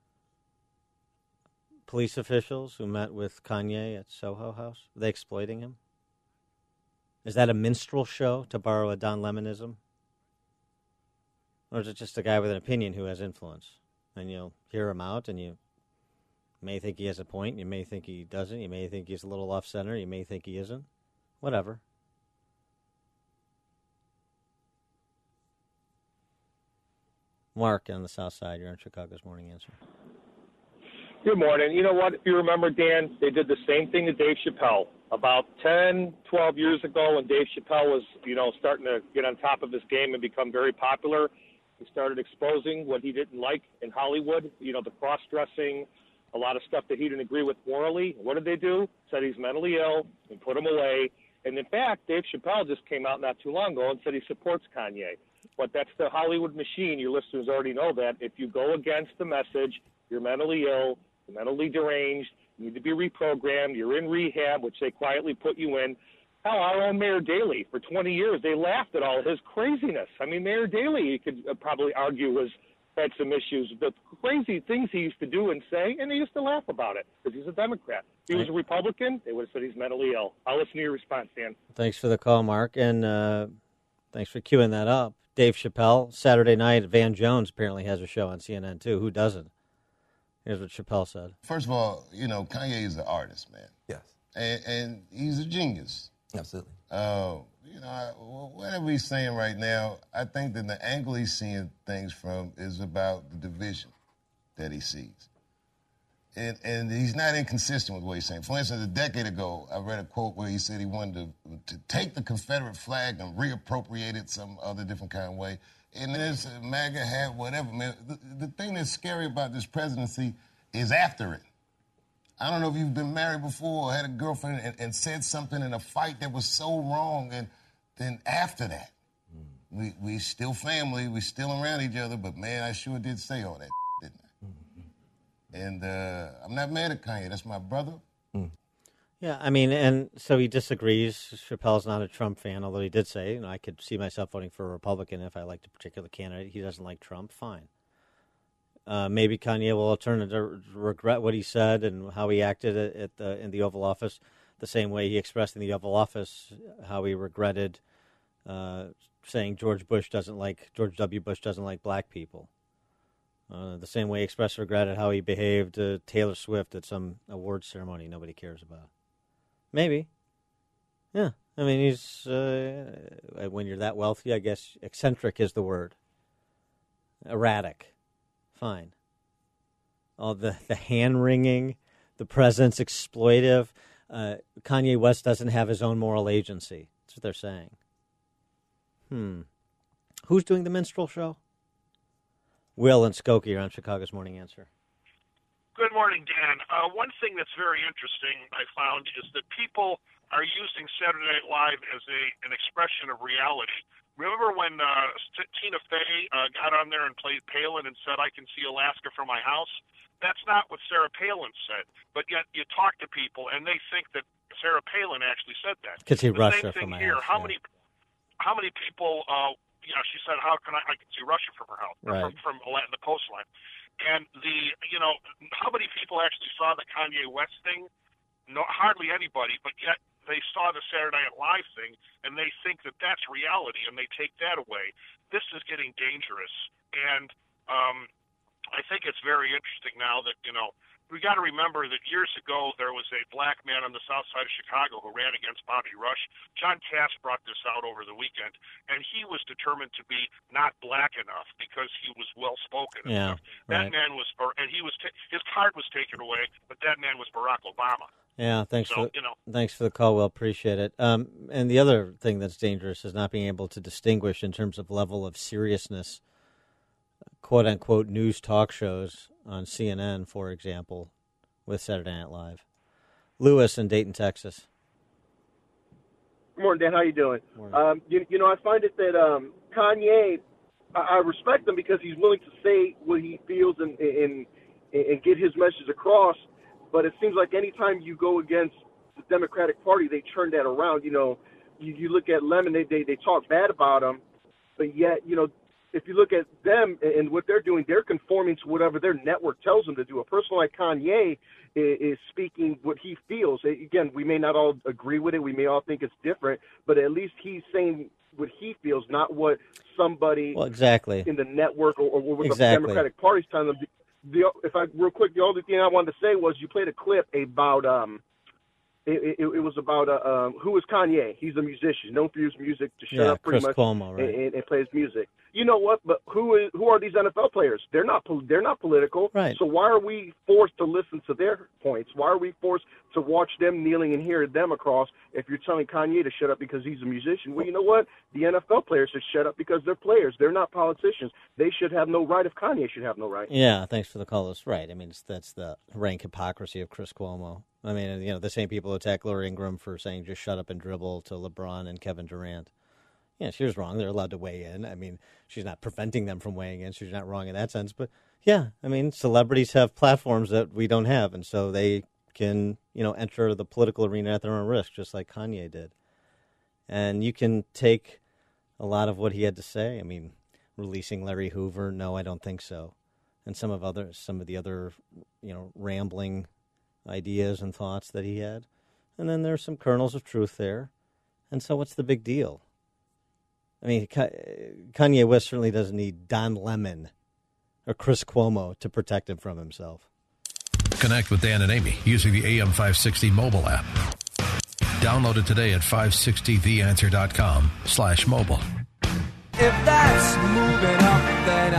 police officials who met with Kanye at Soho House, were they exploiting him? Is that a minstrel show, to borrow a Don Lemonism? Or is it just a guy with an opinion who has influence? And you'll hear him out, and you may think he has a point, you may think he doesn't, you may think he's a little off-center, you may think he isn't. Whatever. Mark on the South Side, you're on Chicago's Morning Answer. Good morning. You know what? If you remember, Dan, they did the same thing to Dave Chappelle about ten, twelve years ago when Dave Chappelle was, you know, starting to get on top of his game and become very popular. He started exposing what he didn't like in Hollywood, you know, the cross-dressing, a lot of stuff that he didn't agree with morally. What did they do? Said he's mentally ill and put him away. And, in fact, Dave Chappelle just came out not too long ago and said he supports Kanye. But that's the Hollywood machine. Your listeners already know that. If you go against the message, you're mentally ill, you're mentally deranged, you need to be reprogrammed, you're in rehab, which they quietly put you in. Hell, our own Mayor Daley, for twenty years, they laughed at all his craziness. I mean, Mayor Daley, you could probably argue, was had some issues. The crazy things he used to do and say, and they used to laugh about it because he's a Democrat. If he was a Republican, they would have said he's mentally ill. I'll listen to your response, Dan. Thanks for the call, Mark, and uh, thanks for queuing that up. Dave Chappelle, Saturday night, Van Jones apparently has a show on C N N, too. Who doesn't? Here's what Chappelle said. First of all, you know, Kanye is an artist, man. Yes. And, and he's a genius. Absolutely. Uh, you know, I, whatever he's saying right now, I think that the angle he's seeing things from is about the division that he sees. And, and he's not inconsistent with what he's saying. For instance, a decade ago, I read a quote where he said he wanted to, to take the Confederate flag and reappropriate it some other different kind of way. And there's a MAGA hat, whatever, man. The, the thing that's scary about this presidency is after it. I don't know if you've been married before or had a girlfriend and, and said something in a fight that was so wrong, and then after that, mm. we we still family, we still around each other, but man, I sure did say all that, didn't I? Mm-hmm. And uh, I'm not mad at Kanye. That's my brother. Mm. Yeah, I mean, and so he disagrees. Chappelle's not a Trump fan, although he did say, you know, I could see myself voting for a Republican if I liked a particular candidate. He doesn't like Trump, fine. Uh, maybe Kanye will turn to regret what he said and how he acted at the, in the Oval Office, the same way he expressed in the Oval Office how he regretted uh, saying George Bush doesn't like George W. Bush doesn't like black people. Uh, the same way he expressed regret at how he behaved to Taylor Swift at some awards ceremony nobody cares about. Maybe. Yeah. I mean, he's, uh, when you're that wealthy, I guess eccentric is the word. Erratic. Fine. All the, the hand-wringing, the presence exploitive. Uh, Kanye West doesn't have his own moral agency. That's what they're saying. Hmm. Who's doing the minstrel show? Will and Skokie are on Chicago's Morning Answer. Good morning, Dan. Uh, one thing that's very interesting I found is that people are using Saturday Night Live as a an expression of reality. Remember when uh, Tina Fey uh, got on there and played Palin and said, "I can see Alaska from my house"? That's not what Sarah Palin said. But yet you talk to people and they think that Sarah Palin actually said that. Could see the Russia same thing from my here. house, How yeah. many how many people? Uh, you know, she said, "How can I? I can see Russia from her house, Right. from from Ala- the coastline." And the you know, how many people actually saw the Kanye West thing? No, hardly anybody. But yet they saw the Saturday Night Live thing, and they think that that's reality, and they take that away. This is getting dangerous, and um, I think it's very interesting now that, you know, we got to remember that years ago there was a black man on the south side of Chicago who ran against Bobby Rush. John Cass brought this out over the weekend, and he was determined to be not black enough because he was well-spoken. and Yeah, stuff. That right. man was, or, and he was, ta- his card was taken away, but that man was Barack Obama. Yeah, thanks So, for you know. thanks for the call. We'll appreciate it. Um, and the other thing that's dangerous is not being able to distinguish in terms of level of seriousness, quote unquote, news talk shows on C N N, for example, with Saturday Night Live. Lewis in Dayton, Texas. Good morning, Dan. How you doing? Um, you, you know, I find it that um, Kanye, I, I respect him because he's willing to say what he feels and, and and get his message across. But it seems like anytime you go against the Democratic Party, they turn that around. You know, you, you look at Lemon, they, they they talk bad about him, but yet, you know, if you look at them and what they're doing, they're conforming to whatever their network tells them to do. A person like Kanye is, is speaking what he feels. Again, we may not all agree with it. We may all think it's different, but at least he's saying what he feels, not what somebody Well, exactly. in the network or, or what Exactly. the Democratic Party's telling them. The, if I real quick, the only thing I wanted to say was you played a clip about um, it, it, it was about uh, um, who is Kanye? He's a musician, known for his music to shut Yeah, up pretty Chris much Cuomo, right. and, and, and play his music. You know what? But who is who are these N F L players? They're not pol- they're not political. Right. So why are we forced to listen to their points? Why are we forced to watch them kneeling and hear them across? If you're telling Kanye to shut up because he's a musician, well, you know what? The N F L players should shut up because they're players. They're not politicians. They should have no right if Kanye should have no right. Yeah, thanks for the call. That's right. I mean, it's, that's the rank hypocrisy of Chris Cuomo. I mean, you know, the same people who attack Laura Ingraham for saying just shut up and dribble to LeBron and Kevin Durant. Yeah, she was wrong. They're allowed to weigh in. I mean, she's not preventing them from weighing in. She's not wrong in that sense. But, yeah, I mean, celebrities have platforms that we don't have, and so they can, you know, enter the political arena at their own risk, just like Kanye did. And you can take a lot of what he had to say. I mean, releasing Larry Hoover, no, I don't think so. And some of other, some of the other, you know, rambling ideas and thoughts that he had. And then there's some kernels of truth there. And so what's the big deal? I mean, Kanye West certainly doesn't need Don Lemon or Chris Cuomo to protect him from himself. Connect with Dan and Amy using the A M five sixty mobile app. Download it today at five sixty the answer dot com slash mobile. If that's moving up, then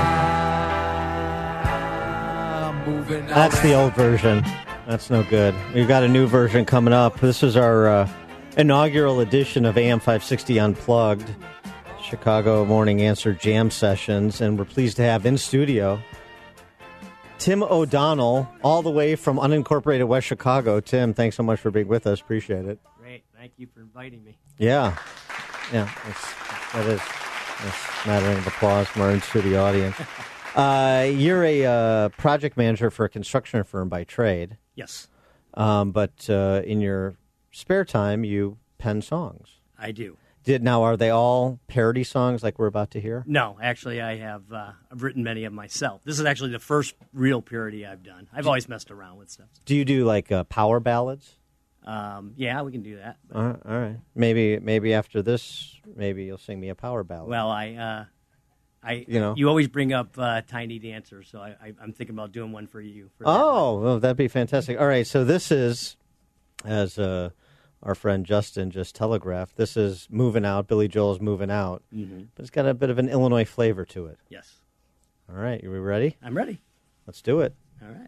I'm moving up. That's the old version. That's no good. We've got a new version coming up. This is our uh, inaugural edition of A M five sixty Unplugged, Chicago Morning Answer Jam Sessions, and we're pleased to have in studio Tim O'Donnell, all the way from unincorporated West Chicago. Tim, thanks so much for being with us. Appreciate it. Great. Thank you for inviting me. Yeah. Yeah, that's, that is a smattering of applause from our in-studio audience. Uh, you're a uh, project manager for a construction firm by trade. Yes. Um, but uh, in your spare time, you pen songs. I do. Did now are they all parody songs like we're about to hear? No, actually, I have uh, I've written many of them myself. This is actually the first real parody I've done. I've always messed around with stuff. Do you do like uh, power ballads? Um, yeah, we can do that. but- All right, all right. Maybe maybe after this, maybe you'll sing me a power ballad. Well, I, uh, I, You know. you always bring up uh, Tiny Dancer, so I, I, I'm thinking about doing one for you. For Oh, well, that'd be fantastic. All right, so this is, as uh, our friend Justin just telegraphed, this is Moving Out. Billy Joel's Moving Out. Mhm. But it's got a bit of an Illinois flavor to it. Yes. All right, are we ready? I'm ready. Let's do it. All right.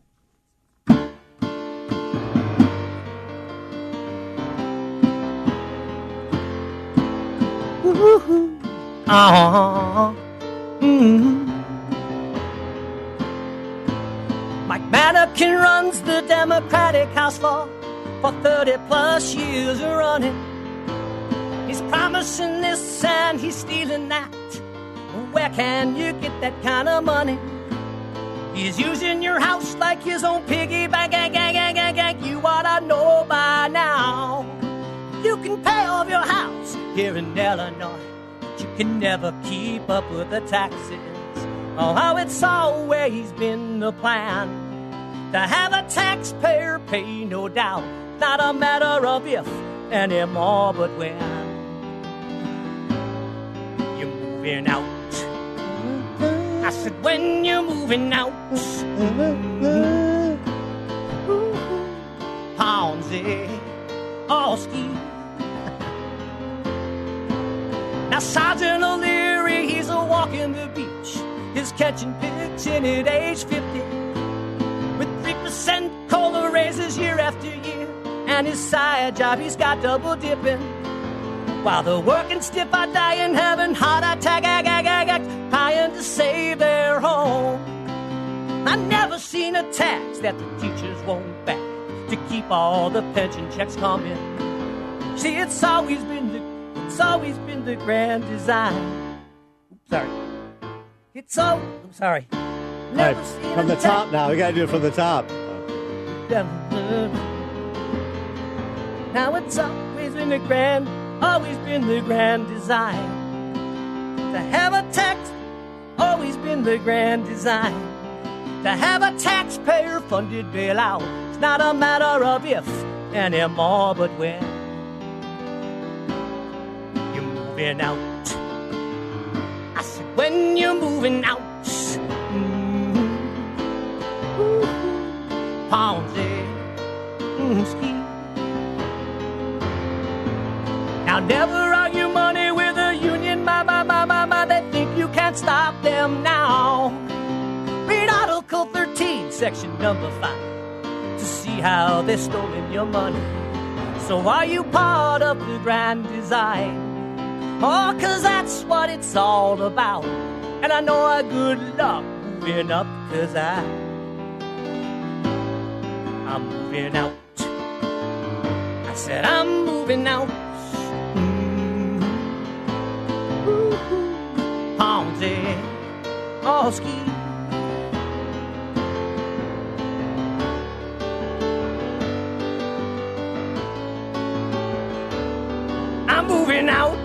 Woo-hoo. Uh-huh. Mm-hmm. Mike Mannequin Democratic House floor for thirty plus years running. He's promising this and he's stealing that. Where can you get that kind of money? He's using your house like his own piggy bank. Gang, gang, gang, gang, gang. You ought to know by now. You can pay off your house here in Illinois, but you can never keep up with the taxes. Oh, how it's always been the plan to have a taxpayer pay, no doubt. Not a matter of if anymore, but when. You're moving out. I said, when you're moving out. Ponzi, Oski. Now Sergeant O'Leary, he's a walking the beach. He's catching pigs in at age fifty. With three percent COLA raises year after year. And his side job, he's got double dipping. While the working stiff are dying, having heart attack, ag, ag, ag, ag, trying to save their home. I never seen a tax that the teachers won't back to keep all the pension checks coming. See, it's always been the, it's always been the grand design. Oops, sorry. It's so, I'm sorry. Never right, seen from a the top now. We got to do it from the top. Now it's always been the grand, always been the grand design. To have a tax, always been the grand design. To have a taxpayer-funded bailout. It's not a matter of if anymore, but when. You're moving out. I said, when you're moving out. Mm-hmm. Ponzi, mm, ski. Now never argue money with a union, my, my, my, my, my. They think you can't stop them now. Read Article thirteen, Section number five, to see how they're stolen your money. So are you part of the grand design? Oh, cause that's what it's all about. And I know I good luck moving up, cause I, I'm moving out. I said I'm moving out. Ponzi, Oski. I'm moving out.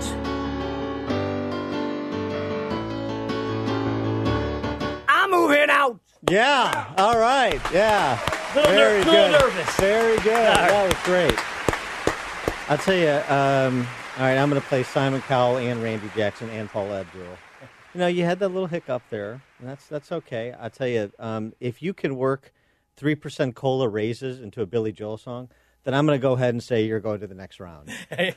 I'm moving out. Yeah. All right. Yeah. Little Very ner- good. little nervous. Very good. Sorry. That was great. I'll tell you. Um, all right. I'm going to play Simon Cowell and Randy Jackson and Paul Abdul. You know, you had that little hiccup there, and that's that's okay. I'll tell you, um, if you can work three percent COLA raises into a Billy Joel song, then I'm going to go ahead and say you're going to the next round.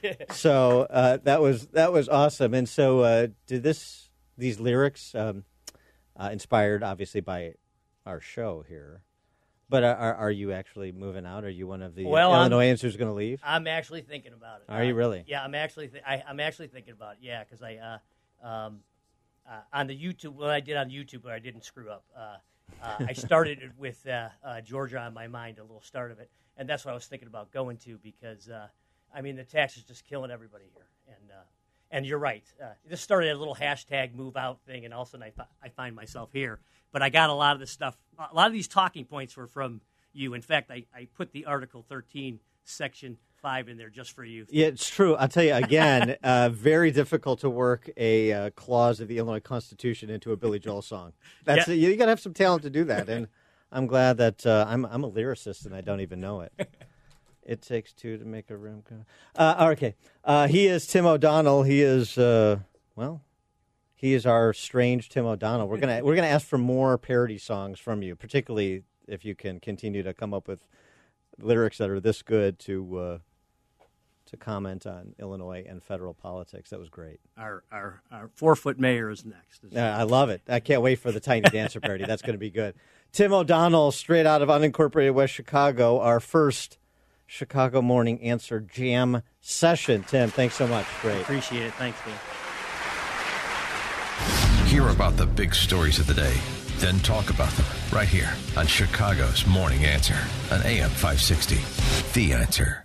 So uh, that was that was awesome. And so, uh, did this these lyrics um, uh, inspired, obviously, by our show here? But are are you actually moving out? Are you one of the well, Illinoisans who's going to leave? I'm actually thinking about it. Are uh, you really? Yeah, I'm actually th- I, I'm actually thinking about it. Yeah, because I uh, um, uh, on the YouTube what I did on YouTube, but I didn't screw up. Uh, uh, I started it with uh, uh, Georgia on my mind, a little start of it, and that's what I was thinking about going to because uh, I mean the tax is just killing everybody here, and uh, and you're right. Uh, this started a little hashtag move out thing, and all of a sudden I, fi- I find myself here. But I got a lot of this stuff. A lot of these talking points were from you. In fact, I, I put the Article thirteen, Section five in there just for you. Yeah, it's true. I'll tell you again, uh, very difficult to work a uh, clause of the Illinois Constitution into a Billy Joel song. That's yeah. You got to have some talent to do that, and I'm glad that uh, I'm I'm a lyricist and I don't even know it. It takes two to make a room go. Uh, okay, uh, he is Tim O'Donnell. He is uh, well. He is our strange Tim O'Donnell. We're gonna we're gonna ask for more parody songs from you, particularly if you can continue to come up with lyrics that are this good to uh, to comment on Illinois and federal politics. That was great. Our our, our four foot mayor is next. Yeah, I love it. I can't wait for the Tiny Dancer parody. That's going to be good. Tim O'Donnell, straight out of unincorporated West Chicago, our first Chicago Morning Answer Jam session. Tim, thanks so much. Great. Appreciate it. Thanks, man. Hear about the big stories of the day then talk about them right here on Chicago's Morning Answer on A M five sixty. The Answer.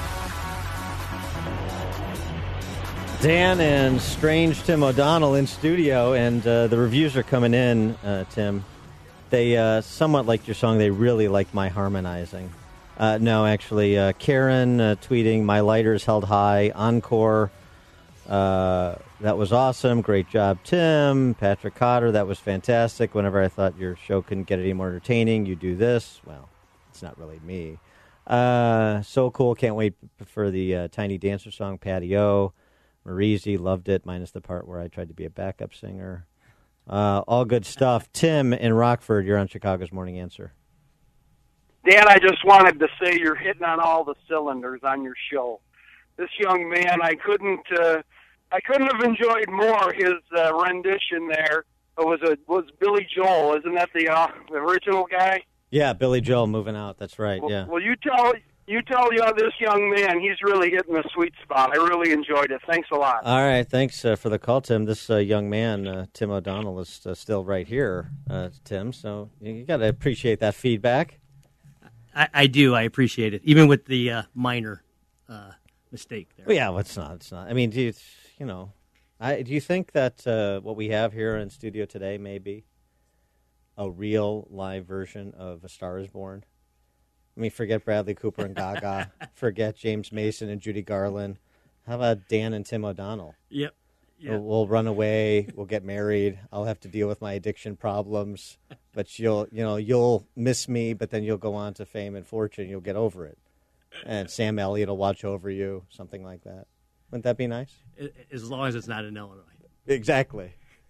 Dan and strange Tim O'Donnell in studio, and uh, the reviews are coming in, uh, Tim. They uh, somewhat liked your song. They really liked my harmonizing. Uh, no, actually, uh, Karen uh, tweeting, my lighter's held high, encore. Uh, that was awesome. Great job, Tim. Patrick Cotter, that was fantastic. Whenever I thought your show couldn't get any more entertaining, you do this. Well, it's not really me. Uh, so cool. Can't wait for the uh, Tiny Dancer song, Patio. Marizi loved it, minus the part where I tried to be a backup singer. Uh, all good stuff. Tim in Rockford, you're on Chicago's Morning Answer. Dan, I just wanted to say you're hitting on all the cylinders on your show. This young man, I couldn't, uh, I couldn't have enjoyed more his uh, rendition there. It was a was Billy Joel, isn't that the, uh, the original guy? Yeah, Billy Joel moving out. That's right. Well, yeah. Well, you tell you tell you know, this young man, he's really hitting the sweet spot. I really enjoyed it. Thanks a lot. All right, thanks uh, for the call, Tim. This uh, young man, uh, Tim O'Donnell, is uh, still right here, uh, Tim. So you got to appreciate that feedback. I, I do. I appreciate it, even with the uh, minor uh, mistake there. Well, yeah, well, it's not. It's not. I mean, do you, you know, I, do you think that uh, what we have here in studio today may be a real live version of A Star Is Born? I mean, forget Bradley Cooper and Gaga. Forget James Mason and Judy Garland. How about Dan and Tim O'Donnell? Yep. Yep. We'll, we'll run away. We'll get married. I'll have to deal with my addiction problems, but you'll, you know, you'll miss me. But then you'll go on to fame and fortune. You'll get over it, and Sam Elliott will watch over you. Something like that. Wouldn't that be nice? As long as it's not in Illinois. Exactly.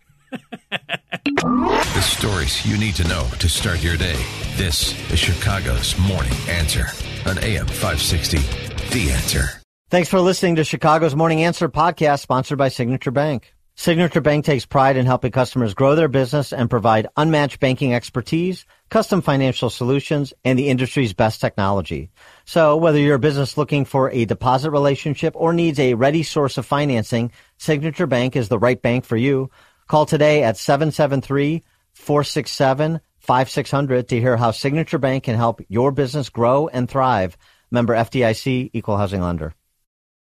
The stories you need to know to start your day. This is Chicago's Morning Answer on A M five sixty. The Answer. Thanks for listening to Chicago's Morning Answer podcast, sponsored by Signature Bank. Signature Bank takes pride in helping customers grow their business and provide unmatched banking expertise, custom financial solutions, and the industry's best technology. So whether you're a business looking for a deposit relationship or needs a ready source of financing, Signature Bank is the right bank for you. Call today at seven seven three, four six seven, five six zero zero to hear how Signature Bank can help your business grow and thrive. Member F D I C, Equal Housing Lender.